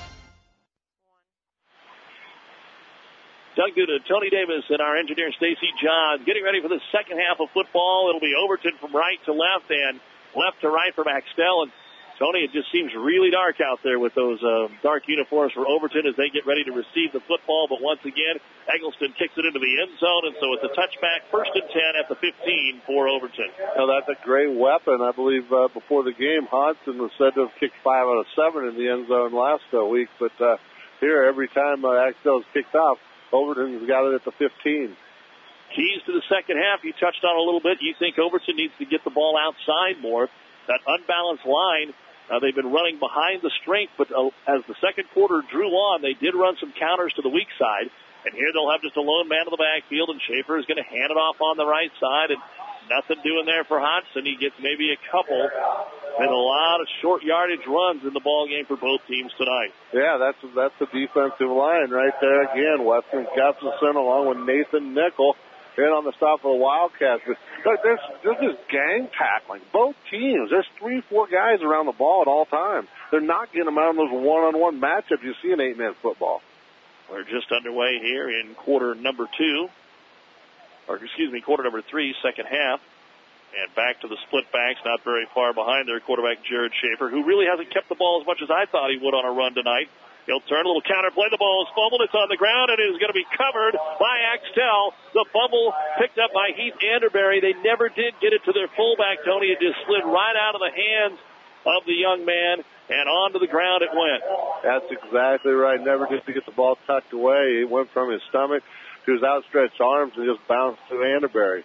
Doug Duda, Tony Davis, and our engineer Stacy Johns getting ready for the second half of football. It'll be Overton from right to left and left to right from Axtell. And Tony, it just seems really dark out there with those uh, dark uniforms for Overton as they get ready to receive the football. But once again, Eggleston kicks it into the end zone, and so it's a touchback, first and ten at the fifteen for Overton. Now, that's a great weapon. I believe uh, before the game, Hodgson was said to have kicked five out of seven in the end zone last uh, week. But uh, here, every time uh, Axtell is kicked off, Overton's got it at the fifteen. Keys to the second half, you touched on a little bit. You think Overton needs to get the ball outside more. That unbalanced line, uh, they've been running behind the strength, but uh, as the second quarter drew on, they did run some counters to the weak side. And here they'll have just a lone man in the backfield, and Schaefer is going to hand it off on the right side, and nothing doing there for Hodgson. He gets maybe a couple, and a lot of short yardage runs in the ball game for both teams tonight. Yeah, that's that's the defensive line right there again. Weston Gustafson along with Nathan Nickel in on the stop of the Wildcats. But look, this this is gang tackling. Both teams. There's three, four guys around the ball at all times. They're not getting them out in those one-on-one matchups you see in eight-man football. We're just underway here in quarter number two, or excuse me, quarter number three, second half. And back to the split backs, not very far behind their quarterback, Jared Schaefer, who really hasn't kept the ball as much as I thought he would on a run tonight. He'll turn a little counter play. The ball is fumbled. It's on the ground, and it is going to be covered by Axtell. The fumble picked up by Heath Anderberry. They never did get it to their fullback, Tony. It just slid right out of the hands of the young man, and onto the ground it went. That's exactly right. Never just to get the ball tucked away. It went from his stomach to his outstretched arms and just bounced to Anderberry.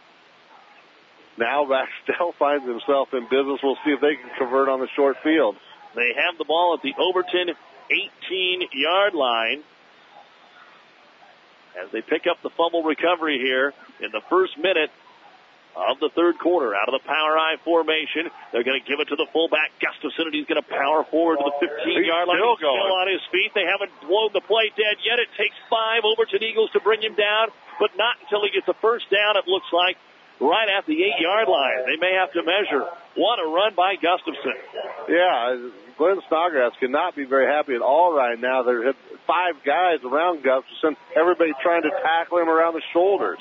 Now Axtell finds himself in business. We'll see if they can convert on the short field. They have the ball at the Overton eighteen-yard line as they pick up the fumble recovery here in the first minute of the third quarter. Out of the power I formation, they're going to give it to the fullback, Gustafson, and he's going to power forward to the fifteen-yard line. He's still on his feet. They haven't blown the play dead yet. It takes five Overton Eagles to bring him down, but not until he gets a first down, it looks like, right at the eight-yard line. They may have to measure. What a run by Gustafson. Yeah, Glenn Snodgrass cannot be very happy at all right now. There are five guys around Gustafson, everybody trying to tackle him around the shoulders.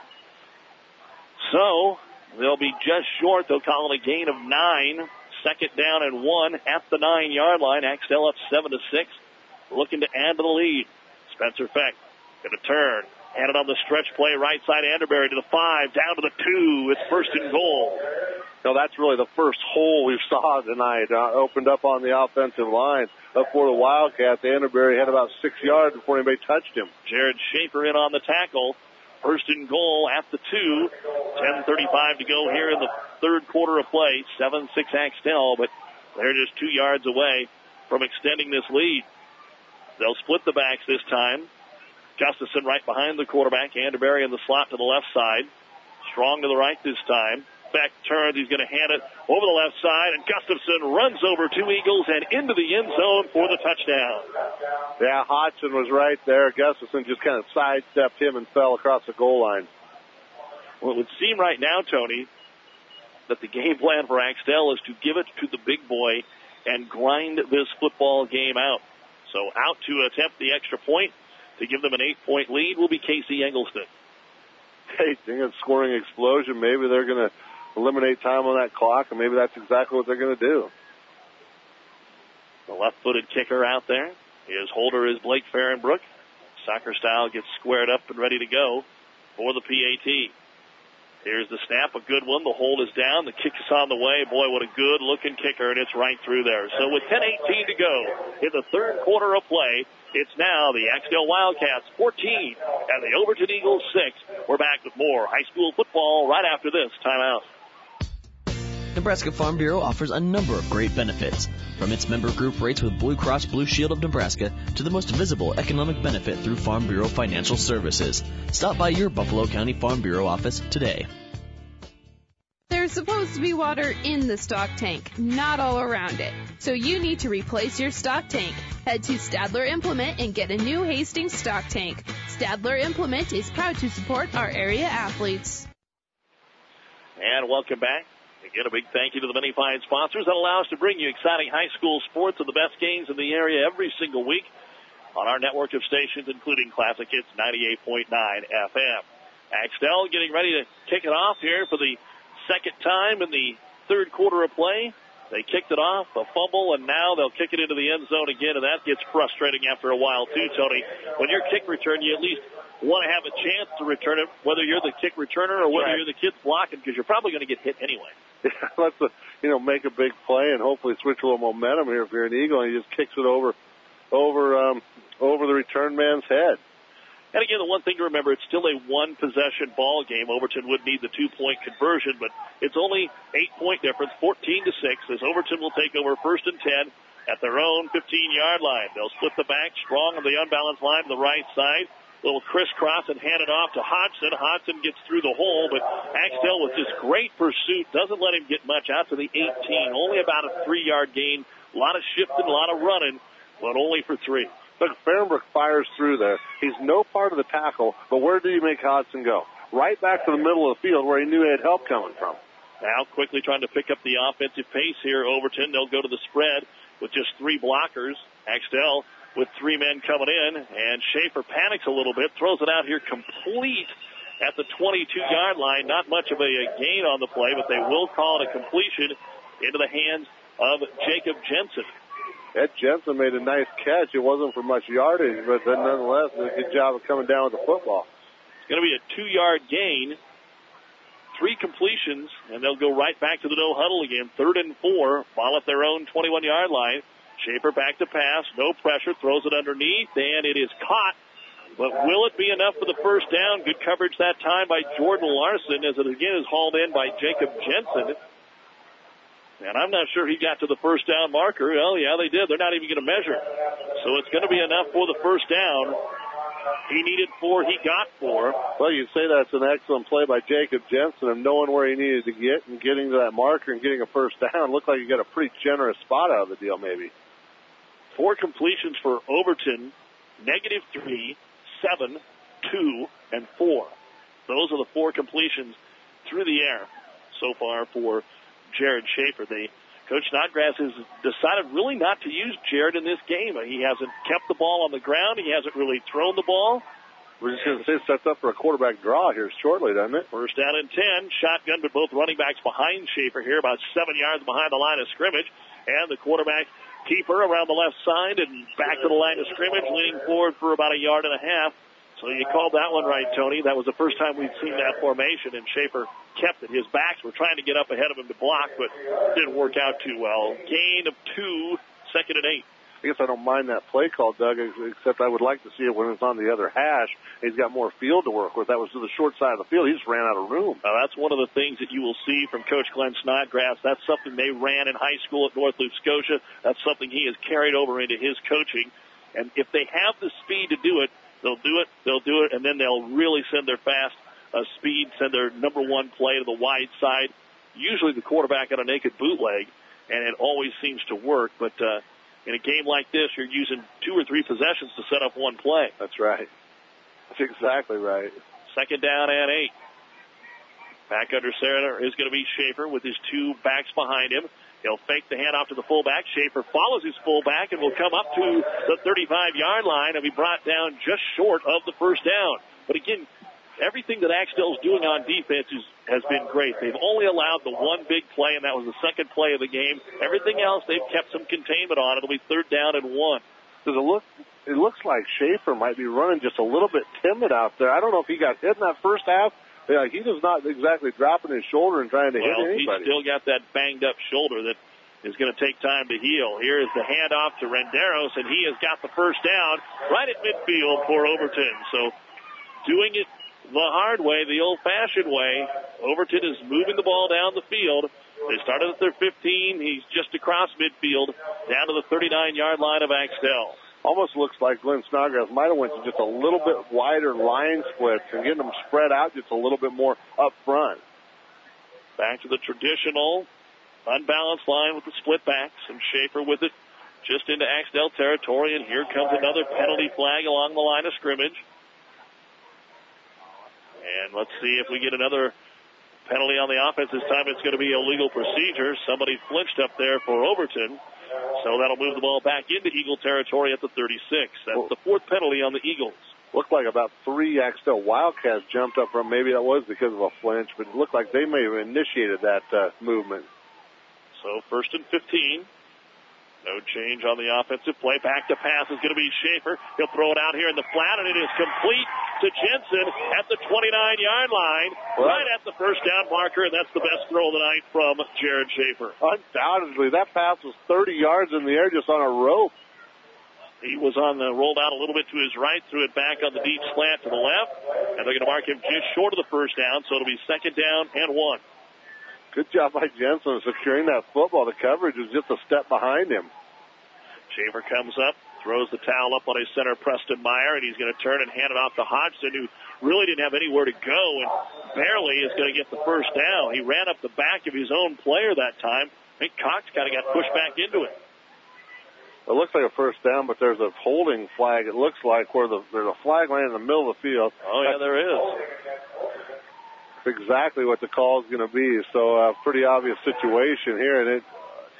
So they'll be just short. They'll call it a gain of nine. Second down and one at the nine-yard line. Axtell up seven to six, looking to add to the lead. Spencer Feck going to turn. Hand it on the stretch play, right side, Anderberry to the five, down to the two. It's first and goal. No, that's really the first hole we saw tonight. Uh, opened up on the offensive line up for the Wildcats. Anderberry had about six yards before anybody touched him. Jared Schaefer in on the tackle First and goal at the two. ten thirty-five to go here in the third quarter of play. seven six Axtell, but they're just two yards away from extending this lead. They'll split the backs this time. Gustafson right behind the quarterback. Anderberry in the slot to the left side. Strong to the right this time. Beck turns. He's going to hand it over the left side, and Gustafson runs over two Eagles and into the end zone for the touchdown. Yeah, Hodgson was right there. Gustafson just kind of sidestepped him and fell across the goal line. Well, it would seem right now, Tony, that the game plan for Axtell is to give it to the big boy and grind this football game out. So out to attempt the extra point to give them an eight-point lead will be Casey Eggleston. Hey, think of scoring explosion. Maybe they're going to eliminate time on that clock, and maybe that's exactly what they're going to do. The left-footed kicker out there. His holder is Blake Farrenbrook. Soccer style gets squared up and ready to go for the P A T. Here's the snap, a good one. The hold is down. The kick is on the way. Boy, what a good-looking kicker, and it's right through there. So with ten eighteen to go in the third quarter of play, it's now the Axtell Wildcats fourteen and the Overton Eagles six. We're back with more high school football right after this timeout. Nebraska Farm Bureau offers a number of great benefits, from its member group rates with Blue Cross Blue Shield of Nebraska to the most visible economic benefit through Farm Bureau Financial Services. Stop by your Buffalo County Farm Bureau office today. There's supposed to be water in the stock tank, not all around it. So you need to replace your stock tank. Head to Stadler Implement and get a new Hastings stock tank. Stadler Implement is proud to support our area athletes. And welcome back. Again, a big thank you to the many fine sponsors that allow us to bring you exciting high school sports and the best games in the area every single week on our network of stations, including Classic Hits ninety-eight point nine F M. Axtell getting ready to kick it off here for the second time in the third quarter of play. They kicked it off, a fumble, and now they'll kick it into the end zone again, and that gets frustrating after a while too, Tony. When you're kick return, you at least want to have a chance to return it, whether you're the kick returner or whether Right. you're the kid blocking, because you're probably going to get hit anyway. Yeah, let's uh, you know make a big play and hopefully switch a little momentum here if you're an Eagle, and he just kicks it over, over, um, over the return man's head. And again, the one thing to remember, it's still a one-possession ball game. Overton would need the two-point conversion, but it's only eight-point difference, fourteen to six, as Overton will take over first and ten at their own fifteen-yard line. They'll split the back strong on the unbalanced line to the right side. Little crisscross and hand it off to Hodgson. Hodgson gets through the hole, but Axtell with this great pursuit doesn't let him get much out to the eighteen. Only about a three-yard gain. A lot of shifting, a lot of running, but only for three. Look, Farrenbrook fires through there. He's no part of the tackle, but where did he make Hodgson go? Right back to the middle of the field where he knew he had help coming from. Now quickly trying to pick up the offensive pace here, Overton. They'll go to the spread with just three blockers. Axtell with three men coming in, and Schaefer panics a little bit, throws it out here complete at the twenty-two-yard line. Not much of a gain on the play, but they will call it a completion into the hands of Jacob Jensen. Ed Jensen made a nice catch. It wasn't for much yardage, but then nonetheless, did a good job of coming down with the football. It's going to be a two-yard gain, three completions, and they'll go right back to the no huddle again. Third and four, ball at their own twenty-one-yard line. Schaefer back to pass, no pressure, throws it underneath, and it is caught. But will it be enough for the first down? Good coverage that time by Jordan Larson, as it again is hauled in by Jacob Jensen. And I'm not sure he got to the first down marker. Well, yeah, they did. They're not even going to measure. So it's going to be enough for the first down. He needed four. He got four. Well, you'd say that's an excellent play by Jacob Jensen of knowing where he needed to get and getting to that marker and getting a first down. Looked like he got a pretty generous spot out of the deal, maybe. Four completions for Overton, negative three, seven, two, and four. Those are the four completions through the air so far for Jared Schaefer. They, Coach Snodgrass has decided really not to use Jared in this game. He hasn't kept the ball on the ground. He hasn't really thrown the ball. We're just going to say it sets up for a quarterback draw here shortly, doesn't it? First down and ten. Shotgun, but both running backs behind Schaefer here, about seven yards behind the line of scrimmage. And the quarterback keeper around the left side and back to the line of scrimmage, leaning forward for about a yard and a half. So you called that one right, Tony. That was the first time we'd seen that formation, and Schaefer kept it. His backs were trying to get up ahead of him to block, but didn't work out too well. Gain of two, second and eight. I guess I don't mind that play call, Doug, except I would like to see it when it's on the other hash. He's got more field to work with. That was to the short side of the field. He just ran out of room. Now, that's one of the things that you will see from Coach Glenn Snodgrass. That's something they ran in high school at North Loop, Scotia. That's something he has carried over into his coaching. And if they have the speed to do it, they'll do it, they'll do it, and then they'll really send their fast uh, speed, send their number one play to the wide side, usually the quarterback on a naked bootleg, and it always seems to work. But uh, in a game like this, you're using two or three possessions to set up one play. That's right. That's exactly right. Second down and eight. Back under center is going to be Schaefer with his two backs behind him. He'll fake the handoff to the fullback. Schaefer follows his fullback and will come up to the thirty-five-yard line and be brought down just short of the first down. But again, everything that Axtell's doing on defense is, has been great. They've only allowed the one big play, and that was the second play of the game. Everything else, they've kept some containment on. It'll be third down and one. Does it look? It looks like Schaefer might be running just a little bit timid out there. I don't know if he got hit in that first half. Yeah, he was not exactly dropping his shoulder and trying to well, hit anybody. He's still got that banged-up shoulder that is going to take time to heal. Here is the handoff to Renderos, and he has got the first down right at midfield for Overton. So doing it the hard way, the old-fashioned way, Overton is moving the ball down the field. They started at their fifteen. He's just across midfield, down to the thirty-nine-yard line of Axtell. Almost looks like Glenn Snodgrass might have went to just a little bit wider line splits and getting them spread out just a little bit more up front. Back to the traditional unbalanced line with the split backs, and Schaefer with it just into Axtell territory, and here comes another penalty flag along the line of scrimmage. And let's see if we get another penalty on the offense. This time it's going to be a legal procedure. Somebody flinched up there for Overton. So that'll move the ball back into Eagle territory at the thirty-six. That's well, the fourth penalty on the Eagles. Looked like about three Axtell Wildcats jumped up from. Maybe that was because of a flinch, but it looked like they may have initiated that uh, movement. So first and fifteen. No change on the offensive play. Back to pass is going to be Schaefer. He'll throw it out here in the flat, and it is complete to Jensen at the twenty-nine-yard line, well, right at the first down marker, and that's the best throw of the night from Jared Schaefer. Undoubtedly, that pass was thirty yards in the air just on a rope. He was on the, rolled out a little bit to his right, threw it back on the deep slant to the left, and they're going to mark him just short of the first down, so it'll be second down and one. Good job by Jensen securing that football. The coverage was just a step behind him. Schaefer comes up, throws the towel up on his center, Preston Meyer, and he's going to turn and hand it off to Hodgson, who really didn't have anywhere to go and barely is going to get the first down. He ran up the back of his own player that time. I think Cox kind of got pushed back into it. It looks like a first down, but there's a holding flag, it looks like, where the, there's a flag laying in the middle of the field. Oh, yeah, there is. Exactly what the call is going to be. So a uh, pretty obvious situation here. And it,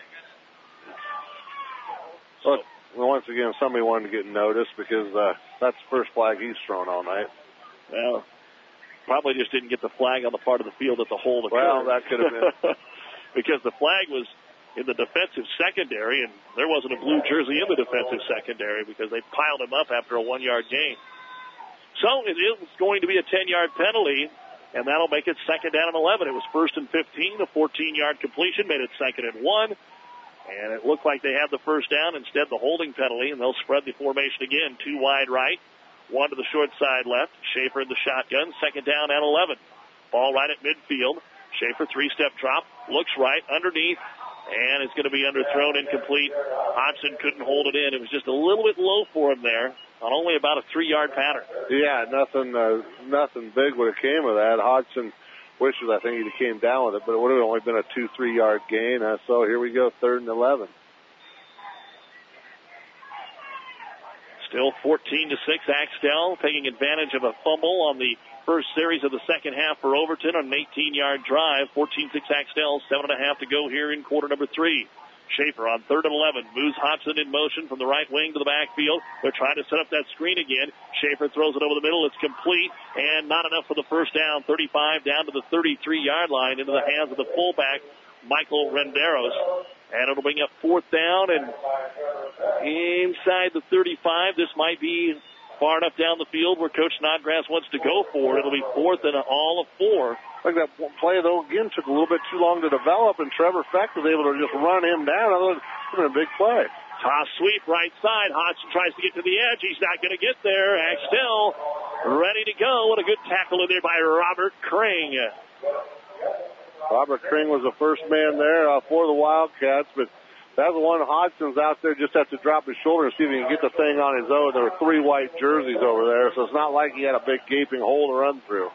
look, once again, somebody wanted to get noticed because uh, that's the first flag he's thrown all night. Well, probably just didn't get the flag on the part of the field that the hold occurred. Well, that could have been. Because the flag was in the defensive secondary, and there wasn't a blue jersey in the defensive secondary because they piled him up after a one-yard gain. So it is going to be a ten-yard penalty. And that'll make it second down and eleven. It was first and fifteen. A fourteen-yard completion made it second and one. And it looked like they had the first down. Instead, the holding penalty, and they'll spread the formation again. Two wide right, one to the short side left. Schaefer in the shotgun. Second down and eleven. Ball right at midfield. Schaefer, three-step drop. Looks right underneath. And it's going to be underthrown, incomplete. Hodgson couldn't hold it in. It was just a little bit low for him there on only about a three-yard pattern. Yeah, nothing uh, nothing big would have came of that. Hodgson wishes, I think, he came down with it, but it would have only been a two, three-yard gain. Uh, so here we go, third and eleven. Still fourteen to six, Axtell taking advantage of a fumble on the first series of the second half for Overton on an eighteen-yard drive. fourteen six Axtell, seven and a half to go here in quarter number three. Schaefer on third and eleven moves Hodgson in motion from the right wing to the backfield. They're trying to set up that screen again. Schaefer throws it over the middle. It's complete and not enough for the first down. thirty-five down to the thirty-three-yard line into the hands of the fullback, Michael Renderos. And it'll bring up fourth down and inside the thirty-five. This might be far enough down the field where Coach Snodgrass wants to go for it. It'll be fourth and all of four. Like that play, though, again, took a little bit too long to develop, and Trevor Feck was able to just run him down. That would have been a big play. Toss sweep right side. Hodgson tries to get to the edge. He's not going to get there. Axtell ready to go. What a good tackle in there by Robert Kring. Robert Kring was the first man there uh, for the Wildcats, but that's the one. Hodgson's out there, just has to drop his shoulder and see if he can get the thing on his own. There were three white jerseys over there, so it's not like he had a big gaping hole to run through.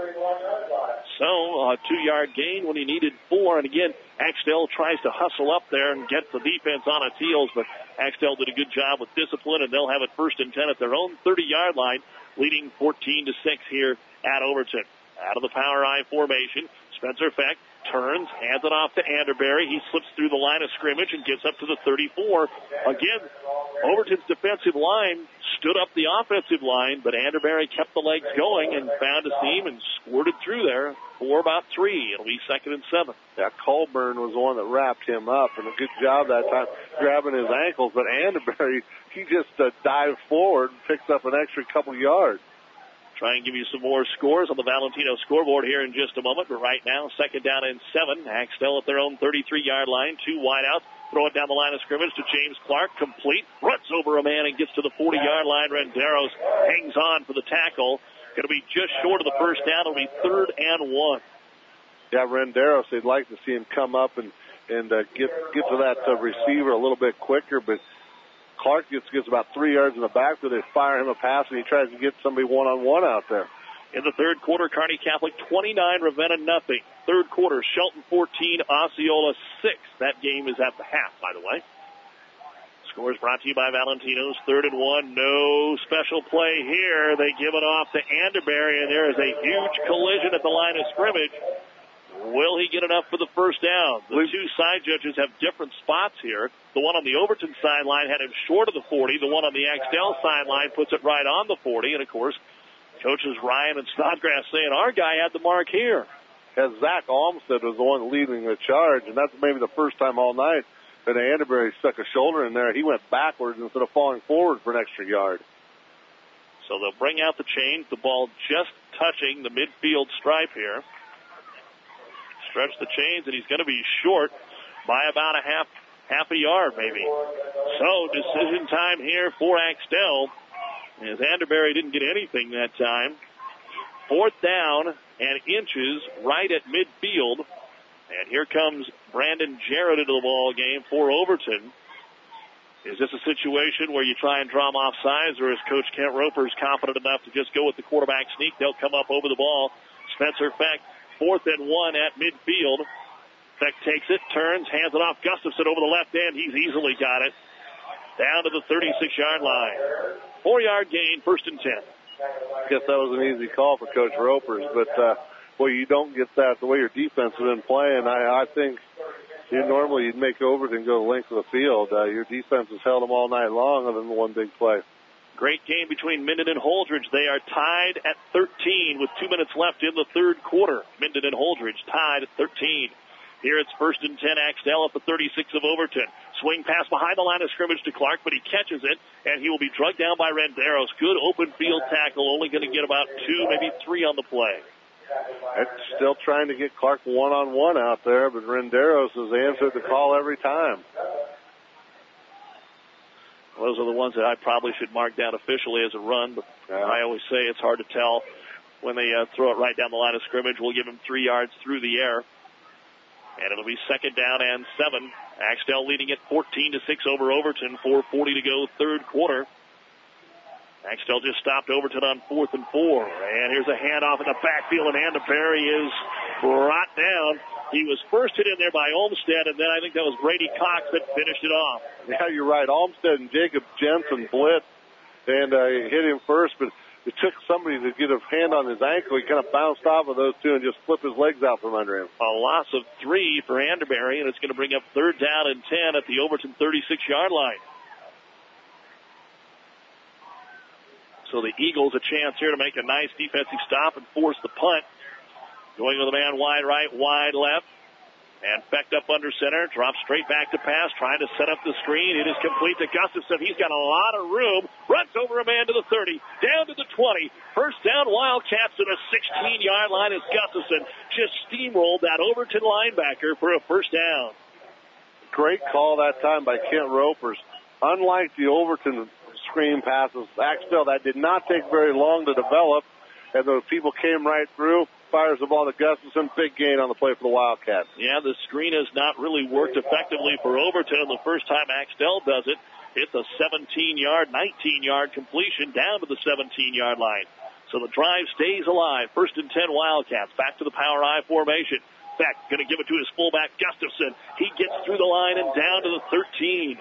So, a two-yard gain when he needed four. And again, Axtell tries to hustle up there and get the defense on its heels, but Axtell did a good job with discipline, and they'll have it first and ten at their own thirty-yard line, leading fourteen to six here at Overton. Out of the power I formation, Spencer Feck turns, hands it off to Anderberry. He slips through the line of scrimmage and gets up to the thirty-four. Again, Overton's defensive line stood up the offensive line, but Anderberry kept the legs going and found a seam and squirted through there for about three. It'll be second and seven. Yeah, Colburn was the one that wrapped him up, and a good job that time grabbing his ankles. But Anderberry, he just uh, dived forward and picks up an extra couple yards. Try and give you some more scores on the Valentino scoreboard here in just a moment. But right now, second down and seven. Axtell at their own thirty-three-yard line. Two wideouts. Throw it down the line of scrimmage to James Clark. Complete. Runs over a man and gets to the forty-yard line. Renderos hangs on for the tackle. Going to be just short of the first down. It'll be third and one. Yeah, Renderos, they'd like to see him come up and, and uh, get get to that uh, receiver a little bit quicker, but Clark gets, gets about three yards in the backfield. They fire him a pass, and he tries to get somebody one-on-one out there. In the third quarter, Kearney Catholic twenty-nine, Ravenna nothing. Third quarter, Shelton fourteen, Osceola six. That game is at the half, by the way. Scores brought to you by Valentino's. Third and one, no special play here. They give it off to Anderberry, and there is a huge collision at the line of scrimmage. Will he get enough for the first down? The two side judges have different spots here. The one on the Overton sideline had him short of the forty. The one on the Axtell sideline puts it right on the forty. And, of course, coaches Ryan and Snodgrass saying, our guy had the mark here. As Zach Olmsted was the one leading the charge, and that's maybe the first time all night that Anderberry stuck a shoulder in there. He went backwards instead of falling forward for an extra yard. So they'll bring out the chains. The ball just touching the midfield stripe here. Stretch the chains, and he's going to be short by about a half half a yard, maybe. So decision time here for Axtell, as Anderberry didn't get anything that time. Fourth down and inches right at midfield. And here comes Brandon Jarrett into the ball game for Overton. Is this a situation where you try and draw him off sides, or is Coach Kent Roper's confident enough to just go with the quarterback sneak? They'll come up over the ball. Spencer Feck, fourth and one at midfield. Feck takes it, turns, hands it off. Gustafson over the left end. He's easily got it. Down to the thirty-six-yard line. Four-yard gain, first and ten. I guess that was an easy call for Coach Roper's, but, uh, well, you don't get that the way your defense has been playing. I, I think you normally you'd make Overton go the length of the field. Uh, your defense has held them all night long other than the one big play. Great game between Minden and Holdridge. They are tied at thirteen with two minutes left in the third quarter. Minden and Holdridge tied at thirteen. Here it's first and ten, Axtell at the thirty-six of Overton. Swing pass behind the line of scrimmage to Clark, but he catches it, and he will be drugged down by Renderos. Good open field tackle, only going to get about two, maybe three on the play. It's still trying to get Clark one-on-one out there, but Renderos has answered the call every time. Those are the ones that I probably should mark down officially as a run, but yeah. I always say it's hard to tell when they uh, throw it right down the line of scrimmage. We'll give him three yards through the air. And it'll be second down and seven. Axtell leading it fourteen to six over Overton. four forty to go, third quarter. Axtell just stopped Overton on fourth and four. And here's a handoff in the backfield, and Anderberry is brought down. He was first hit in there by Olmsted, and then I think that was Brady Cox that finished it off. Yeah, you're right. Olmsted and Jacob Jensen blitzed and uh, hit him first, but it took somebody to get a hand on his ankle. He kind of bounced off of those two and just flipped his legs out from under him. A loss of three for Anderberry, and it's going to bring up third down and ten at the Overton thirty-six-yard line. So the Eagles a chance here to make a nice defensive stop and force the punt. Going with a man wide right, wide left. And Feck up under center, drops straight back to pass, trying to set up the screen. It is complete to Gustafson. He's got a lot of room. Runs over a man to the thirty, down to the twenty. First down, Wildcats to the sixteen-yard line as Gustafson just steamrolled that Overton linebacker for a first down. Great call that time by Kent Ropers. unlike the Overton screen passes, Axtell, that did not take very long to develop, and those people came right through, fires the ball to Gustafson, big gain on the play for the Wildcats. Yeah, the screen has not really worked effectively for Overton. The first time Axtell does it, it's a seventeen-yard, nineteen-yard completion down to the seventeen-yard line. So the drive stays alive. First and ten Wildcats. Back to the power I formation. Beck going to give it to his fullback, Gustafson. He gets through the line and down to the thirteen.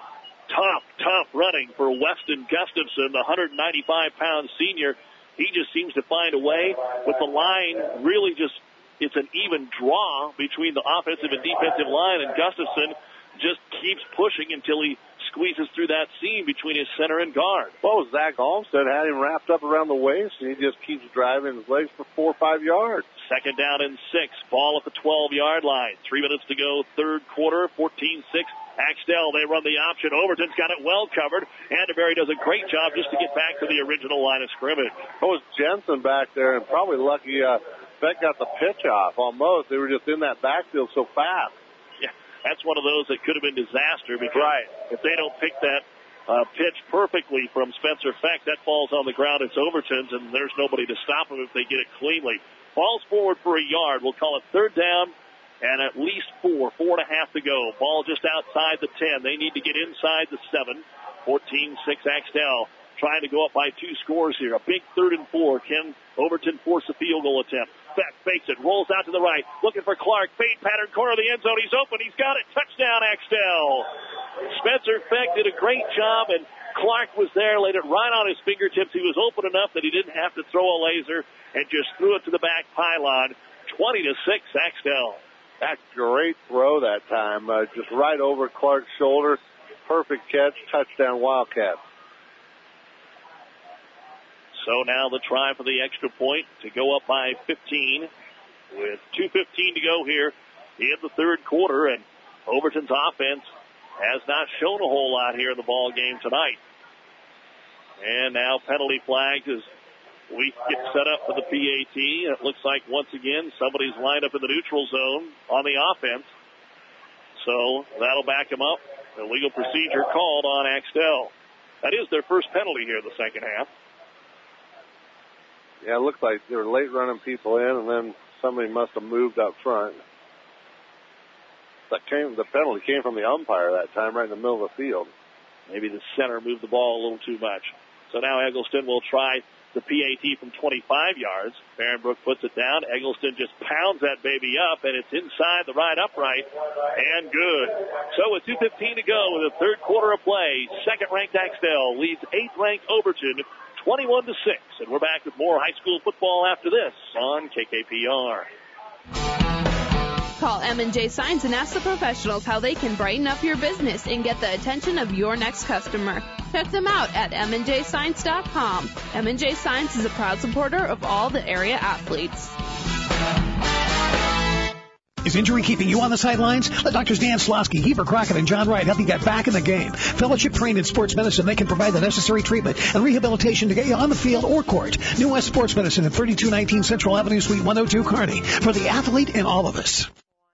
Tough, tough running for Weston Gustafson, the one ninety-five pound senior. He just seems to find a way with the line really just, it's an even draw between the offensive and defensive line, and Gustafson just keeps pushing until he squeezes through that seam between his center and guard. Well, Zach Olmstead had him wrapped up around the waist, and he just keeps driving his legs for four or five yards. Second down and six. Ball at the twelve-yard line. Three minutes to go, third quarter, fourteen six. Axtell, they run the option. Overton's got it well covered. Anderberry does a great job just to get back to the original line of scrimmage. That was Jensen back there, and probably lucky uh, Beck got the pitch off almost. They were just in that backfield so fast. Yeah, that's one of those that could have been disaster because right. if they don't pick that uh, pitch perfectly from Spencer Feck, that falls on the ground. It's Overton's, and there's nobody to stop them if they get it cleanly. Falls forward for a yard. We'll call it third down and at least four, four and a half to go. Ball just outside the ten. They need to get inside the seven. fourteen six Axtell trying to go up by two scores here. A big third and four. Can Overton force a field goal attempt? Beck fakes it, rolls out to the right, looking for Clark. Fade pattern, corner of the end zone. He's open. He's got it. Touchdown, Axtell. Spencer Feck did a great job, and Clark was there, laid it right on his fingertips. He was open enough that he didn't have to throw a laser and just threw it to the back pylon. twenty to six, Axtell. That great throw that time, uh, just right over Clark's shoulder. Perfect catch, touchdown Wildcats. So now the try for the extra point to go up by fifteen with two fifteen to go here in the third quarter, and Overton's offense has not shown a whole lot here in the ball game tonight. And now penalty flags as we get set up for the P A T. It looks like once again somebody's lined up in the neutral zone on the offense. So that'll back him up. Illegal procedure called on Axtell. That is their first penalty here in the second half. Yeah, it looked like they were late running people in, and then somebody must have moved up front. That came, the penalty came from the umpire that time, right in the middle of the field. Maybe the center moved the ball a little too much. So now Eggleston will try the P A T from twenty-five yards. Barronbrook puts it down. Eggleston just pounds that baby up, and it's inside the right upright, and good. So with two fifteen to go with the third quarter of play, second-ranked Axtell leads eighth-ranked Overton twenty-one to six. And we're back with more high school football after this on K K P R. Call M and J Signs and ask the professionals how they can brighten up your business and get the attention of your next customer. Check them out at M and J signs dot com. M and J Signs is a proud supporter of all the area athletes. Is injury keeping you on the sidelines? Let Doctors Dan Slosky, Heber Crockett, and John Wright help you get back in the game. Fellowship trained in sports medicine, they can provide the necessary treatment and rehabilitation to get you on the field or court. New West Sports Medicine at thirty-two nineteen Central Avenue, Suite one oh two, Kearney. For the athlete in all of us.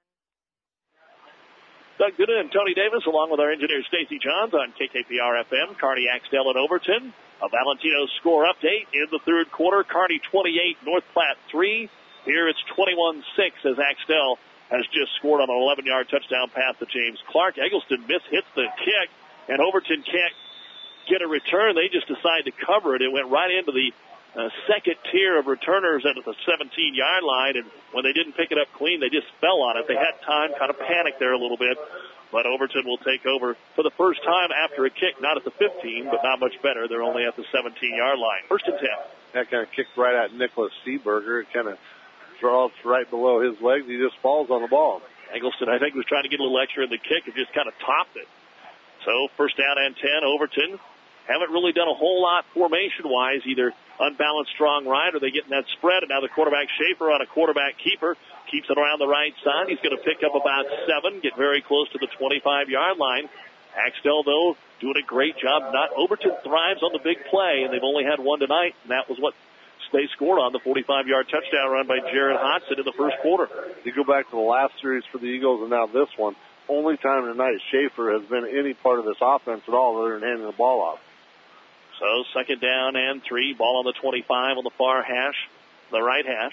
Doug Duda and Tony Davis, along with our engineer Stacy Johns on K K P R F M. Kearney, Axtell, and Overton. A Valentino score update in the third quarter. Kearney twenty-eight, North Platte three. Here it's twenty-one six as Axtell has just scored on an eleven-yard touchdown pass to James Clark. Eggleston mishits the kick, and Overton can't get a return. They just decide to cover it. It went right into the uh, second tier of returners at the seventeen-yard line, and when they didn't pick it up clean, they just fell on it. They had time, kind of panicked there a little bit, but Overton will take over for the first time after a kick, not at the fifteen, but not much better. They're only at the seventeen-yard line. First and ten. That kind of kicked right at Nicholas Seaberger. It kind of draws right below his legs. He just falls on the ball. Eggleston, I think, was trying to get a little extra in the kick and just kind of topped it. So first down and ten. Overton haven't really done a whole lot formation-wise, either unbalanced strong right or they get in that spread. And now the quarterback Schaefer on a quarterback keeper keeps it around the right side. He's going to pick up about seven, get very close to the twenty-five-yard line. Axtell, though, doing a great job. Not Overton thrives on the big play, and they've only had one tonight, and that was what they scored on, the forty-five-yard touchdown run by Jared Hodson in the first quarter. You go back to the last series for the Eagles and now this one, only time tonight Schaefer has been any part of this offense at all other than handing the ball off. So second down and three. Ball on the twenty-five on the far hash, the right hash.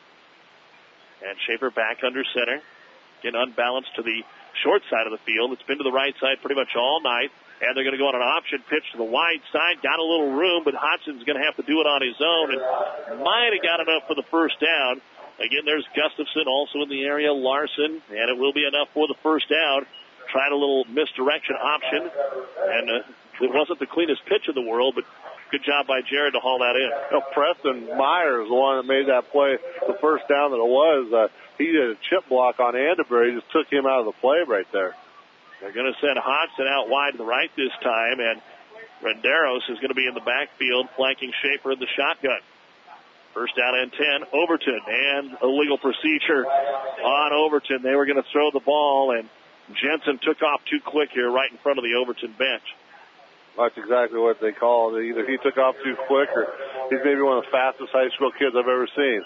And Schaefer back under center. Getting unbalanced to the short side of the field. It's been to the right side pretty much all night. And they're going to go on an option pitch to the wide side. Got a little room, but Hodson's going to have to do it on his own. And might have got enough for the first down. Again, there's Gustafson also in the area. Larson. And it will be enough for the first down. Tried a little misdirection option. And uh, it wasn't the cleanest pitch in the world, but good job by Jared to haul that in. You know, Preston Myers, the one that made that play, the first down that it was, uh, he did a chip block on Anderberry. He just took him out of the play right there. They're going to send Hodgson out wide to the right this time, and Renderos is going to be in the backfield flanking Schaefer in the shotgun. First down and ten, Overton, and illegal procedure on Overton. They were going to throw the ball, and Jensen took off too quick here right in front of the Overton bench. That's exactly what they called it. Either he took off too quick or he's maybe one of the fastest high school kids I've ever seen.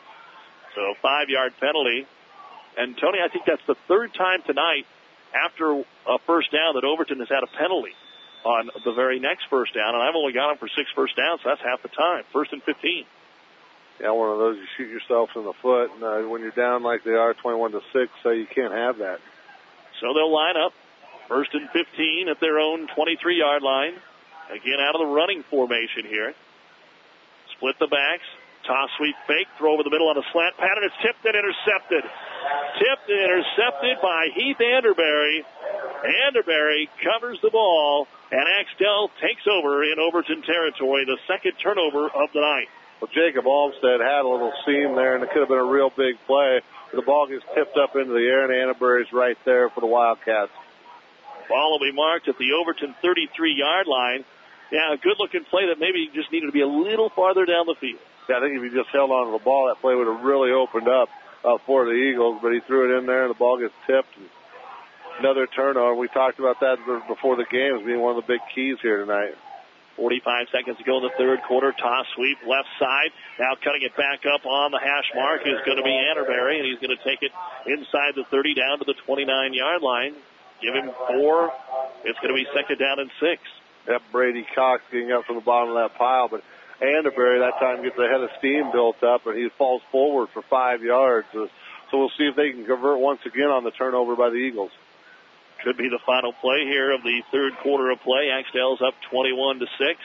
So five-yard penalty. And, Tony, I think that's the third time tonight after a first down that Overton has had a penalty on the very next first down. And I've only got him for six first downs, so that's half the time. First and fifteen. Yeah, one of those you shoot yourself in the foot. And uh, when you're down like they are, twenty-one to six, so you can't have that. So they'll line up. First and fifteen at their own twenty-three-yard line. Again, out of the running formation here. Split the backs. Toss, sweep, fake. Throw over the middle on a slant pattern. It's tipped and intercepted. Tipped and intercepted by Heath Anderberry. Anderberry covers the ball, and Axtell takes over in Overton territory, the second turnover of the night. Well, Jacob Olmstead had a little seam there, and it could have been a real big play. The ball gets tipped up into the air, and Anderberry's right there for the Wildcats. Ball will be marked at the Overton thirty-three-yard line. Yeah, a good-looking play that maybe just needed to be a little farther down the field. Yeah, I think if he just held on to the ball, that play would have really opened up uh, for the Eagles, but he threw it in there, and the ball gets tipped. Another turnover. We talked about that before the game as being one of the big keys here tonight. forty-five seconds to go in the third quarter. Toss, sweep, left side. Now cutting it back up on the hash mark is going to be Anderberry, and he's going to take it inside the thirty down to the twenty-nine-yard line. Give him four. It's going to be second down and six. Yep, Brady Cox getting up from the bottom of that pile, but Anderberry that time gets a head of steam built up, and he falls forward for five yards. So we'll see if they can convert once again on the turnover by the Eagles. Could be the final play here of the third quarter of play. Axtell's up twenty-one to six.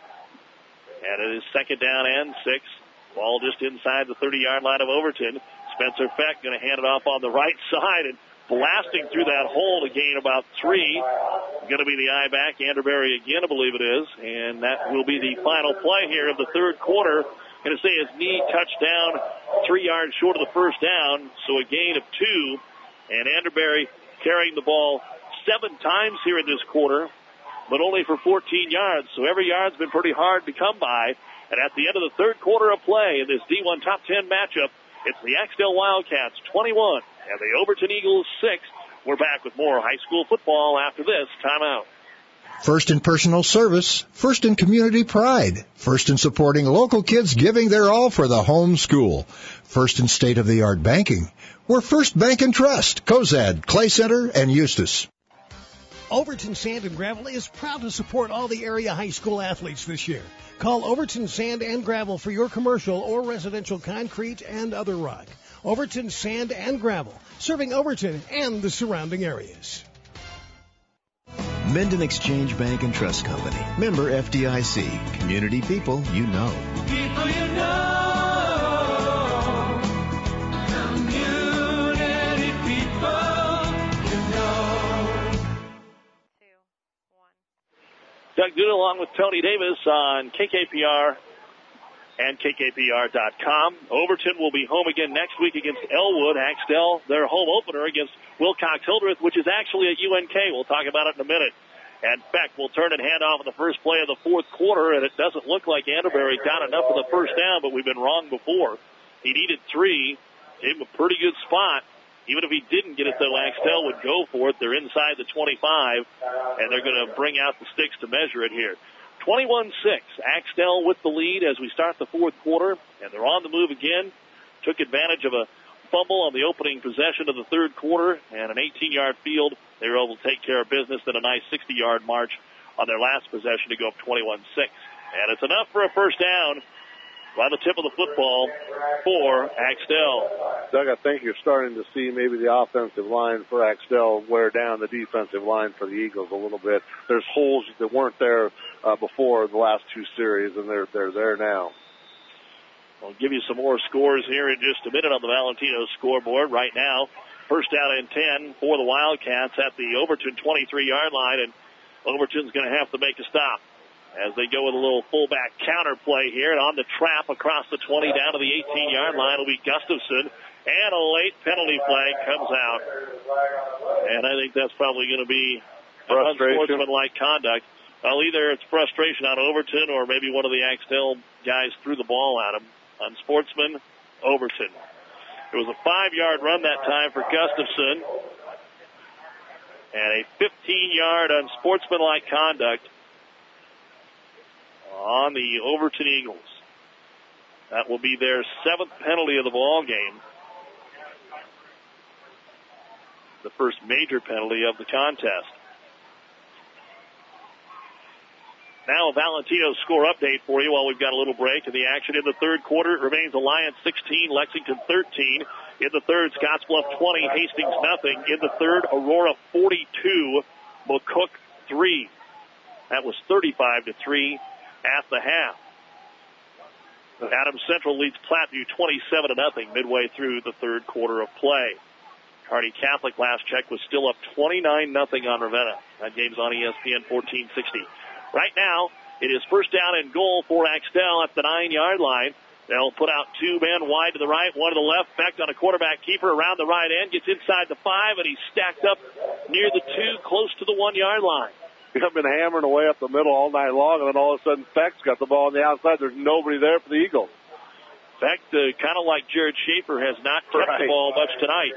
And it is second down and six. Ball just inside the thirty-yard line of Overton. Spencer Feck going to hand it off on the right side and blasting through that hole to gain about three. Going to be the eye back. Anderberry again, I believe it is. And that will be the final play here of the third quarter. Going to say his knee touched down three yards short of the first down. So a gain of two. And Anderberry carrying the ball seven times here in this quarter, but only for fourteen yards. So every yard's been pretty hard to come by. And at the end of the third quarter of play in this D one Top ten matchup, it's the Axtell Wildcats twenty-one and the Overton Eagles six. We're back with more high school football after this timeout. First in personal service, first in community pride, first in supporting local kids giving their all for the home school, first in state-of-the-art banking. We're First Bank and Trust, Cozad, Clay Center, and Eustis. Overton Sand and Gravel is proud to support all the area high school athletes this year. Call Overton Sand and Gravel for your commercial or residential concrete and other rock. Overton Sand and Gravel, serving Overton and the surrounding areas. Minden Exchange Bank and Trust Company. Member F D I C. Community people you know. People you know. Community people you know. Doug Duda along with Tony Davis on K K P R and K K P R dot com. Overton will be home again next week against Elwood. Axtell, their home opener against Wilcox-Hildreth, which is actually at U N K. We'll talk about it in a minute. And Beck will turn and hand off in the first play of the fourth quarter, and it doesn't look like Anderberry got enough of the first down, but we've been wrong before. He needed three, gave him a pretty good spot. Even if he didn't get it, though, Axtell would go for it. They're inside the twenty-five, and they're going to bring out the sticks to measure it here. twenty-one six, Axtell with the lead as we start the fourth quarter, and they're on the move again. Took advantage of a fumble on the opening possession of the third quarter and an eighteen-yard field. They were able to take care of business in a nice sixty-yard march on their last possession to go up twenty-one six. And it's enough for a first down by the tip of the football for Axtell. Doug, I think you're starting to see maybe the offensive line for Axtell wear down the defensive line for the Eagles a little bit. There's holes that weren't there uh, before the last two series, and they're they're there now. I'll give you some more scores here in just a minute on the Valentino scoreboard. Right now, first down and ten for the Wildcats at the Overton twenty-three-yard line, and Overton's going to have to make a stop as they go with a little fullback counter play here. And on the trap across the twenty down to the eighteen-yard line will be Gustafson, and a late penalty flag comes out. And I think that's probably going to be unsportsmanlike conduct. Well, either it's frustration on Overton or maybe one of the Axtell guys threw the ball at him. Unsportsman, Overton. It was a five-yard run that time for Gustafson. And a fifteen-yard unsportsmanlike conduct on the Overton Eagles. That will be their seventh penalty of the ball game. The first major penalty of the contest. Now a Valentino score update for you while we've got a little break in the action. In the third quarter, it remains Alliance sixteen, Lexington thirteen. In the third, Scottsbluff twenty, Hastings nothing. In the third, Aurora forty-two, McCook three. That was thirty-five to three at the half. Adams Central leads Platteview twenty-seven to nothing midway through the third quarter of play. Kearney Catholic last check was still up twenty-nine nothing on Ravenna. That game's on E S P N fourteen sixty. Right now, it is first down and goal for Axtell at the nine-yard line. They'll put out two men wide to the right, one to the left. Beck on a quarterback keeper around the right end, gets inside the five, and he's stacked up near the two, close to the one-yard line. I've been hammering away up the middle all night long, and then all of a sudden Beck's got the ball on the outside. There's nobody there for the Eagles. Beck, uh, kind of like Jared Schaefer, has not kept right. the ball much tonight.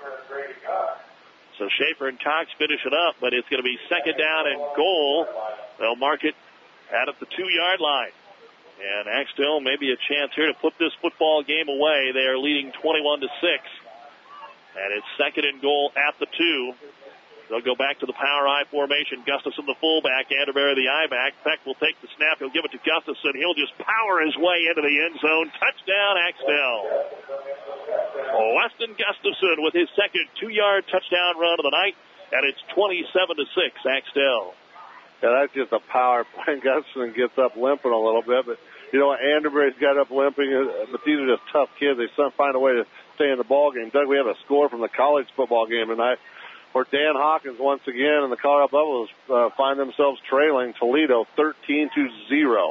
So Schaefer and Cox finish it up, but it's going to be second down and goal. They'll mark it out at the two-yard line. And Axtell maybe a chance here to put this football game away. They are leading twenty-one to six. And it's second and goal at the two. They'll go back to the power I formation. Gustafson the fullback, Anderberry the I-back. Peck will take the snap. He'll give it to Gustafson. He'll just power his way into the end zone. Touchdown, Axtell. Weston Gustafson with his second two-yard touchdown run of the night. And it's twenty-seven to six, Axtell. Yeah, that's just a power play. Gustafson gets up limping a little bit. But, you know, Anderberry's got up limping. But these are just tough kids. They find a way to stay in the ball game. Doug, we have a score from the college football game tonight, where Dan Hawkins once again and the Colorado Buffaloes uh, find themselves trailing Toledo thirteen to zero.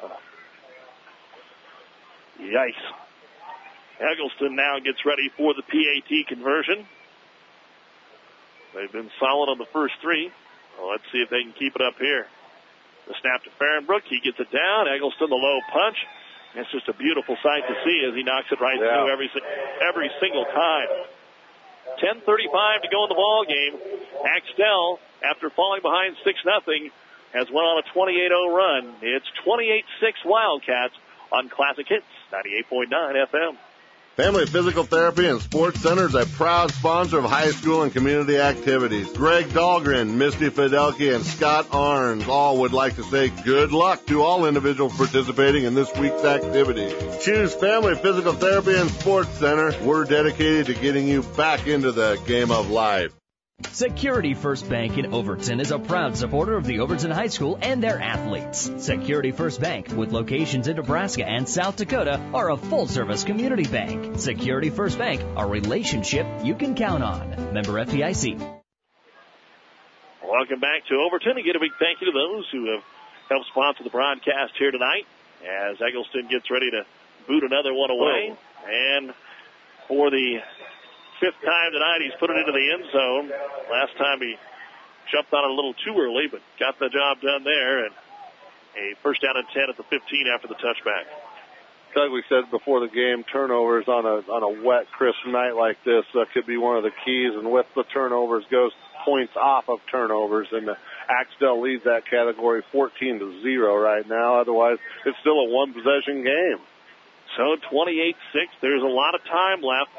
Yikes. Eggleston now gets ready for the P A T conversion. They've been solid on the first three. Well, let's see if they can keep it up here. The snap to Farrenbrook. He gets it down. Eggleston the low punch. It's just a beautiful sight to see as he knocks it right yeah. through every every single time. ten thirty-five to go in the ball game. Axtell, after falling behind six nothing, has went on a twenty-eight oh run. It's twenty-eight six Wildcats on Classic Hits, ninety-eight point nine F M. Family Physical Therapy and Sports Center is a proud sponsor of high school and community activities. Greg Dahlgren, Misty Fidelki, and Scott Arns all would like to say good luck to all individuals participating in this week's activity. Choose Family Physical Therapy and Sports Center. We're dedicated to getting you back into the game of life. Security First Bank in Overton is a proud supporter of the Overton High School and their athletes. Security First Bank, with locations in Nebraska and South Dakota, are a full-service community bank. Security First Bank, a relationship you can count on. Member F D I C. Welcome back to Overton. Again, a big thank you to those who have helped sponsor the broadcast here tonight as Eggleston gets ready to boot another one away. And for the fifth time tonight, he's put it into the end zone. Last time he jumped on it a little too early, but got the job done there. And a first down and ten at the fifteen after the touchback. Like we said before the game, turnovers on a on a wet, crisp night like this uh, could be one of the keys. And with the turnovers goes points off of turnovers. And the Axtell leads that category fourteen to zero right now. Otherwise, it's still a one-possession game. So twenty-eight six. There's a lot of time left.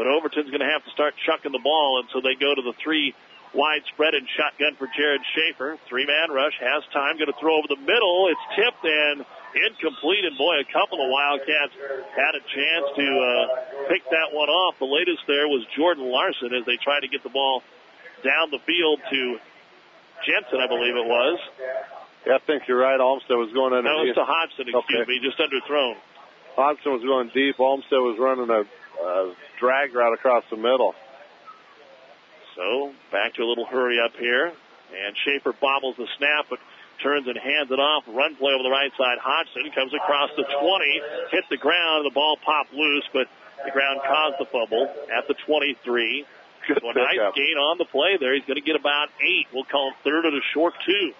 But Overton's going to have to start chucking the ball, and so they go to the three wide spread and shotgun for Jared Schaefer. Three-man rush, has time, going to throw over the middle. It's tipped and incomplete, and boy, a couple of Wildcats had a chance to uh, pick that one off. The latest there was Jordan Larson as they tried to get the ball down the field to Jensen, I believe it was. Yeah, I think you're right. Olmsted was going underneath. No, it's to Hodgson, excuse okay. me, just underthrown. Hodgson was going deep. Olmsted was running a uh, drag route across the middle. So back to a little hurry up here. And Schaefer bobbles the snap, but turns and hands it off. Run play over the right side. Hodgson comes across the twenty, hit the ground. The ball popped loose, but the ground caused the fumble at the twenty-three. Good so a nice pickup. gain on the play there. He's going to get about eight. We'll call him third at a short two.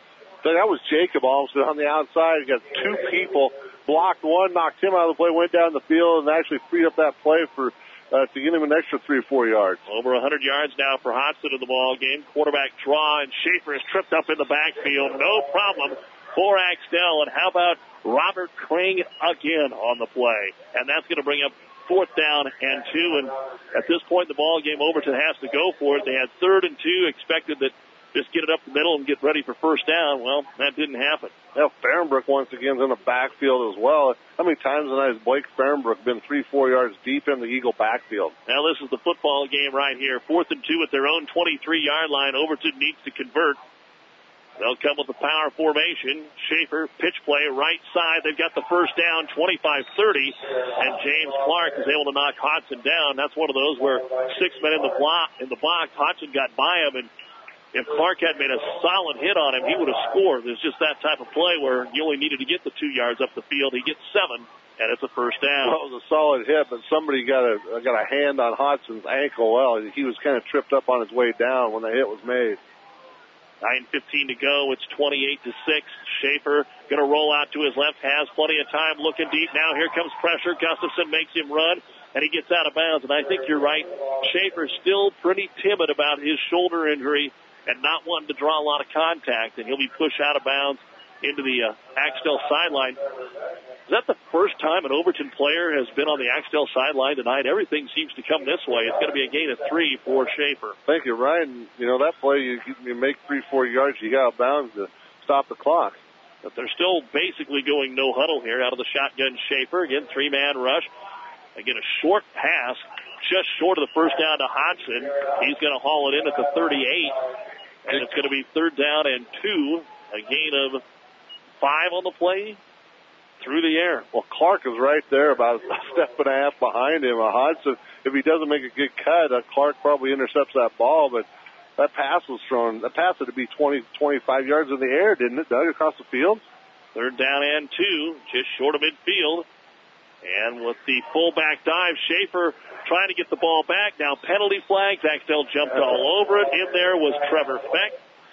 So that was Jacob Olmsted on the outside. He got two people, blocked one, knocked him out of the play, went down the field, and actually freed up that play for uh, to get him an extra three or four yards. Over one hundred yards now for Hodgson in the ball game. Quarterback draw, and Schaefer is tripped up in the backfield. No problem for Axtell. And how about Robert Kring again on the play? And that's going to bring up fourth down and two. And at this point in the ball game, Overton has to go for it. They had third and two, expected that just get it up the middle and get ready for first down. Well, that didn't happen. Now, Fahrenbrook once again is in the backfield as well. How many times tonight has Blake Fahrenbrook been three, four yards deep in the Eagle backfield? Now, this is the football game right here. Fourth and two at their own twenty-three-yard line. Overton needs to convert. They'll come with the power formation. Schaefer, pitch play, right side. They've got the first down, twenty-five thirty, and James Clark is able to knock Hodgson down. That's one of those where six men in the block, in the box, Hodgson got by him, and if Clark had made a solid hit on him, he would have scored. There's just that type of play where you only needed to get the two yards up the field. He gets seven, and it's a first down. Well, it was a solid hit, but somebody got a got a hand on Hodgson's ankle. Well, he was kind of tripped up on his way down when the hit was made. nine fifteen to go. It's twenty-eight to six. Schaefer going to roll out to his left. Has plenty of time. Looking deep now. Here comes pressure. Gustafson makes him run, and he gets out of bounds. And I think you're right. Schaefer's still pretty timid about his shoulder injury and not wanting to draw a lot of contact, and he'll be pushed out of bounds into the uh, Axtell sideline. Is that the first time an Overton player has been on the Axtell sideline tonight? Everything seems to come this way. It's going to be a gain of three for Schaefer. Thank you, Ryan. You know, that play, you, you make three, four yards, you got out of bounds to stop the clock. But they're still basically going no huddle here out of the shotgun. Schaefer, again, three-man rush. Again, a short pass, just short of the first down to Hodgson. He's going to haul it in at the thirty-eight. And it's going to be third down and two, a gain of five on the play through the air. Well, Clark is right there, about a step and a half behind him. Uh, Hodgson, if he doesn't make a good cut, uh, Clark probably intercepts that ball, but that pass was thrown, that pass had to be twenty, twenty-five yards in the air, didn't it, Doug, across the field? Third down and two, just short of midfield. And with the fullback dive, Schaefer trying to get the ball back. Now penalty flags. Axtell jumped all over it. In there was Trevor Feck.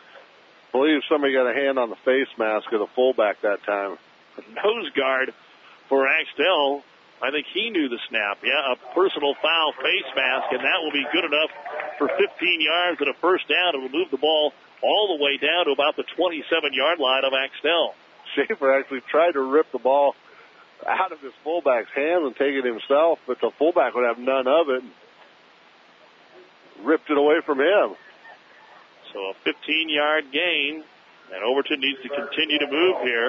I believe somebody got a hand on the face mask of the fullback that time. Nose guard for Axtell. I think he knew the snap. Yeah, a personal foul face mask, and that will be good enough for fifteen yards and a first down. It will move the ball all the way down to about the twenty-seven-yard line of Axtell. Schaefer actually tried to rip the ball out of his fullback's hands and take it himself, but the fullback would have none of it. Ripped it away from him. So a fifteen-yard gain, and Overton needs to continue to move here.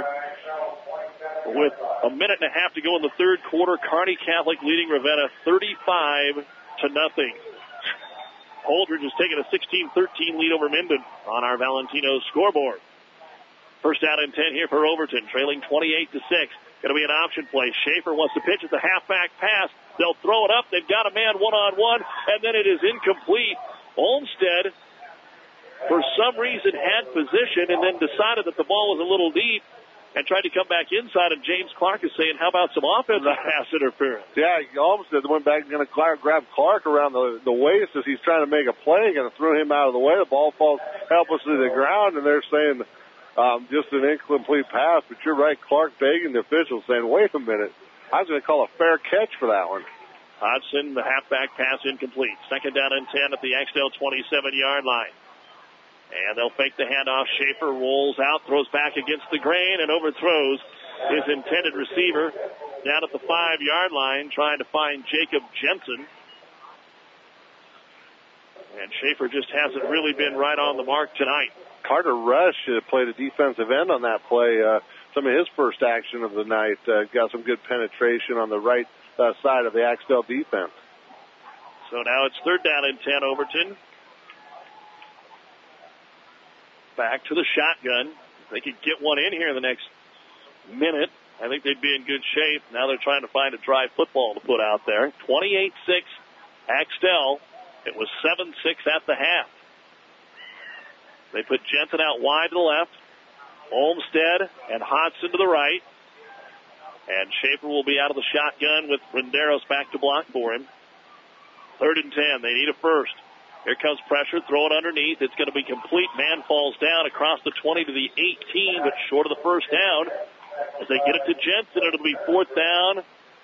With a minute and a half to go in the third quarter, Kearney Catholic leading Ravenna thirty-five to nothing. Holdridge has taken a sixteen thirteen lead over Minden on our Valentino scoreboard. First down and ten here for Overton, trailing twenty-eight to six. Going to be an option play. Schaefer wants to pitch at the halfback pass. They'll throw it up. They've got a man one-on-one, and then it is incomplete. Olmsted, for some reason, had position and then decided that the ball was a little deep and tried to come back inside, and James Clark is saying, how about some offensive pass interference? Yeah, Olmsted went back and going to grab Clark around the, the waist as he's trying to make a play, going to throw him out of the way. The ball falls helplessly to the ground, and they're saying um, just an incomplete pass. But you're right, Clark begging the officials, saying, wait a minute, I was going to call a fair catch for that one. Hodgson, the halfback pass incomplete. Second down and ten at the Axtell twenty-seven-yard line. And they'll fake the handoff. Schaefer rolls out, throws back against the grain, and overthrows his intended receiver down at the five-yard line, trying to find Jacob Jensen. And Schaefer just hasn't really been right on the mark tonight. Carter Rush uh, played a defensive end on that play. Uh, some of his first action of the night. Uh, got some good penetration on the right uh, side of the Axtell defense. So now it's third down and ten, Overton. Back to the shotgun. If they could get one in here in the next minute, I think they'd be in good shape. Now they're trying to find a dry football to put out there. twenty-eight six, Axtell. It was seven six at the half. They put Jensen out wide to the left. Olmstead and Hodgson to the right. And Schaefer will be out of the shotgun with Renderos back to block for him. Third and ten. They need a first. Here comes pressure. Throw it underneath. It's going to be complete. Man falls down across the twenty to the eighteen, but short of the first down. As they get it to Jensen, it'll be fourth down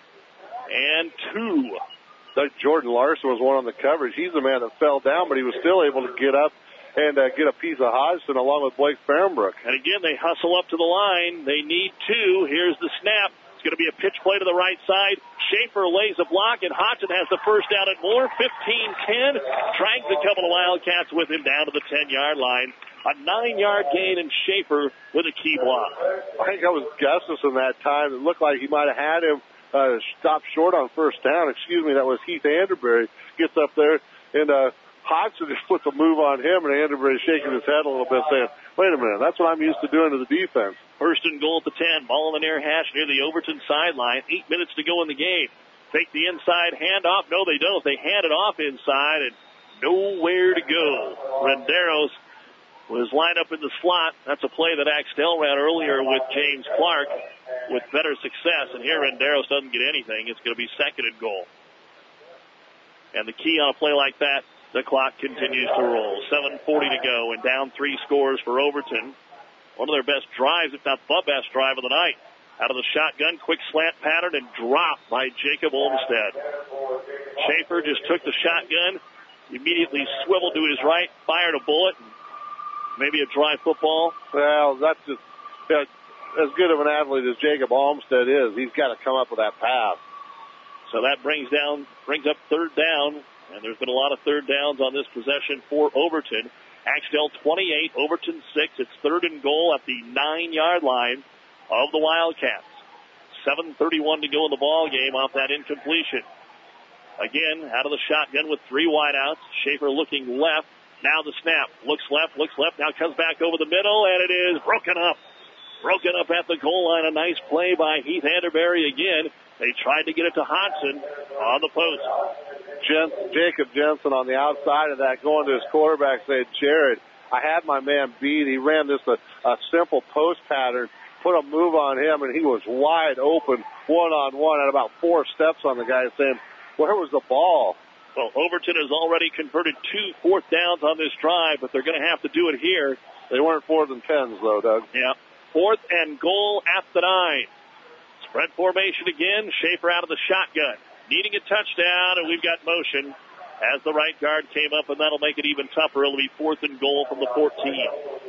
and two. Doug Jordan Larson was one on the coverage. He's the man that fell down, but he was still able to get up and uh, get a piece of Hodgson along with Blake Fahrenbrook. And again, they hustle up to the line. They need two. Here's the snap. It's going to be a pitch play to the right side. Schaefer lays a block, and Hodgson has the first down and more. fifteen ten. Drags a couple of Wildcats with him down to the ten-yard line. A nine-yard gain, and Schaefer with a key block. I think that was Gustafson that time. It looked like he might have had him uh, stop short on first down. Excuse me, that was Heath Anderberry. Gets up there, and uh, Hodgson just puts a move on him, and Anderberry's shaking his head a little bit, saying, wait a minute, that's what I'm used to doing to the defense. First and goal at the ten. Ball in the near hash near the Overton sideline. Eight minutes to go in the game. Take the inside handoff. No, they don't. They hand it off inside, and nowhere to go. Renderos was lined up in the slot. That's a play that Axtell ran earlier with James Clark with better success. And here Renderos doesn't get anything. It's going to be second and goal. And the key on a play like that, the clock continues to roll. seven forty to go and down three scores for Overton. One of their best drives, if not the best drive of the night. Out of the shotgun, quick slant pattern and drop by Jacob Olmstead. Schaefer just took the shotgun, immediately swiveled to his right, fired a bullet, maybe a dry football. Well, that's just uh, as good of an athlete as Jacob Olmstead is. He's got to come up with that pass. So that brings down, brings up third down, and there's been a lot of third downs on this possession for Overton. Axtell twenty-eight, Overton six. It's third and goal at the nine-yard line of the Wildcats. seven thirty-one to go in the ball game off that incompletion. Again, out of the shotgun with three wideouts. Schaefer looking left. Now the snap. Looks left, looks left. Now comes back over the middle, and it is broken up. Broken up at the goal line. A nice play by Heath Anderberry again. They tried to get it to Hodgson on the post. Jen, Jacob Jensen on the outside of that, going to his quarterback, saying, Jared, I had my man beat. He ran this a, a simple post pattern, put a move on him, and he was wide open, one-on-one, at about four steps on the guy, saying, where was the ball? Well, Overton has already converted two fourth downs on this drive, but they're going to have to do it here. They weren't fourth and tens, though, Doug. Yeah. Fourth and goal at the nine. Spread formation again. Schaefer out of the shotgun. Needing a touchdown, and we've got motion as the right guard came up, and that'll make it even tougher. It'll be fourth and goal from the fourteen.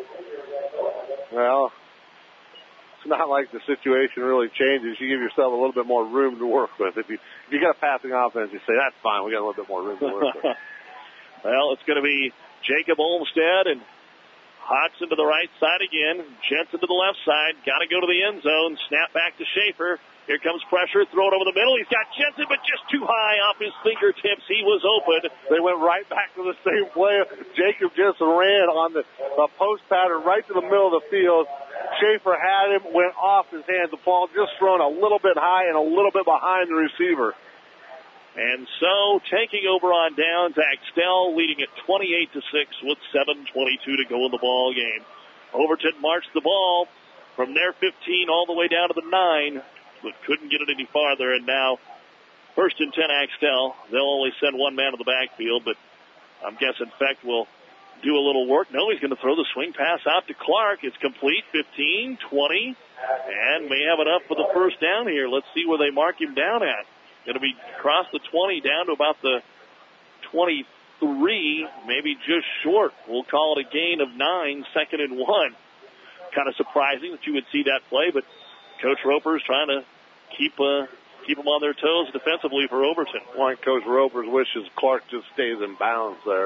Well, it's not like the situation really changes. You give yourself a little bit more room to work with. If you if you got a passing offense, you say, that's fine. We got a little bit more room to work with. Well, it's going to be Jacob Olmstead and Hodgson to the right side again. Jensen to the left side. Got to go to the end zone. Snap back to Schaefer. Here comes pressure. Throw it over the middle. He's got Jensen, but just too high off his fingertips. He was open. They went right back to the same play. Jacob Jensen ran on the, the post pattern right to the middle of the field. Schaefer had him, went off his hands. The ball just thrown a little bit high and a little bit behind the receiver. And so, taking over on downs, Axtell leading at twenty-eight to six with seven twenty-two to go in the ball game. Overton marched the ball from their fifteen all the way down to the nine, but couldn't get it any farther. And now, first and ten, Axtell. They'll only send one man to the backfield, but I'm guessing Fecht will do a little work. No, he's going to throw the swing pass out to Clark. It's complete, fifteen, twenty, and may have enough for the first down here. Let's see where they mark him down at. Going to be across the twenty down to about the twenty-three, maybe just short. We'll call it a gain of nine, second and one. Kind of surprising that you would see that play, but Coach Roper's trying to keep uh, keep them on their toes defensively for Overton. One Coach Roper's wishes Clark just stays in bounds there.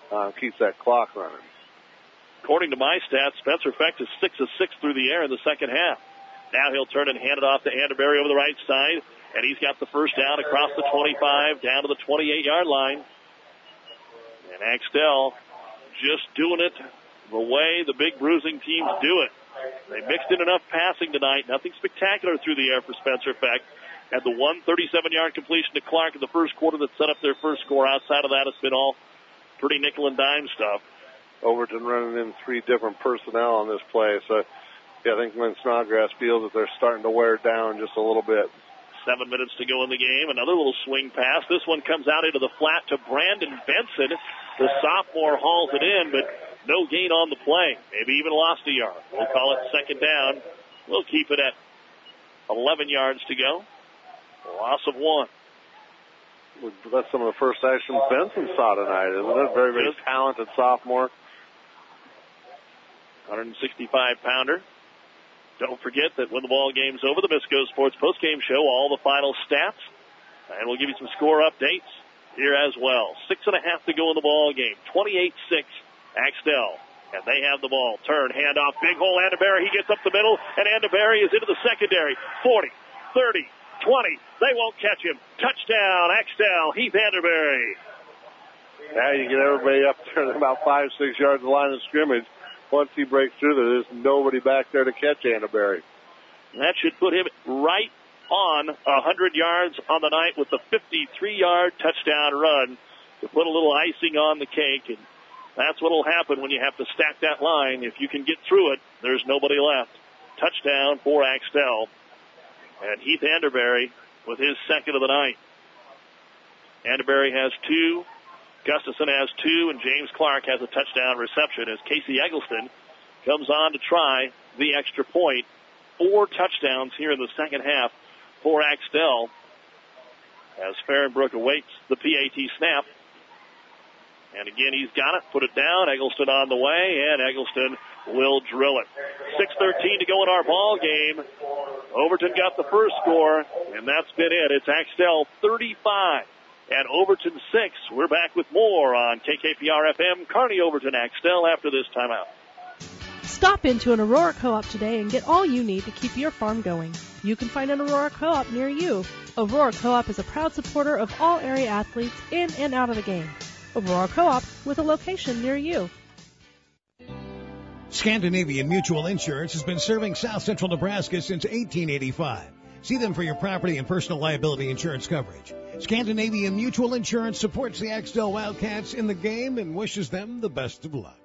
uh, keeps that clock running. According to my stats, Spencer Fecht is six of six through the air in the second half. Now he'll turn and hand it off to Anderberry over the right side, and he's got the first down across the twenty-five, down to the twenty-eight-yard line. And Axtell just doing it the way the big bruising teams do it. They mixed in enough passing tonight. Nothing spectacular through the air for Spencer Fecht. Had the one thirty-seven-yard completion to Clark in the first quarter that set up their first score. Outside of that, it's been all pretty nickel and dime stuff. Overton running in three different personnel on this play. So, yeah, I think Lynn Snodgrass feels that they're starting to wear down just a little bit. Seven minutes to go in the game. Another little swing pass. This one comes out into the flat to Brandon Benson. The sophomore hauls it in, but no gain on the play. Maybe even lost a yard. We'll call it second down. We'll keep it at eleven yards to go. Loss of one. That's some of the first action Benson saw tonight, isn't it? Very, very talented sophomore. one sixty-five pounder. Don't forget that when the ball game's over, the Misco Sports postgame show, all the final stats, and we'll give you some score updates here as well. Six and a half to go in the ball game. twenty-eight six, Axtell. And they have the ball. Turn, handoff, big hole, Anderberry. He gets up the middle, and Anderberry is into the secondary. forty, thirty, twenty. They won't catch him. Touchdown, Axtell, Heath Anderberry. Now you get everybody up there about five, six yards of the line of scrimmage. Once he breaks through there, there's nobody back there to catch Anderberry. That should put him right on one hundred yards on the night with the fifty-three-yard touchdown run to put a little icing on the cake. And that's what will happen when you have to stack that line. If you can get through it, there's nobody left. Touchdown for Axtell. And Heath Anderberry with his second of the night. Anderberry has two. Gustafson has two, and James Clark has a touchdown reception as Casey Eggleston comes on to try the extra point. Four touchdowns here in the second half for Axtell as Fahrenbrook awaits the P A T snap. And again, he's got it. Put it down. Eggleston on the way, and Eggleston will drill it. six thirteen to go in our ball game. Overton got the first score, and that's been it. It's Axtell thirty-five. And Overton six. We're back with more on K K P R F M, Kearney Overton Axtell after this timeout. Stop into an Aurora Co-op today and get all you need to keep your farm going. You can find an Aurora Co-op near you. Aurora Co-op is a proud supporter of all area athletes in and out of the game. Aurora Co-op with a location near you. Scandinavian Mutual Insurance has been serving South Central Nebraska since eighteen eighty-five. See them for your property and personal liability insurance coverage. Scandinavian Mutual Insurance supports the Axtell Wildcats in the game and wishes them the best of luck.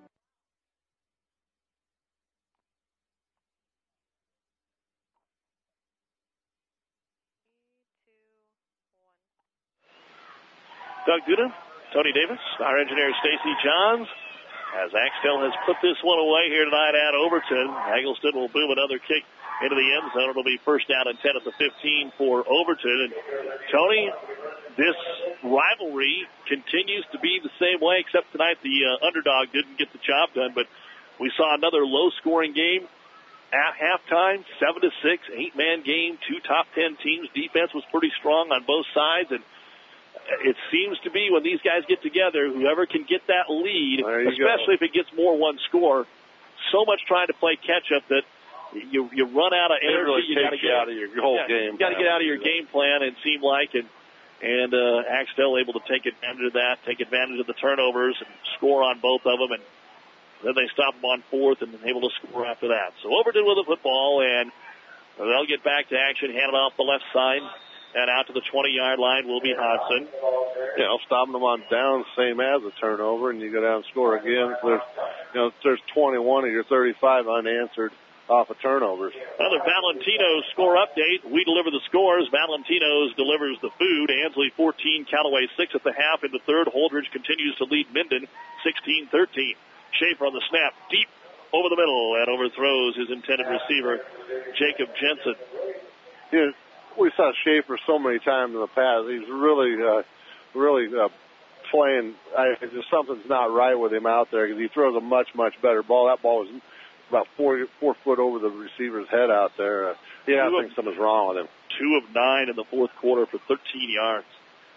Doug Duda, Tony Davis, our engineer Stacy Johns, as Axtell has put this one away here tonight at Overton. Eggleston will boom another kick into the end zone. It'll be first down and ten at the fifteen for Overton. And Tony, this rivalry continues to be the same way, except tonight the uh, underdog didn't get the job done. But we saw another low-scoring game at halftime, seven to six, eight-man game, two top ten teams. Defense was pretty strong on both sides, and it seems to be when these guys get together, whoever can get that lead, especially go. if it gets more one score, so much trying to play catch-up that you you run out of energy. Really you got to get out of your whole yeah, game. You got to get out of your game plan. It seemed like, and and uh, Axtell able to take advantage of that, take advantage of the turnovers, and score on both of them, and then they stop them on fourth and able to score after that. So Overton with the football, and they'll get back to action, hand it off the left side. And out to the twenty-yard line will be Hodson. Yeah, stopping them on down, same as a turnover, and you go down and score again. So there's, you know, there's twenty-one of your thirty-five unanswered off of turnovers. Another Valentino's score update. We deliver the scores. Valentino's delivers the food. Ansley fourteen, Callaway six at the half. In the third, Holdridge continues to lead Minden sixteen thirteen. Schaefer on the snap, deep over the middle, and overthrows his intended receiver, Jacob Jensen. Yeah. We saw Schaefer so many times in the past. He's really, uh, really uh, playing. I, just something's not right with him out there because he throws a much, much better ball. That ball was about four, four foot over the receiver's head out there. Uh, yeah, I think something's wrong with him. Two of nine in the fourth quarter for thirteen yards.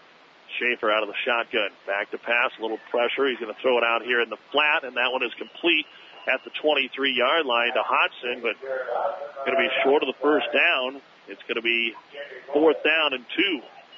Schaefer out of the shotgun. Back to pass, a little pressure. He's going to throw it out here in the flat, and that one is complete at the twenty-three-yard line to Hodgson, but going to be short of the first down. It's going to be fourth down and two.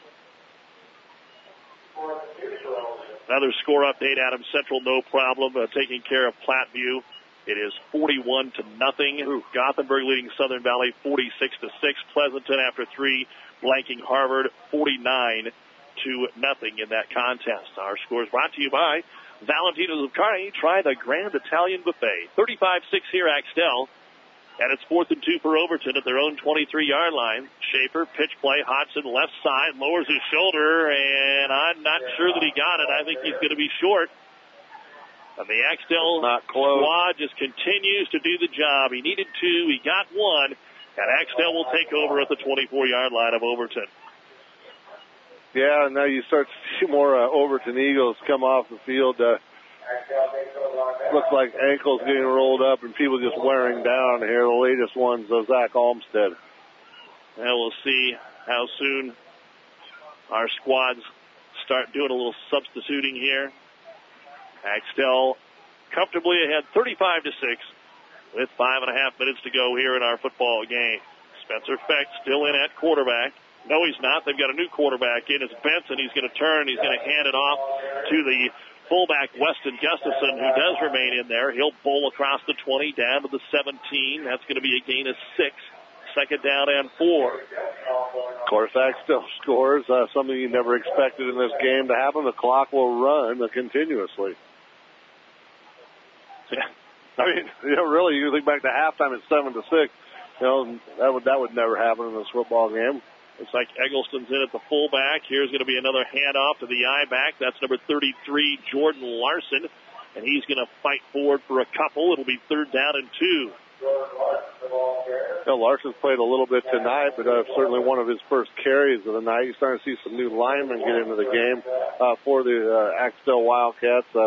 Another score update, Adams Central, no problem, uh, taking care of Platteview. It is forty-one to nothing. Gothenburg leading Southern Valley forty-six to six. Pleasanton after three, blanking Harvard forty-nine to nothing in that contest. Our scores brought to you by Valentino's of Kearney. Try the Grand Italian Buffet. thirty-five six here, Axtell. And it's fourth and two for Overton at their own twenty-three-yard line. Schaefer, pitch play. Hodgson, left side, lowers his shoulder, and I'm not sure that he got it. I think he's going to be short. And the Axtell squad just continues to do the job. He needed two. He got one. And Axtell will take over at the twenty-four-yard line of Overton. Yeah, and now you start to see more uh, Overton Eagles come off the field. Uh, looks like ankles getting rolled up and people just wearing down here. The latest one's uh, Zach Olmstead. And we'll see how soon our squads start doing a little substituting here. Axtell comfortably ahead thirty-five to six with five and a half minutes to go here in our football game. Spencer Feck still in at quarterback. No, he's not. They've got a new quarterback in. It's Benson. He's going to turn. He's going to hand it off to the fullback, Weston Gustafson, who does remain in there. He'll bowl across the twenty down to the seventeen. That's going to be a gain of six. Second down and four. Of course, Axtell scores, uh, something you never expected in this game to happen. The clock will run uh, continuously. Yeah. I mean, you know, really, you think back to halftime at seven to six. You know, that would that would never happen in this football game. Looks like Eggleston's in at the fullback. Here's going to be another handoff to the I-back. That's number thirty-three, Jordan Larson, and he's going to fight forward for a couple. It'll be third down and two. You know, Larson's played a little bit tonight, but uh, certainly one of his first carries of the night. You're starting to see some new linemen get into the game uh, for the uh, Axtell Wildcats. Uh,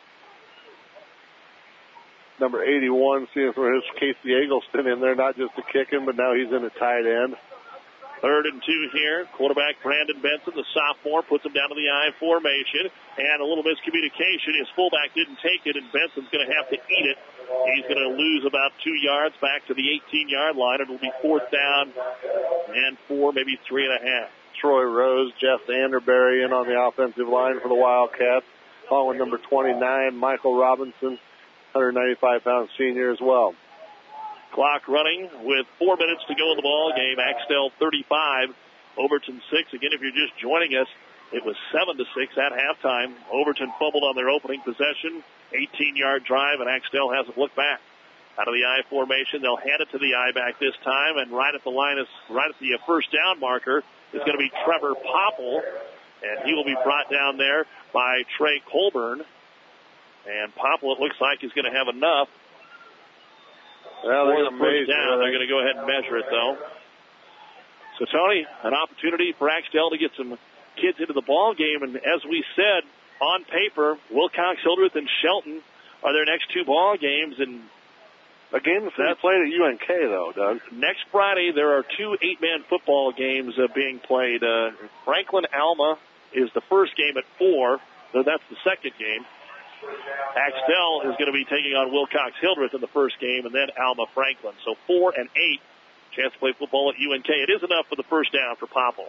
number eighty-one, seeing for his Casey Eggleston in there, not just a kicking, but now he's in a tight end. Third and two here. Quarterback Brandon Benson, the sophomore, puts him down to the I formation. And a little miscommunication. His fullback didn't take it, and Benson's going to have to eat it. He's going to lose about two yards back to the eighteen-yard line. It'll be fourth down and four, maybe three and a half. Troy Rose, Jeff Anderberry in on the offensive line for the Wildcats. Along with number twenty-nine, Michael Robinson, one ninety-five pound senior as well. Clock running with four minutes to go in the ball game. Axtell thirty-five, Overton six. Again, if you're just joining us, it was seven to six at halftime. Overton fumbled on their opening possession, eighteen-yard drive, and Axtell hasn't looked back. Out of the I formation, they'll hand it to the I-back this time, and right at the line, is right at the first down marker is going to be Trevor Popple, and he will be brought down there by Trey Colburn. And Popple, it looks like, is going to have enough. Well, for the first down. They're going to go ahead and measure it, though. So, Tony, an opportunity for Axtell to get some kids into the ball game. And as we said, on paper, Wilcox, Hildreth, and Shelton are their next two ball games. And a game that's played at U N K, though, Doug. Next Friday, there are two eight-man football games uh, being played. Uh, Franklin-Alma is the first game at four. So that's the second game. Axtell is going to be taking on Wilcox Hildreth in the first game, and then Alma Franklin. So four and eight, chance to play football at U N K. It is enough for the first down for Popple.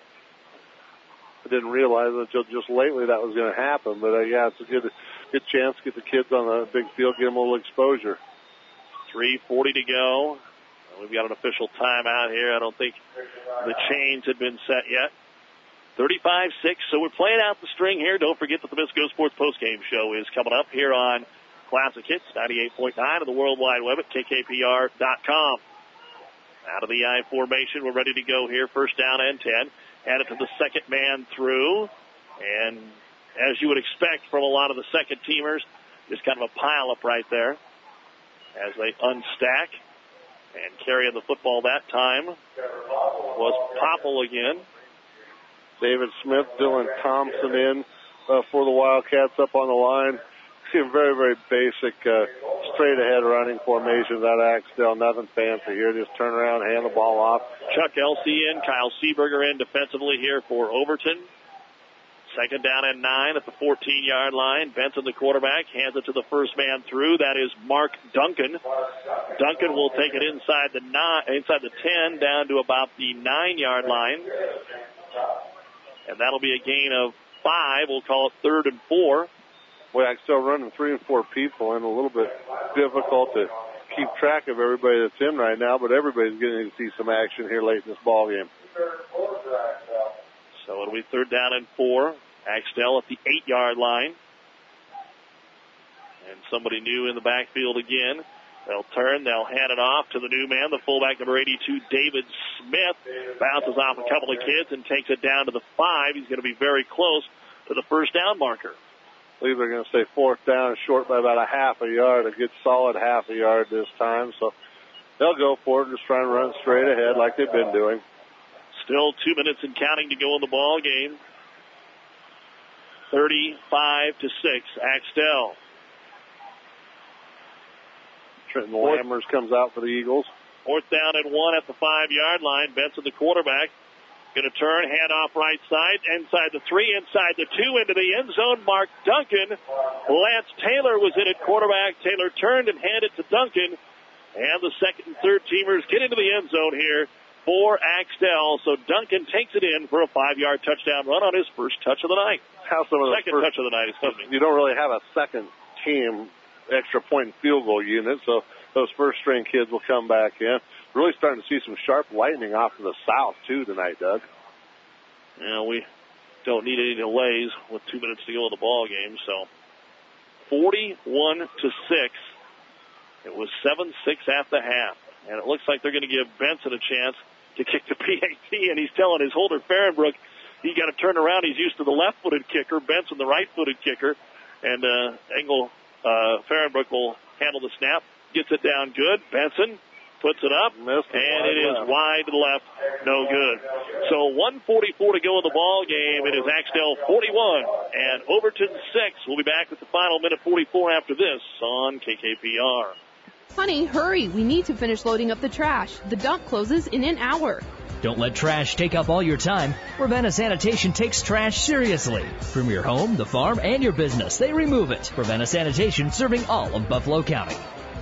I didn't realize until just lately that was going to happen, but uh, yeah, it's a good, good chance to get the kids on the big field, get them a little exposure. three forty to go. We've got an official timeout here. I don't think the chains had been set yet. thirty-five six, so we're playing out the string here. Don't forget that the Misco Sports postgame show is coming up here on Classic Hits, ninety-eight point nine of the World Wide Web at K K P R dot com. Out of the I formation, we're ready to go here. First down and ten. Added to the second man through. And as you would expect from a lot of the second teamers, just kind of a pile up right there as they unstack. And carrying the football that time was Popple again. David Smith, Dylan Thompson in uh, for the Wildcats up on the line. See a very, very basic uh, straight-ahead running formation that Axtell. Nothing fancy here. Just turn around, hand the ball off. Chuck Elsey in, Kyle Seeberger in defensively here for Overton. Second down and nine at the fourteen-yard line. Benson, the quarterback, hands it to the first man through. That is Mark Duncan. Duncan will take it inside the nine, inside the ten, down to about the nine-yard line. And that'll be a gain of five. We'll call it third and four. Well, I'm still running three and four people, and a little bit difficult to keep track of everybody that's in right now, but everybody's getting to see some action here late in this ball game. So it'll be third down and four. Axtell at the eight-yard line. And somebody new in the backfield again. They'll turn, they'll hand it off to the new man, the fullback number eighty-two, David Smith. Bounces off a couple of kids and takes it down to the five. He's going to be very close to the first down marker. I believe they're going to say fourth down, short by about a half a yard, a good solid half a yard this time. So they'll go for it, just try and run straight ahead like they've been doing. Still two minutes and counting to go in the ball game. thirty-five to six, Axtell. Trenton Lammers comes out for the Eagles. Fourth down and one at the five-yard line. Benson, the quarterback, going to turn, hand off right side, inside the three, inside the two, into the end zone. Mark Duncan. Lance Taylor was in at quarterback. Taylor turned and handed to Duncan. And the second and third teamers get into the end zone here for Axtell. So Duncan takes it in for a five-yard touchdown run on his first touch of the night. How some of the second first, touch of the night, excuse me. You don't really have a second team extra point and field goal unit, so those first-string kids will come back in. Really starting to see some sharp lightning off to the south, too, tonight, Doug. Yeah, we don't need any delays with two minutes to go in the ball game, so forty-one to six. It was seven six at the half, and it looks like they're going to give Benson a chance to kick the P A T, and he's telling his holder, Farrenbrook, he got to turn around. He's used to the left-footed kicker, Benson the right-footed kicker, and uh, Engel uh, Farrenbrook will handle the snap, gets it down good. Benson puts it up, Missed it and wide it is left. wide to the left, no good. So one forty-four to go in the ball game. It is Axtell forty-one and Overton six. We'll be back with the final minute forty-four after this on K K P R. Honey, hurry. We need to finish loading up the trash. The dump closes in an hour. Don't let trash take up all your time. Ravenna Sanitation takes trash seriously. From your home, the farm, and your business, they remove it. Ravenna Sanitation, serving all of Buffalo County.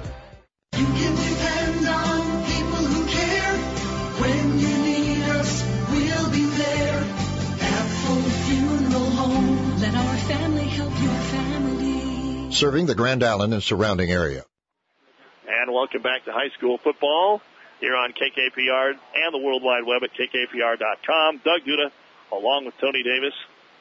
You can depend on people who care. When you need us, we'll be there. At Full Funeral Home, let our family help your family. Serving the Grand Island and surrounding area. And welcome back to high school football here on K K P R and the World Wide Web at K K P R dot com. Doug Duda along with Tony Davis.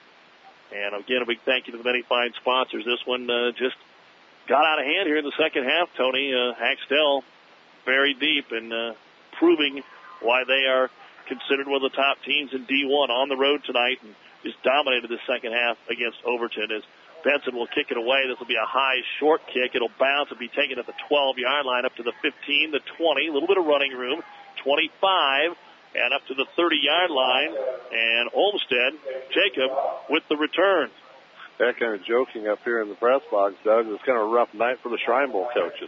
And again, a big thank you to the many fine sponsors. This one uh, just got out of hand here in the second half, Tony. Uh, Axtell very deep and uh, proving why they are considered one of the top teams in D one on the road tonight and just dominated the second half against Overton as Benson will kick it away. This will be a high, short kick. It'll bounce and be taken at the twelve-yard line up to the fifteen, the twenty, a little bit of running room, twenty-five, and up to the thirty-yard line. And Olmsted, Jacob, with the return. That kind of joking up here in the press box, Doug. It's kind of a rough night for the Shrine Bowl coaches.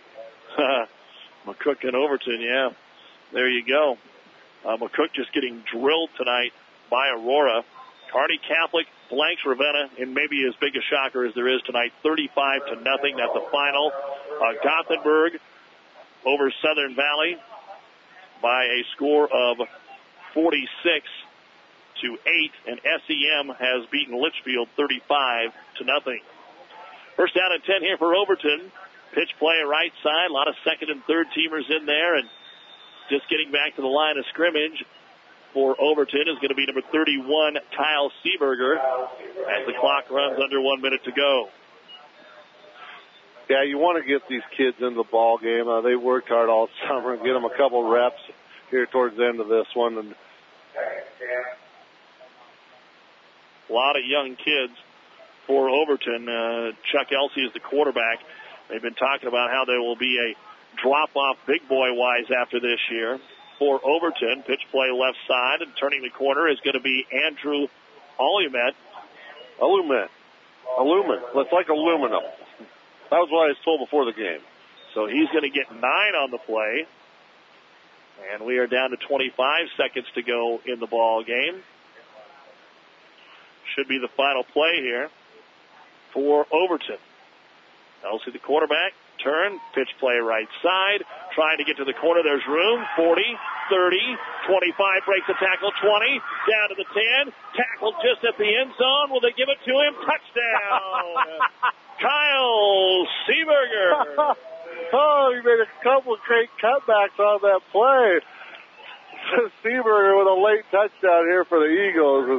McCook and Overton, yeah. There you go. Uh, McCook just getting drilled tonight by Aurora. Kearney Catholic blanks Ravenna in maybe as big a shocker as there is tonight, thirty-five to nothing. That's the final. Uh, Gothenburg over Southern Valley by a score of forty-six to eight, and S E M has beaten Litchfield thirty-five to nothing. First down and ten here for Overton. Pitch play right side, a lot of second and third teamers in there, and just getting back to the line of scrimmage for Overton is going to be number thirty-one, Kyle Seeberger, as the clock runs under one minute to go. Yeah, you want to get these kids in the ball game. Uh, they worked hard all summer and get them a couple reps here towards the end of this one. And a lot of young kids for Overton. Uh, Chuck Elsey is the quarterback. They've been talking about how there will be a drop-off big boy-wise after this year. For Overton, pitch play left side, and turning the corner is going to be Andrew Alumet. Alumet. Aluminum. It's like aluminum. That was what I was told before the game. So he's going to get nine on the play. And we are down to twenty-five seconds to go in the ball game. should be the final play here for Overton. Elsie, the quarterback, turn, pitch play right side, trying to get to the corner. There's room. forty, thirty, twenty-five, breaks the tackle, twenty, down to the ten, tackled just at the end zone. Will they give it to him? Touchdown! Kyle Seaberger. Oh, he made a couple of great cutbacks on that play. Seaberger with a late touchdown here for the Eagles.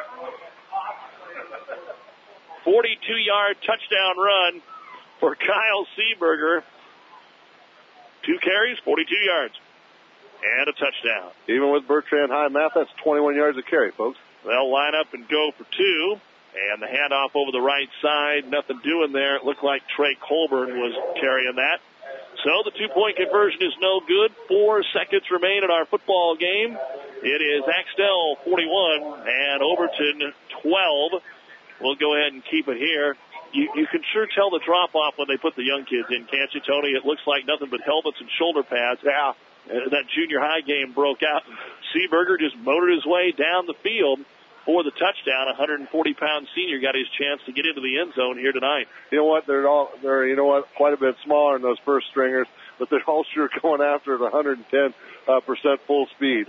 forty-two-yard touchdown run for Kyle Seaberger. Two carries, forty-two yards, and a touchdown. Even with Bertrand High math, that's twenty-one yards a carry, folks. They'll line up and go for two, and the handoff over the right side, nothing doing there. It looked like Trey Colburn was carrying that. So the two-point conversion is no good. Four seconds remain in our football game. It is Axtell forty-one and Overton twelve. We'll go ahead and keep it here. You, you can sure tell the drop-off when they put the young kids in, can't you, Tony? It looks like nothing but helmets and shoulder pads. Yeah. Uh, that junior high game broke out. Seaberger just motored his way down the field for the touchdown. one hundred forty pound senior got his chance to get into the end zone here tonight. You know what? They're all they're you know what quite a bit smaller than those first stringers, but they're all sure going after it one hundred ten percent full speed.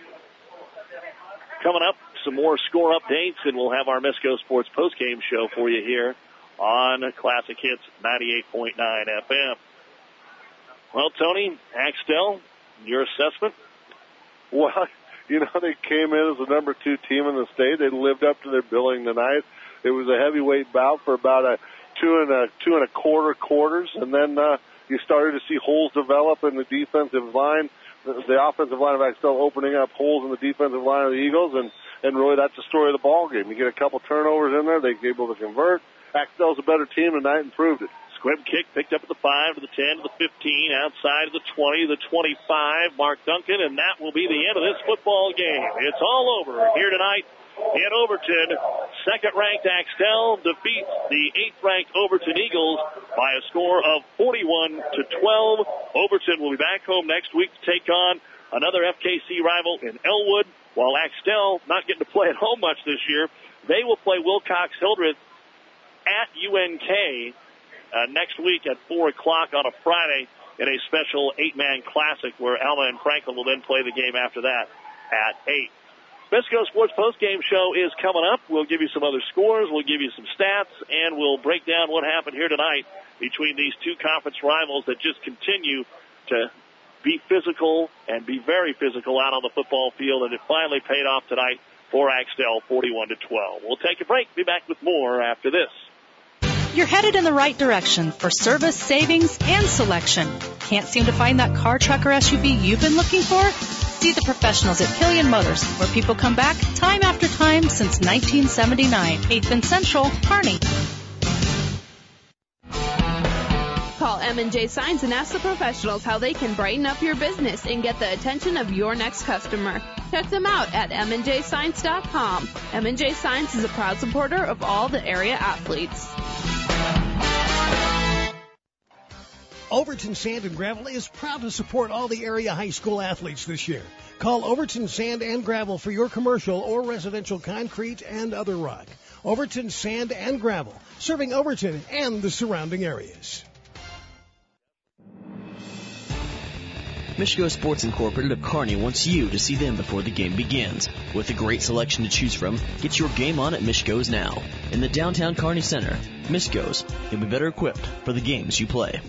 Coming up, some more score updates, and we'll have our Misco Sports postgame show for you here on Classic Hits ninety-eight point nine F M. Well, Tony, Axtell, your assessment? Well, you know, they came in as the number two team in the state. They lived up to their billing tonight. It was a heavyweight bout for about a two and a two and a quarter quarters, and then uh, you started to see holes develop in the defensive line. The, the offensive line of Axtell opening up holes in the defensive line of the Eagles, and and really that's the story of the ball game. You get a couple turnovers in there, they're able to convert. Axtell's a better team tonight and proved it. Squib kick picked up at the five, to the ten, to the fifteen, outside of the twenty, the twenty-five. Mark Duncan, and that will be the end of this football game. It's all over here tonight in Overton. Second-ranked Axtell defeats the eighth-ranked Overton Eagles by a score of forty-one to twelve. Overton will be back home next week to take on another F K C rival in Elwood, while Axtell not getting to play at home much this year. They will play Wilcox-Hildreth at U N K uh, next week at four o'clock on a Friday in a special eight-man classic where Alma and Franklin will then play the game after that at eight. Misco Sports Postgame Show is coming up. We'll give you some other scores, we'll give you some stats, and we'll break down what happened here tonight between these two conference rivals that just continue to be physical and be very physical out on the football field, and it finally paid off tonight for Axtell, forty-one to twelve. We'll take a break. Be back with more after this. You're headed in the right direction for service, savings, and selection. Can't seem to find that car, truck, or S U V you've been looking for? See the professionals at Killian Motors, where people come back time after time since nineteen seventy-nine. eighth and Central, Kearney. Call M and J Signs and ask the professionals how they can brighten up your business and get the attention of your next customer. Check them out at m and j signs dot com. M and J Signs is a proud supporter of all the area athletes. Overton Sand and Gravel is proud to support all the area high school athletes this year. Call Overton Sand and Gravel for your commercial or residential concrete and other rock. Overton Sand and Gravel, serving Overton and the surrounding areas. Michigo Sports Incorporated of Kearney wants you to see them before the game begins. With a great selection to choose from, get your game on at Michigo's now. In the downtown Kearney Center, Michigo's, you'll be better equipped for the games you play.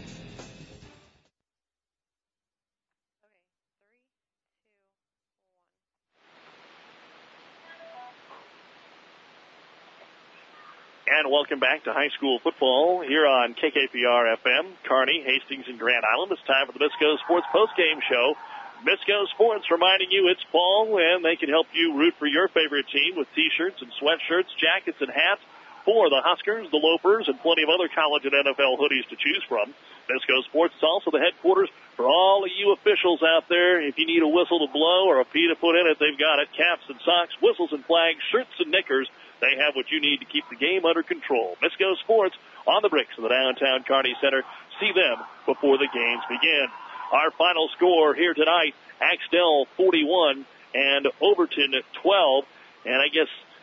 And welcome back to high school football here on K K P R F M, Kearney, Hastings, and Grand Island. It's time for the Misco Sports Postgame Show. Misco Sports reminding you it's fall, and they can help you root for your favorite team with T-shirts and sweatshirts, jackets, and hats for the Huskers, the Lopers, and plenty of other college and N F L hoodies to choose from. Misco Sports is also the headquarters for all of you officials out there. If you need a whistle to blow or a P to put in it, they've got it. Caps and socks, whistles and flags, shirts and knickers. They have what you need to keep the game under control. Misco Sports on the bricks of the downtown Kearney Center. See them before the games begin. Our final score here tonight, Axtell forty-one and Overton twelve. And I guess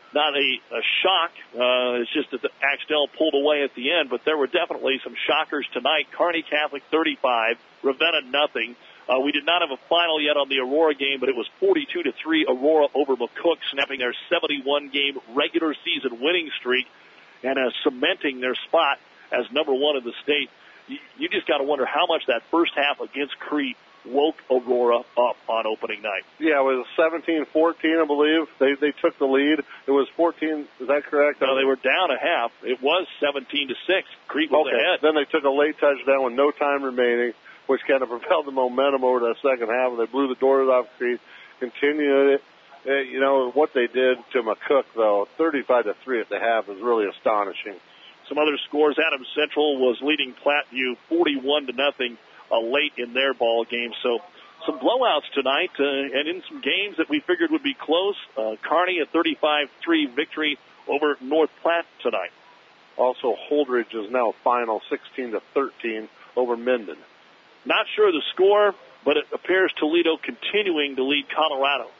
not a, a shock. Uh, it's just that the Axtell pulled away at the end, but there were definitely some shockers tonight. Kearney Catholic thirty-five, Ravenna nothing. Uh, we did not have a final yet on the Aurora game, but it was forty-two to three Aurora over McCook, snapping their seventy-one game regular season winning streak and uh, cementing their spot as number one in the state. You, you just got to wonder how much that first half against Crete woke Aurora up on opening night. Yeah, it was seventeen fourteen, I believe. They they took the lead. It was fourteen, is that correct? No, they were down a half. It was seventeen to six. Crete was okay. ahead. Then they took a late touchdown with no time remaining, which kind of propelled the momentum over that second half, and they blew the doors off Crete, continued it. Uh, you know, what they did to McCook, though, thirty-five to three at the half is really astonishing. Some other scores, Adams Central was leading Platteview forty-one to nothing uh, late in their ball game. So some blowouts tonight, uh, and in some games that we figured would be close. Uh, Kearney a thirty-five three victory over North Platte tonight. Also, Holdridge is now final sixteen to thirteen over Minden. Not sure the score, but it appears Toledo continuing to lead Colorado.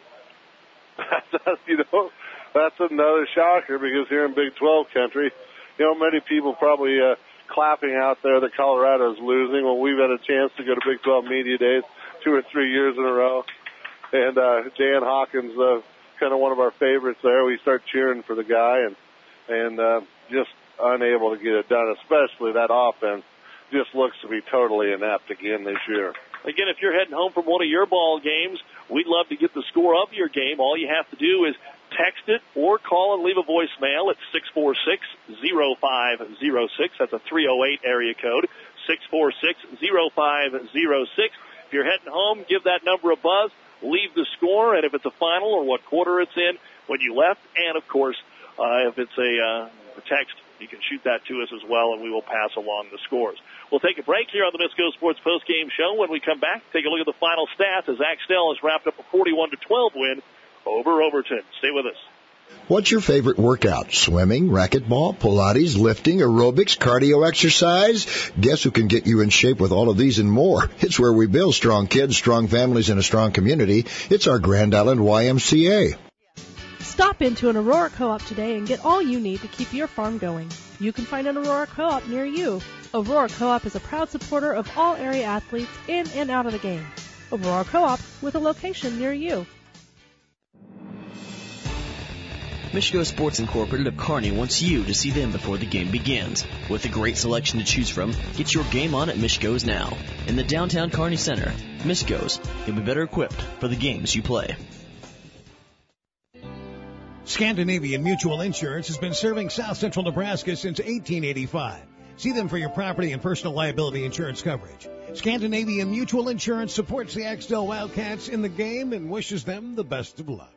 you know, that's another shocker because here in Big twelve country, you know, many people probably uh, clapping out there that Colorado is losing. Well, we've had a chance to go to Big twelve Media Days two or three years in a row. And uh, Dan Hawkins, uh, kind of one of our favorites there. We start cheering for the guy and, and uh, just unable to get it done, especially that offense just looks to be totally inept again this year. Again, if you're heading home from one of your ball games, we'd love to get the score of your game. All you have to do is text it or call and leave a voicemail at six four six, zero five zero six. That's a three oh eight area code, six four six, zero five zero six. If you're heading home, give that number a buzz, leave the score, and if it's a final or what quarter it's in, when you left, and, of course, uh, if it's a, uh, a text, you can shoot that to us as well, and we will pass along the scores. We'll take a break here on the Misco Sports Postgame Show. When we come back, take a look at the final stats as Axtell has wrapped up a forty-one to twelve win over Overton. Stay with us. What's your favorite workout? Swimming, racquetball, Pilates, lifting, aerobics, cardio exercise? Guess who can get you in shape with all of these and more? It's where we build strong kids, strong families, and a strong community. It's our Grand Island Y M C A. Stop into an Aurora Co-op today and get all you need to keep your farm going. You can find an Aurora Co-op near you. Aurora Co-op is a proud supporter of all area athletes in and out of the game. Aurora Co-op with a location near you. Michigo Sports Incorporated of Kearney wants you to see them before the game begins. With a great selection to choose from, get your game on at Michigo's now. In the downtown Kearney Center, Michigo's, you'll be better equipped for the games you play. Scandinavian Mutual Insurance has been serving South Central Nebraska since eighteen eighty-five. See them for your property and personal liability insurance coverage. Scandinavian Mutual Insurance supports the Axtell Wildcats in the game and wishes them the best of luck.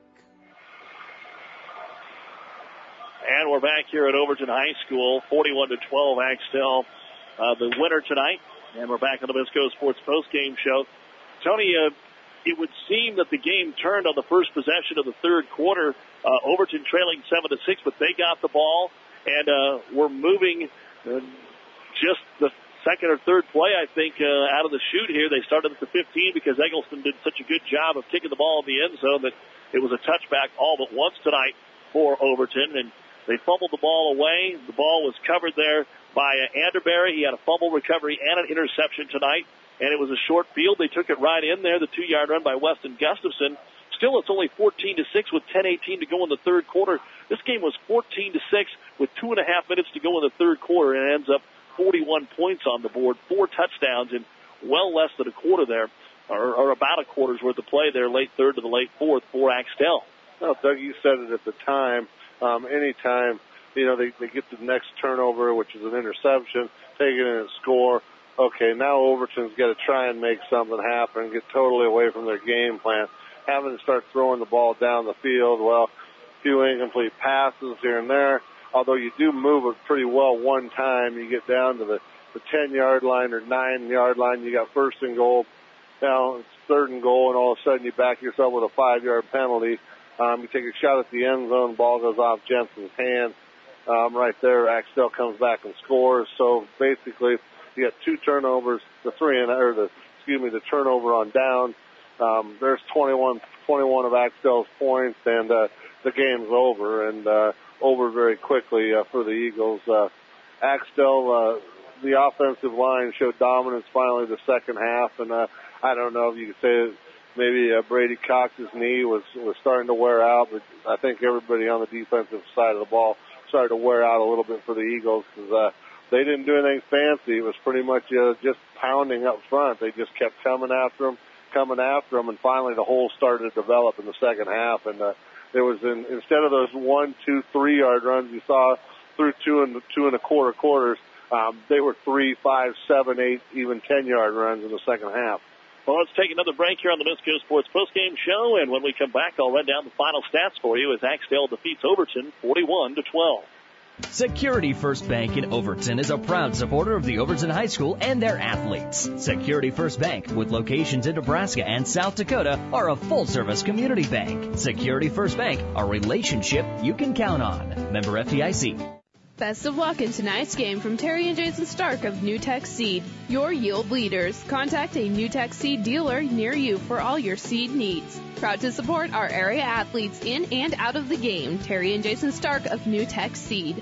And we're back here at Overton High School, forty-one to twelve, Axtell, uh, the winner tonight. And we're back on the Misco Sports Postgame Show. Tony, uh, it would seem that the game turned on the first possession of the third quarter. Uh, Overton trailing seven to six, but they got the ball and uh, were moving uh, just the second or third play, I think, uh, out of the chute here. They started at the fifteen because Eggleston did such a good job of kicking the ball in the end zone that it was a touchback all but once tonight for Overton, and they fumbled the ball away. The ball was covered there by uh, Anderberry. He had a fumble recovery and an interception tonight, and it was a short field. They took it right in there, the two-yard run by Weston Gustafson. Still, it's only fourteen to six with ten eighteen to go in the third quarter. This game was fourteen to six with two and a half minutes to go in the third quarter, and it ends up forty-one points on the board, four touchdowns in well less than a quarter there, or, or about a quarter's worth of play there, late third to the late fourth for Axtell. Well, Doug, you said it at the time. Um, anytime, you know, they, they get the next turnover, which is an interception, take it in and score. Okay, now Overton's got to try and make something happen, get totally away from their game plan. Having to start throwing the ball down the field, well, a few incomplete passes here and there. Although you do move it pretty well one time, you get down to the, the ten-yard line or nine-yard line, you got first and goal. Now it's third and goal, and all of a sudden you back yourself with a five-yard penalty. Um, you take a shot at the end zone, ball goes off Jensen's hand. Um, right there, Axtell comes back and scores. So basically, you got two turnovers, the three and or the excuse me, the turnover on down. Um, there's twenty-one, twenty-one of Axtell's points, and uh, the game's over, and uh, over very quickly uh, for the Eagles. Uh, Axtell, uh, the offensive line showed dominance finally the second half, and uh, I don't know if you could say that maybe uh, Brady Cox's knee was, was starting to wear out, but I think everybody on the defensive side of the ball started to wear out a little bit for the Eagles because uh, they didn't do anything fancy. It was pretty much uh, just pounding up front. They just kept coming after them, coming after them, and finally the hole started to develop in the second half. And uh, there was in, instead of those one, two, three yard runs you saw through two and two and a quarter quarters, um, they were three, five, seven, eight, even ten yard runs in the second half. Well, let's take another break here on the Misco Sports postgame show, and when we come back, I'll run down the final stats for you as Axtell defeats Overton forty-one to twelve. Security First Bank in Overton is a proud supporter of the Overton High School and their athletes. Security First Bank, with locations in Nebraska and South Dakota, are a full-service community bank. Security First Bank, a relationship you can count on. Member F D I C. Best of luck in tonight's game from Terry and Jason Stark of NewTek Seed, your yield leaders. Contact a NewTek Seed dealer near you for all your seed needs. Proud to support our area athletes in and out of the game. Terry and Jason Stark of NewTek Seed.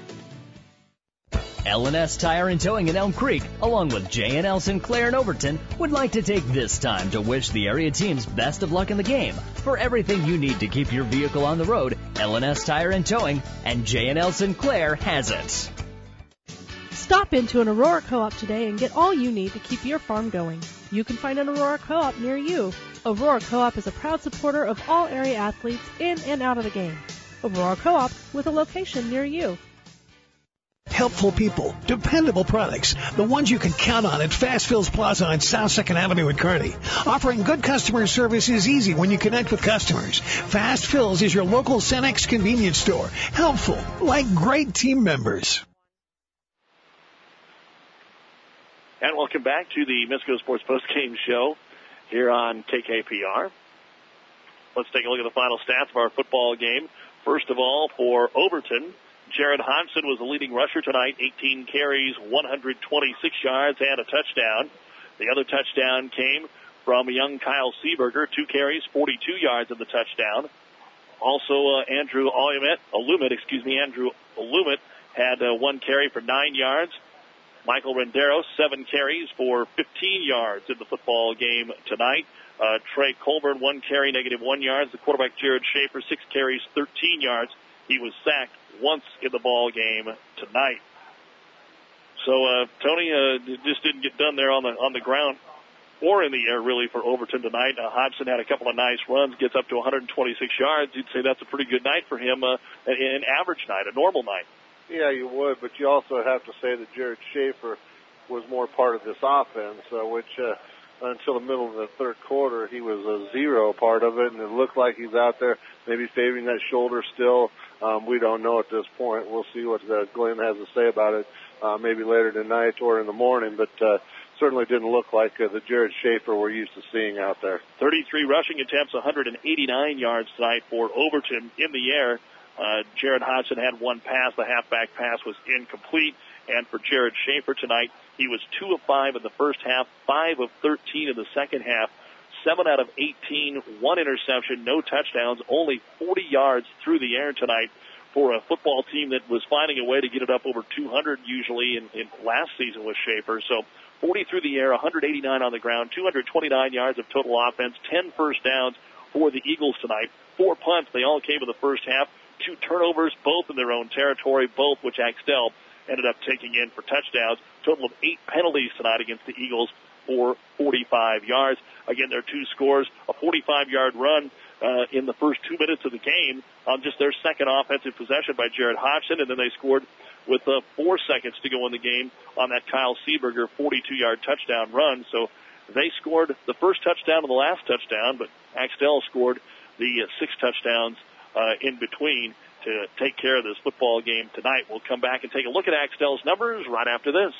L and S Tire and Towing in Elm Creek, along with J and L Sinclair in Overton, would like to take this time to wish the area teams best of luck in the game. For everything you need to keep your vehicle on the road, L and S Tire and Towing and J and L Sinclair has it. Stop into an Aurora Co-op today and get all you need to keep your farm going. You can find an Aurora Co-op near you. Aurora Co-op is a proud supporter of all area athletes in and out of the game. Aurora Co-op with a location near you. Helpful people, dependable products, the ones you can count on at Fast Fills Plaza on South second Avenue in Kearney. Offering good customer service is easy when you connect with customers. Fast Fills is your local Cenex convenience store. Helpful, like great team members. And welcome back to the Misco Sports Postgame Show here on K K P R. Let's take a look at the final stats of our football game. First of all, for Overton, Jared Hodgson was the leading rusher tonight, eighteen carries, one hundred twenty-six yards, and a touchdown. The other touchdown came from young Kyle Seeberger, two carries, forty-two yards in the touchdown. Also, uh, Andrew Alumet, Alumet, excuse me, Andrew Alumet had uh, one carry for nine yards. Michael Renderos, seven carries for fifteen yards in the football game tonight. Uh, Trey Colburn, one carry, negative one yards. The quarterback, Jared Schaefer, six carries, thirteen yards. He was sacked once in the ball game tonight. So, uh, Tony, uh, just didn't get done there on the, on the ground or in the air, really, for Overton tonight. Uh, Hodgson had a couple of nice runs, gets up to one hundred twenty-six yards. You'd say that's a pretty good night for him, uh, an average night, a normal night. Yeah, you would, but you also have to say that Jared Schaefer was more part of this offense, uh, which uh, until the middle of the third quarter, he was a zero part of it, and it looked like he's out there maybe favoring that shoulder still. Um, we don't know at this point. We'll see what uh, Glenn has to say about it uh, maybe later tonight or in the morning, but uh, certainly didn't look like uh, the Jared Schaefer we're used to seeing out there. thirty-three rushing attempts, one hundred eighty-nine yards tonight for Overton in the air. Uh, Jared Hodgson had one pass. The halfback pass was incomplete. And for Jared Schaefer tonight, he was two of five in the first half, five of thirteen in the second half, seven out of eighteen, one interception, no touchdowns, only forty yards through the air tonight for a football team that was finding a way to get it up over two hundred usually in, in last season with Schaefer. So forty through the air, one hundred eighty-nine on the ground, two hundred twenty-nine yards of total offense, ten first downs for the Eagles tonight, four punts. They all came in the first half. Two turnovers, both in their own territory, both which Axtell ended up taking in for touchdowns. Total of eight penalties tonight against the Eagles for forty-five yards. Again, their two scores, a forty-five-yard run uh, in the first two minutes of the game on just their second offensive possession by Jared Hodgson, and then they scored with uh, four seconds to go in the game on that Kyle Seeberger forty-two-yard touchdown run. So they scored the first touchdown and the last touchdown, but Axtell scored the uh, six touchdowns Uh, in between to take care of this football game tonight. We'll come back and take a look at Axtell's numbers right after this.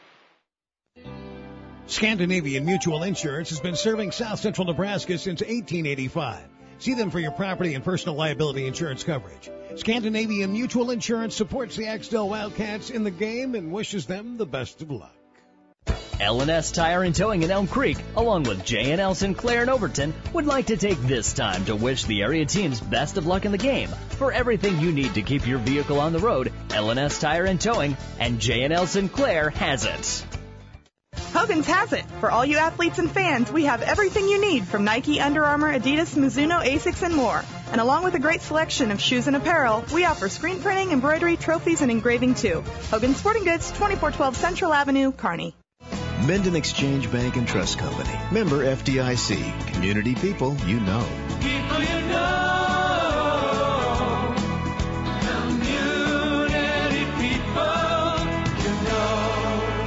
Scandinavian Mutual Insurance has been serving South Central Nebraska since eighteen eighty-five. See them for your property and personal liability insurance coverage. Scandinavian Mutual Insurance supports the Axtell Wildcats in the game and wishes them the best of luck. L and S Tire and Towing in Elm Creek, along with J and L Sinclair in Overton, would like to take this time to wish the area teams best of luck in the game. For everything you need to keep your vehicle on the road, L and S Tire and Towing and J and L Sinclair has it. Hogan's has it. For all you athletes and fans, we have everything you need from Nike, Under Armour, Adidas, Mizuno, Asics, and more. And along with a great selection of shoes and apparel, we offer screen printing, embroidery, trophies, and engraving too. Hogan's Sporting Goods, twenty-four twelve Central Avenue, Kearney. Minden Exchange Bank and Trust Company. Member F D I C. Community people you know. People you know. Community people you know.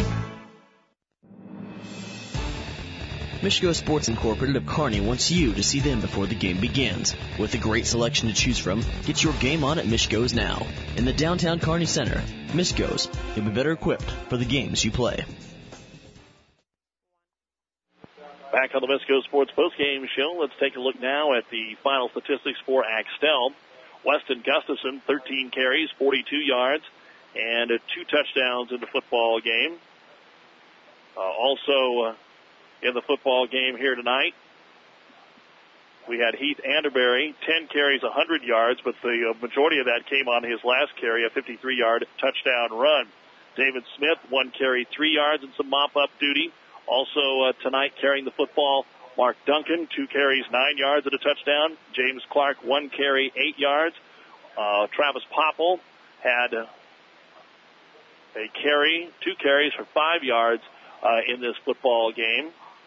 Michigo Sports Incorporated of Kearney wants you to see them before the game begins. With a great selection to choose from, get your game on at Michigo's now. In the downtown Kearney Center, Michigo's, you'll be better equipped for the games you play. Back on the Michigo Sports Postgame Show, let's take a look now at the final statistics for Axtell. Weston Gustafson, thirteen carries, forty-two yards, and uh, two touchdowns in the football game. Uh, also uh, in the football game here tonight, we had Heath Anderberry, ten carries, one hundred yards, but the uh, majority of that came on his last carry, a fifty-three-yard touchdown run. David Smith, one carry, three yards, and some mop-up duty. Also uh, tonight carrying the football, Mark Duncan, two carries, nine yards and a touchdown. James Clark, one carry, eight yards. Uh, Travis Popple had a carry, two carries for five yards uh, in this football game.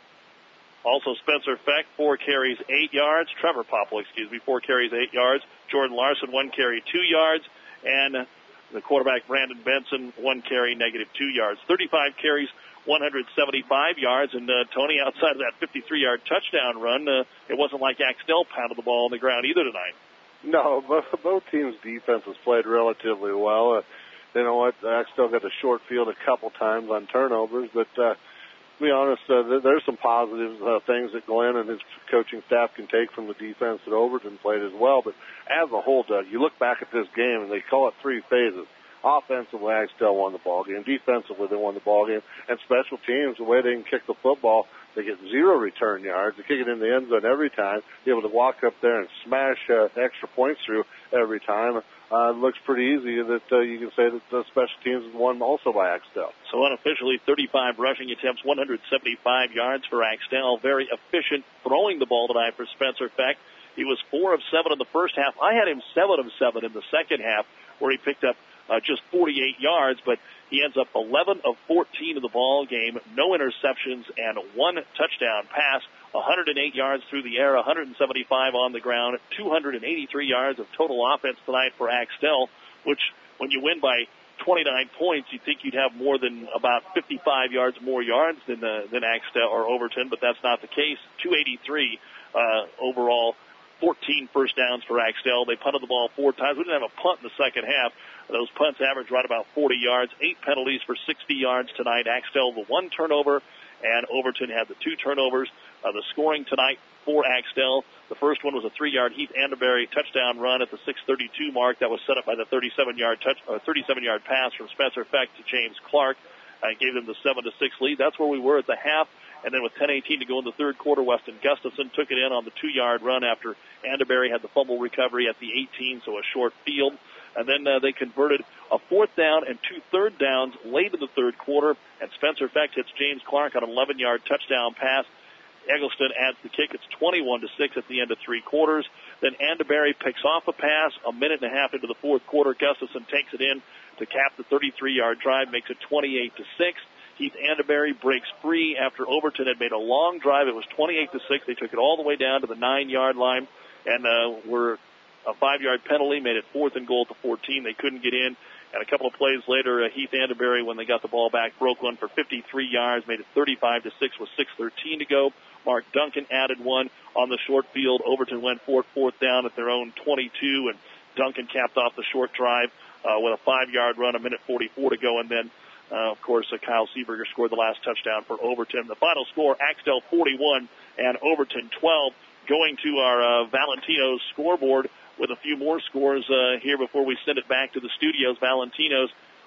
Also Spencer Feck, four carries, eight yards. Trevor Popple, excuse me, four carries, eight yards. Jordan Larson, one carry, two yards. And the quarterback, Brandon Benson, one carry, negative two yards. thirty-five carries, one hundred seventy-five yards, and uh, Tony, outside of that fifty-three-yard touchdown run, uh, it wasn't like Axtell pounded the ball on the ground either tonight. No, both, both teams' defenses played relatively well. Uh, you know what, Axtell got a short field a couple times on turnovers, but uh, to be honest, uh, there's some positive uh, things that Glenn and his coaching staff can take from the defense that Overton played as well. But as a whole, Doug, you look back at this game, and they call it three phases. Offensively, Axtell won the ball game. Defensively, they won the ball game. And special teams, the way they can kick the football, they get zero return yards. They kick it in the end zone every time. Be able to walk up there and smash uh, extra points through every time. Uh, it looks pretty easy that uh, you can say that the special teams won also by Axtell. So unofficially, thirty-five rushing attempts, one hundred seventy-five yards for Axtell. Very efficient throwing the ball tonight for Spencer Feck. He was four of seven in the first half. I had him seven of seven in the second half, where he picked up Uh, just forty-eight yards, but he ends up eleven of fourteen in the ball game, no interceptions, and one touchdown pass, one hundred eight yards through the air, one hundred seventy-five on the ground, two hundred eighty-three yards of total offense tonight for Axtell, which when you win by twenty-nine points, you'd think you'd have more than about fifty-five yards more yards than uh, than Axtell or Overton, but that's not the case. two eighty-three uh, overall, fourteen first downs for Axtell. They punted the ball four times. We didn't have a punt in the second half. Those punts averaged right about forty yards, eight penalties for sixty yards tonight. Axtell the one turnover, and Overton had the two turnovers. Uh, the scoring tonight for Axtell, the first one was a three-yard Heath Anderberry touchdown run at the six thirty-two mark that was set up by the thirty-seven-yard touch, uh, thirty-seven-yard pass from Spencer Feck to James Clark. Uh, gave them the seven to six lead. That's where we were at the half. And then with ten eighteen to go in the third quarter, Weston Gustafson took it in on the two-yard run after Anderberry had the fumble recovery at the eighteen, so a short field. And then uh, they converted a fourth down and two third downs late in the third quarter, and Spencer Feck hits James Clark on an eleven-yard touchdown pass. Eggleston adds the kick. It's twenty-one to six at the end of three quarters. Then Anderberry picks off a pass a minute and a half into the fourth quarter. Gustafson takes it in to cap the thirty-three-yard drive, makes it twenty-eight to six. Heath Anderberry breaks free after Overton had made a long drive. It was twenty-eight to six. They took it all the way down to the nine-yard line, and uh, were a five-yard penalty, made it fourth and goal to fourteen. They couldn't get in. And a couple of plays later, uh, Heath Anderberry, when they got the ball back, broke one for fifty-three yards, made it thirty-five to six with six thirteen to go. Mark Duncan added one on the short field. Overton went for it, fourth down at their own twenty-two, and Duncan capped off the short drive uh, with a five-yard run, a minute forty-four to go. And then, uh, of course, uh, Kyle Seeberger scored the last touchdown for Overton. The final score, Axtell forty-one and Overton twelve. Going to our uh, Valentino's scoreboard with a few more scores uh, here before we send it back to the studios. Valentino's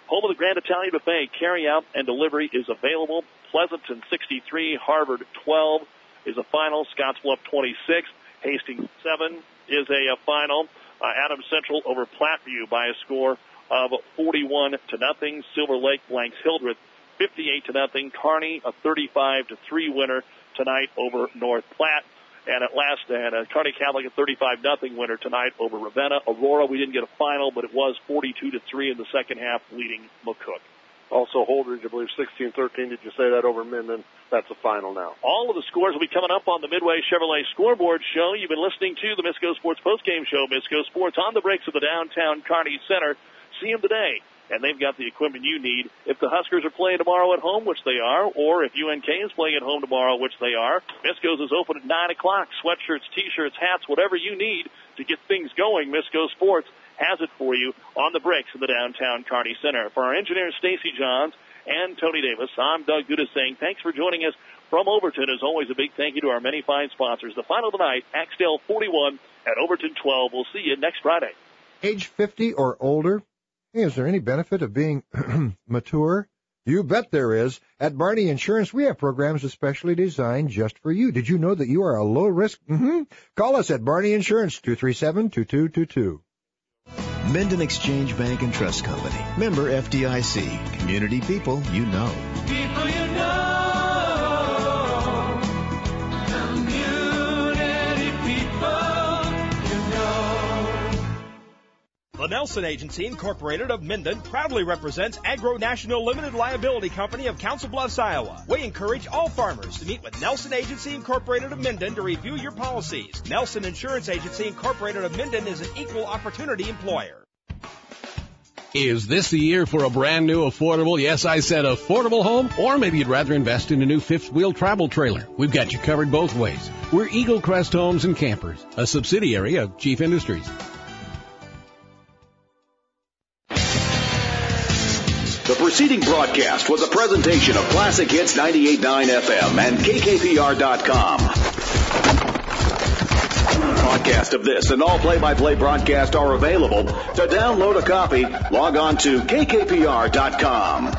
Home of the Grand Italian Buffet. Carry out and delivery is available. Pleasanton sixty-three, Harvard twelve is a final. Scottsbluff twenty-six, Hastings seven is a, a final. Uh, Adams Central over Platteview by a score of forty-one to nothing. Silver Lake blanks Hildreth fifty-eight to nothing. Kearney a thirty-five to three winner tonight over North Platte. And at last, and uh, Kearney Catholic a thirty-five nothing winner tonight over Ravenna. Aurora, we didn't get a final, but it was forty-two to three in the second half, leading McCook. Also, Holdridge, I believe, sixteen thirteen. Did you say that over Minden? That's a final now. All of the scores will be coming up on the Midway Chevrolet Scoreboard Show. You've been listening to the Misco Sports Postgame Show. Misco Sports on the breaks of the downtown Kearney Center. See them today, and they've got the equipment you need. If the Huskers are playing tomorrow at home, which they are, or if U N K is playing at home tomorrow, which they are, Misco's is open at nine o'clock. Sweatshirts, T-shirts, hats, whatever you need to get things going, Misco Sports has it for you on the bricks in the downtown Kearney Center. For our engineer, Stacy Johns, and Tony Davis, I'm Doug Duda saying thanks for joining us from Overton. As always, a big thank you to our many fine sponsors. The final tonight, Axtell forty-one at Overton twelve. We'll see you next Friday. Age fifty or older? Hey, is there any benefit of being mature? You bet there is. At Barney Insurance, we have programs especially designed just for you. Did you know that you are a low risk? Mm-hmm. Call us at Barney Insurance, two three seven, two two two two. Minden Exchange Bank and Trust Company. Member F D I C. Community people you know. People you know. Community people you know. The Nelson Agency Incorporated of Minden proudly represents Agro National Limited Liability Company of Council Bluffs, Iowa. We encourage all farmers to meet with Nelson Agency Incorporated of Minden to review your policies. Nelson Insurance Agency Incorporated of Minden is an equal opportunity employer. Is this the year for a brand new affordable, yes, I said affordable home? Or maybe you'd rather invest in a new fifth wheel travel trailer. We've got you covered both ways. We're Eagle Crest Homes and Campers, a subsidiary of Chief Industries. The preceding broadcast was a presentation of Classic Hits ninety-eight point nine F M and K K P R dot com. Podcast of this and all play-by-play broadcasts are available. To download a copy, log on to K K P R dot com.